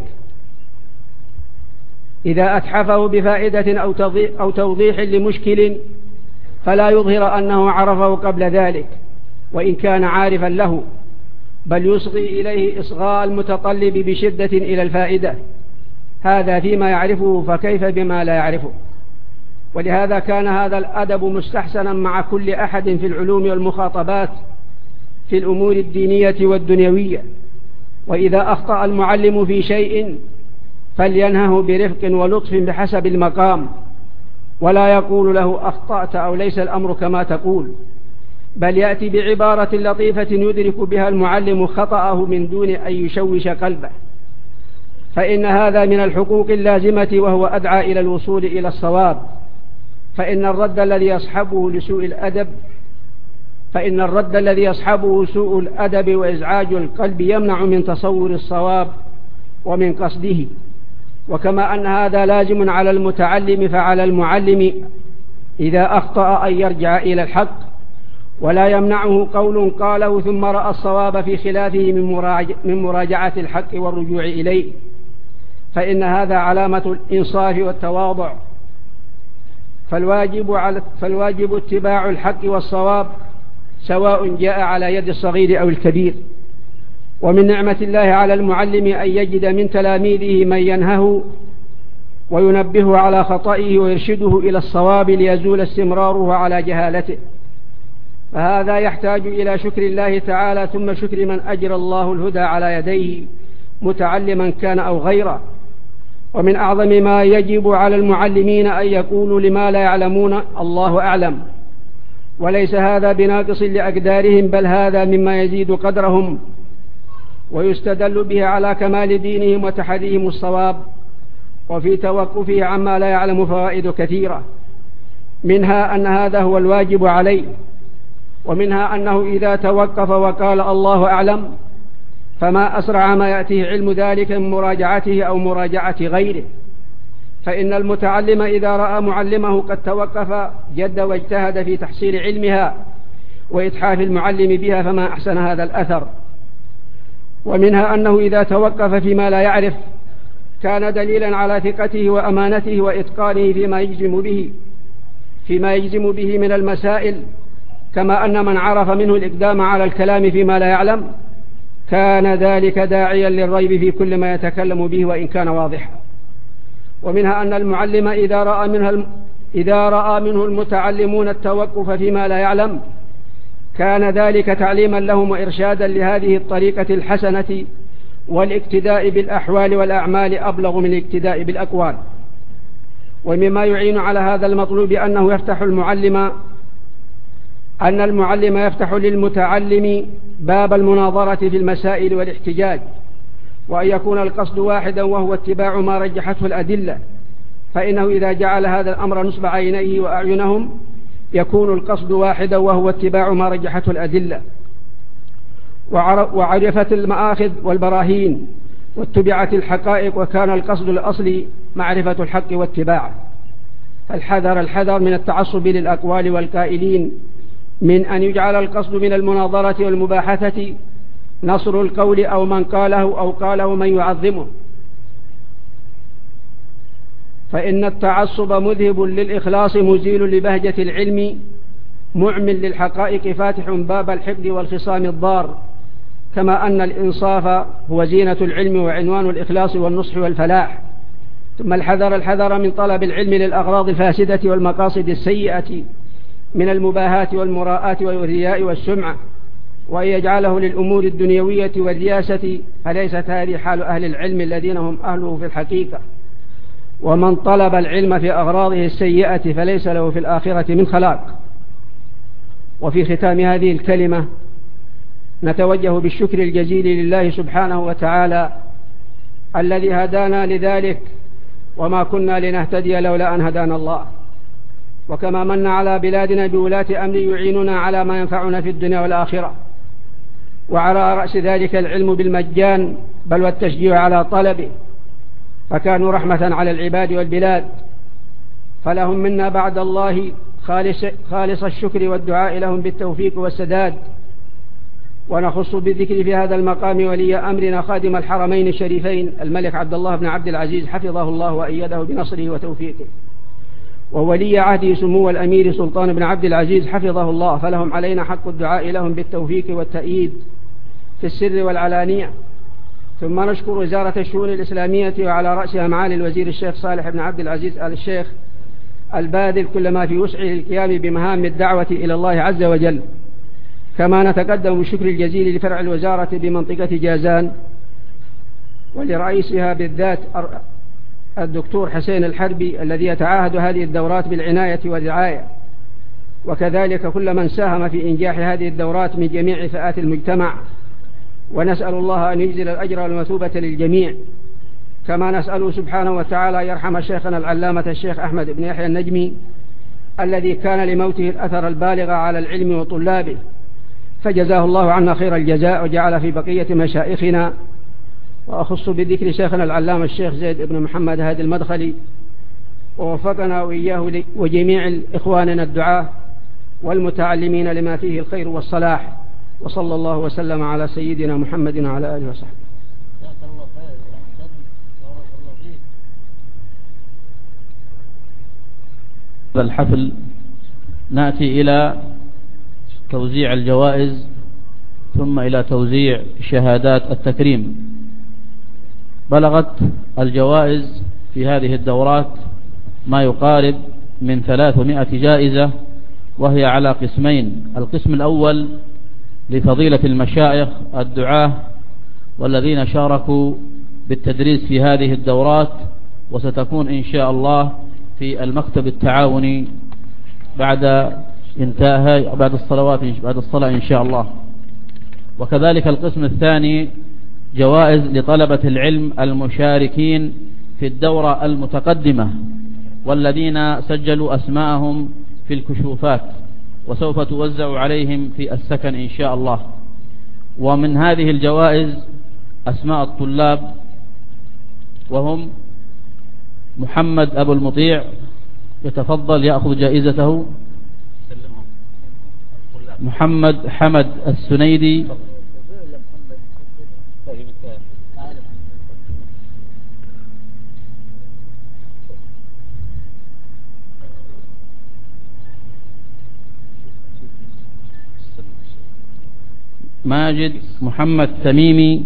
إذا أتحفه بفائدة أو توضيح لمشكل فلا يظهر أنه عرفه قبل ذلك وإن كان عارفا له، بل يصغي إليه إصغاء المتطلب بشدة إلى الفائدة، هذا فيما يعرفه فكيف بما لا يعرفه. ولهذا كان هذا الأدب مستحسنا مع كل أحد في العلوم والمخاطبات في الأمور الدينية والدنيوية. وإذا أخطأ المعلم في شيء فلينهه برفق ولطف بحسب المقام، ولا يقول له أخطأت أو ليس الأمر كما تقول، بل يأتي بعبارة لطيفة يدرك بها المعلم خطأه من دون أن يشوش قلبه، فإن هذا من الحقوق اللازمة وهو أدعى إلى الوصول إلى الصواب. فإن الرد الذي يصحبه لسوء الأدب فإن الرد الذي يصحبه سوء الأدب وإزعاج القلب يمنع من تصور الصواب ومن قصده. وكما أن هذا لازم على المتعلم فعلى المعلم إذا أخطأ أن يرجع إلى الحق، ولا يمنعه قول قاله ثم رأى الصواب في خلافه من مراجعة الحق والرجوع إليه، فإن هذا علامة الإنصاف والتواضع. فالواجب, على فالواجب اتباع الحق والصواب سواء جاء على يد الصغير أو الكبير. ومن نعمة الله على المعلم أن يجد من تلاميذه من ينهه وينبه على خطئه ويرشده إلى الصواب ليزول استمراره على جهالته، فهذا يحتاج إلى شكر الله تعالى ثم شكر من أجرى الله الهدى على يديه متعلما كان أو غيره. ومن أعظم ما يجب على المعلمين أن يقولوا لما لا يعلمون الله أعلم، وليس هذا بناقص لأقدارهم، بل هذا مما يزيد قدرهم ويستدل به على كمال دينهم وتحريهم الصواب، وفي توقفه عما لا يعلم فوائد كثيرة، منها أن هذا هو الواجب عليه، ومنها أنه إذا توقف وقال الله أعلم فما أسرع ما يأتيه علم ذلك من مراجعته أو مراجعة غيره. فإن المتعلم إذا رأى معلمه قد توقف جد واجتهد في تحصيل علمها وإتحاف المعلم بها فما أحسن هذا الأثر. ومنها أنه إذا توقف فيما لا يعرف كان دليلا على ثقته وأمانته وإتقانه فيما يجزم به فيما يجزم به من المسائل، كما أن من عرف منه الإقدام على الكلام فيما لا يعلم كان ذلك داعيا للريب في كل ما يتكلم به وإن كان واضحا. ومنها أن المعلم إذا رأى منه إذا رأى منه المتعلمون التوقف فيما لا يعلم كان ذلك تعليما لهم وإرشادا لهذه الطريقة الحسنة، والاقتداء بالأحوال والأعمال أبلغ من الاقتداء بالأقوال. ومما يعين على هذا المطلوب أنه يفتح المعلم أن المعلم يفتح للمتعلم باب المناظرة في المسائل والاحتجاج، وأن يكون القصد واحدا وهو اتباع ما رجحته الأدلة، فإنه إذا جعل هذا الأمر نصب عينيه وأعينهم يكون القصد واحدا وهو اتباع ما رجحته الأدلة، وعرفت المآخذ والبراهين واتبعت الحقائق، وكان القصد الأصلي معرفة الحق واتباعه. فالحذر الحذر من التعصب للأقوال والقائلين من أن يجعل القصد من المناظرة والمباحثة نصر القول أو من قاله أو قاله من يعظمه، فإن التعصب مذهب للإخلاص مزيل لبهجة العلم معمل للحقائق فاتح باب الحقد والخصام الضار، كما أن الإنصاف هو زينة العلم وعنوان الإخلاص والنصح والفلاح. ثم الحذر الحذر من طلب العلم للأغراض الفاسدة والمقاصد السيئة من المباهات والمراءات والرياء والسمعة، وأن يجعله للأمور الدنيوية والرياسة، فليست هذه حال أهل العلم الذين هم أهله في الحقيقة. ومن طلب العلم في أغراضه السيئة فليس له في الآخرة من خلاق. وفي ختام هذه الكلمة نتوجه بالشكر الجزيل لله سبحانه وتعالى الذي هدانا لذلك، وما كنا لنهتدي لولا أن هدانا الله. وكما من على بلادنا بولاة أمر يعيننا على ما ينفعنا في الدنيا والآخرة، وعلى رأس ذلك العلم بالمجان بل والتشجيع على طلبه، فكانوا رحمة على العباد والبلاد، فلهم منا بعد الله خالص, خالص الشكر والدعاء لهم بالتوفيق والسداد. ونخص بالذكر في هذا المقام ولي أمرنا خادم الحرمين الشريفين الملك عبد الله بن عبد العزيز حفظه الله وأيده بنصره وتوفيقه، وولي عهده سمو الأمير سلطان بن عبد العزيز حفظه الله، فلهم علينا حق الدعاء لهم بالتوفيق والتأييد في السر والعلانية. ثم نشكر وزارة الشؤون الإسلامية وعلى رأسها معالي الوزير الشيخ صالح بن عبد العزيز آل الشيخ الباذل كل ما في وسعه للقيام بمهام الدعوة إلى الله عز وجل. كما نتقدم بالشكر الجزيل لفرع الوزارة بمنطقة جازان ولرئيسها بالذات الدكتور حسين الحربي الذي يتعاهد هذه الدورات بالعناية والرعاية، وكذلك كل من ساهم في إنجاح هذه الدورات من جميع فئات المجتمع، ونسأل الله أن يجزل الأجر والمثوبة للجميع. كما نسأله سبحانه وتعالى يرحم شيخنا العلامة الشيخ أحمد بن يحيى النجمي الذي كان لموته الأثر البالغ على العلم وطلابه، فجزاه الله عنا خير الجزاء وجعل في بقية مشائخنا وأخص بذكر شيخنا العلامة الشيخ زيد بن محمد هادي المدخلي، ووفقنا وإياه وجميع إخواننا الدعاة والمتعلمين لما فيه الخير والصلاح. وصلى الله وسلم على سيدنا محمد وعلى آله وصحبه. هذا الحفل نأتي إلى توزيع الجوائز ثم إلى توزيع شهادات التكريم. بلغت الجوائز في هذه الدورات ما يقارب من ثلاثمائة جائزة، وهي على قسمين. القسم الأول لفضيلة المشايخ الدعاة والذين شاركوا بالتدريس في هذه الدورات، وستكون إن شاء الله في المكتب التعاوني بعد انتهاء بعد الصلوات بعد الصلاة إن شاء الله. وكذلك القسم الثاني جوائز لطلبة العلم المشاركين في الدورة المتقدمة والذين سجلوا أسماءهم في الكشوفات، وسوف توزع عليهم في السكن إن شاء الله. ومن هذه الجوائز أسماء الطلاب، وهم محمد أبو المطيع، يتفضل يأخذ جائزته. محمد حمد السنيدي، ماجد محمد تميمي،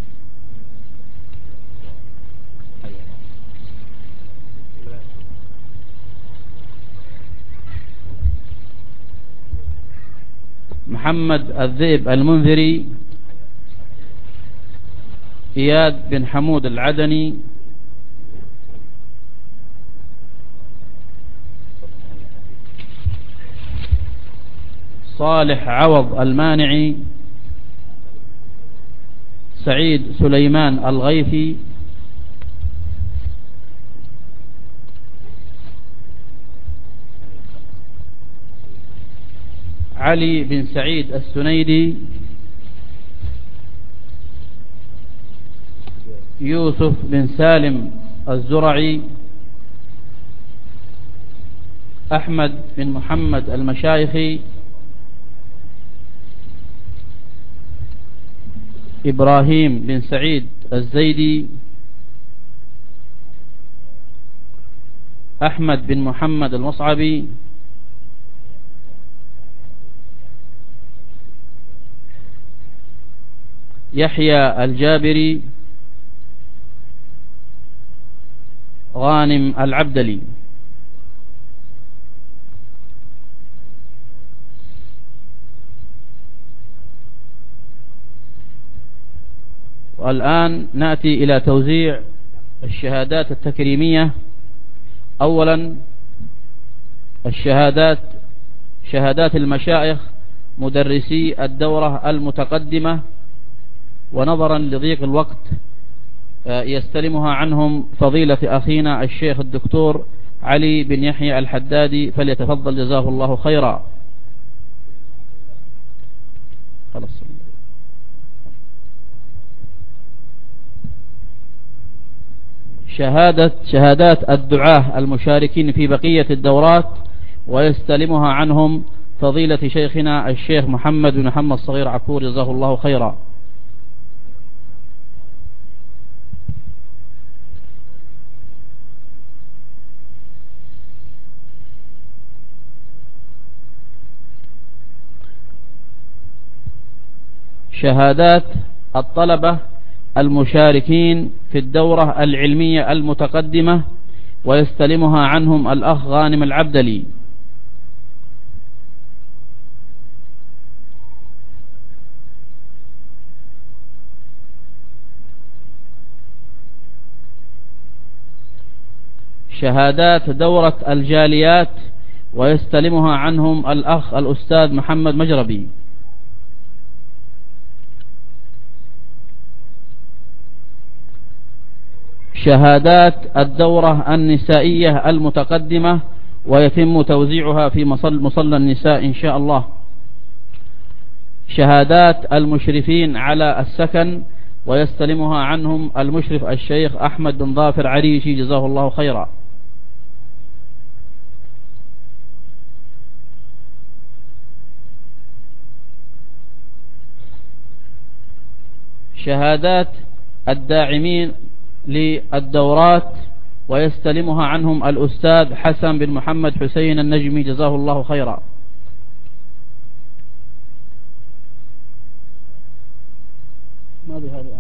محمد الذئب المنذري، إياد بن حمود العدني، صالح عوض المانعي، سعيد سليمان الغيثي، علي بن سعيد السنيدي، يوسف بن سالم الزرعي، أحمد بن محمد المشايخي، إبراهيم بن سعيد الزيدي، أحمد بن محمد المصعبي، يحيى الجابري، غانم العبدلي. والآن نأتي إلى توزيع الشهادات التكريمية. أولا الشهادات شهادات المشايخ مدرسي الدورة المتقدمة، ونظرا لضيق الوقت يستلمها عنهم فضيلة أخينا الشيخ الدكتور علي بن يحيى الحدادي، فليتفضل جزاه الله خيرا. خلاص. شهادة شهادات الدعاة المشاركين في بقية الدورات، ويستلمها عنهم فضيلة شيخنا الشيخ محمد بن محمد الصغير عكور جزاه الله خيرا. شهادات الطلبة المشاركين في الدورة العلمية المتقدمة، ويستلمها عنهم الأخ غانم العبدلي. شهادات دورة الجاليات، ويستلمها عنهم الأخ الأستاذ محمد مجربي. شهادات الدورة النسائية المتقدمة، ويتم توزيعها في مصلى النساء إن شاء الله. شهادات المشرفين على السكن ويستلمها عنهم المشرف الشيخ أحمد بن ظافر عريشي جزاه الله خيرا. شهادات الداعمين للدورات ويستلمها عنهم الأستاذ حسن بن محمد حسين النجمي جزاه الله خيرا. ما بهذا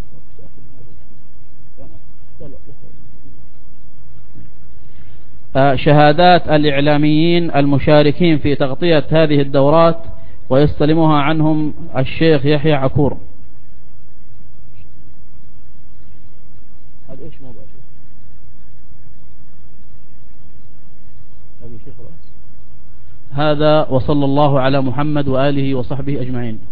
شهادات الإعلاميين المشاركين في تغطية هذه الدورات ويستلمها عنهم الشيخ يحيى عكور. هذا ايش موضوع هذا؟ وصلى الله على محمد وآله وصحبه أجمعين.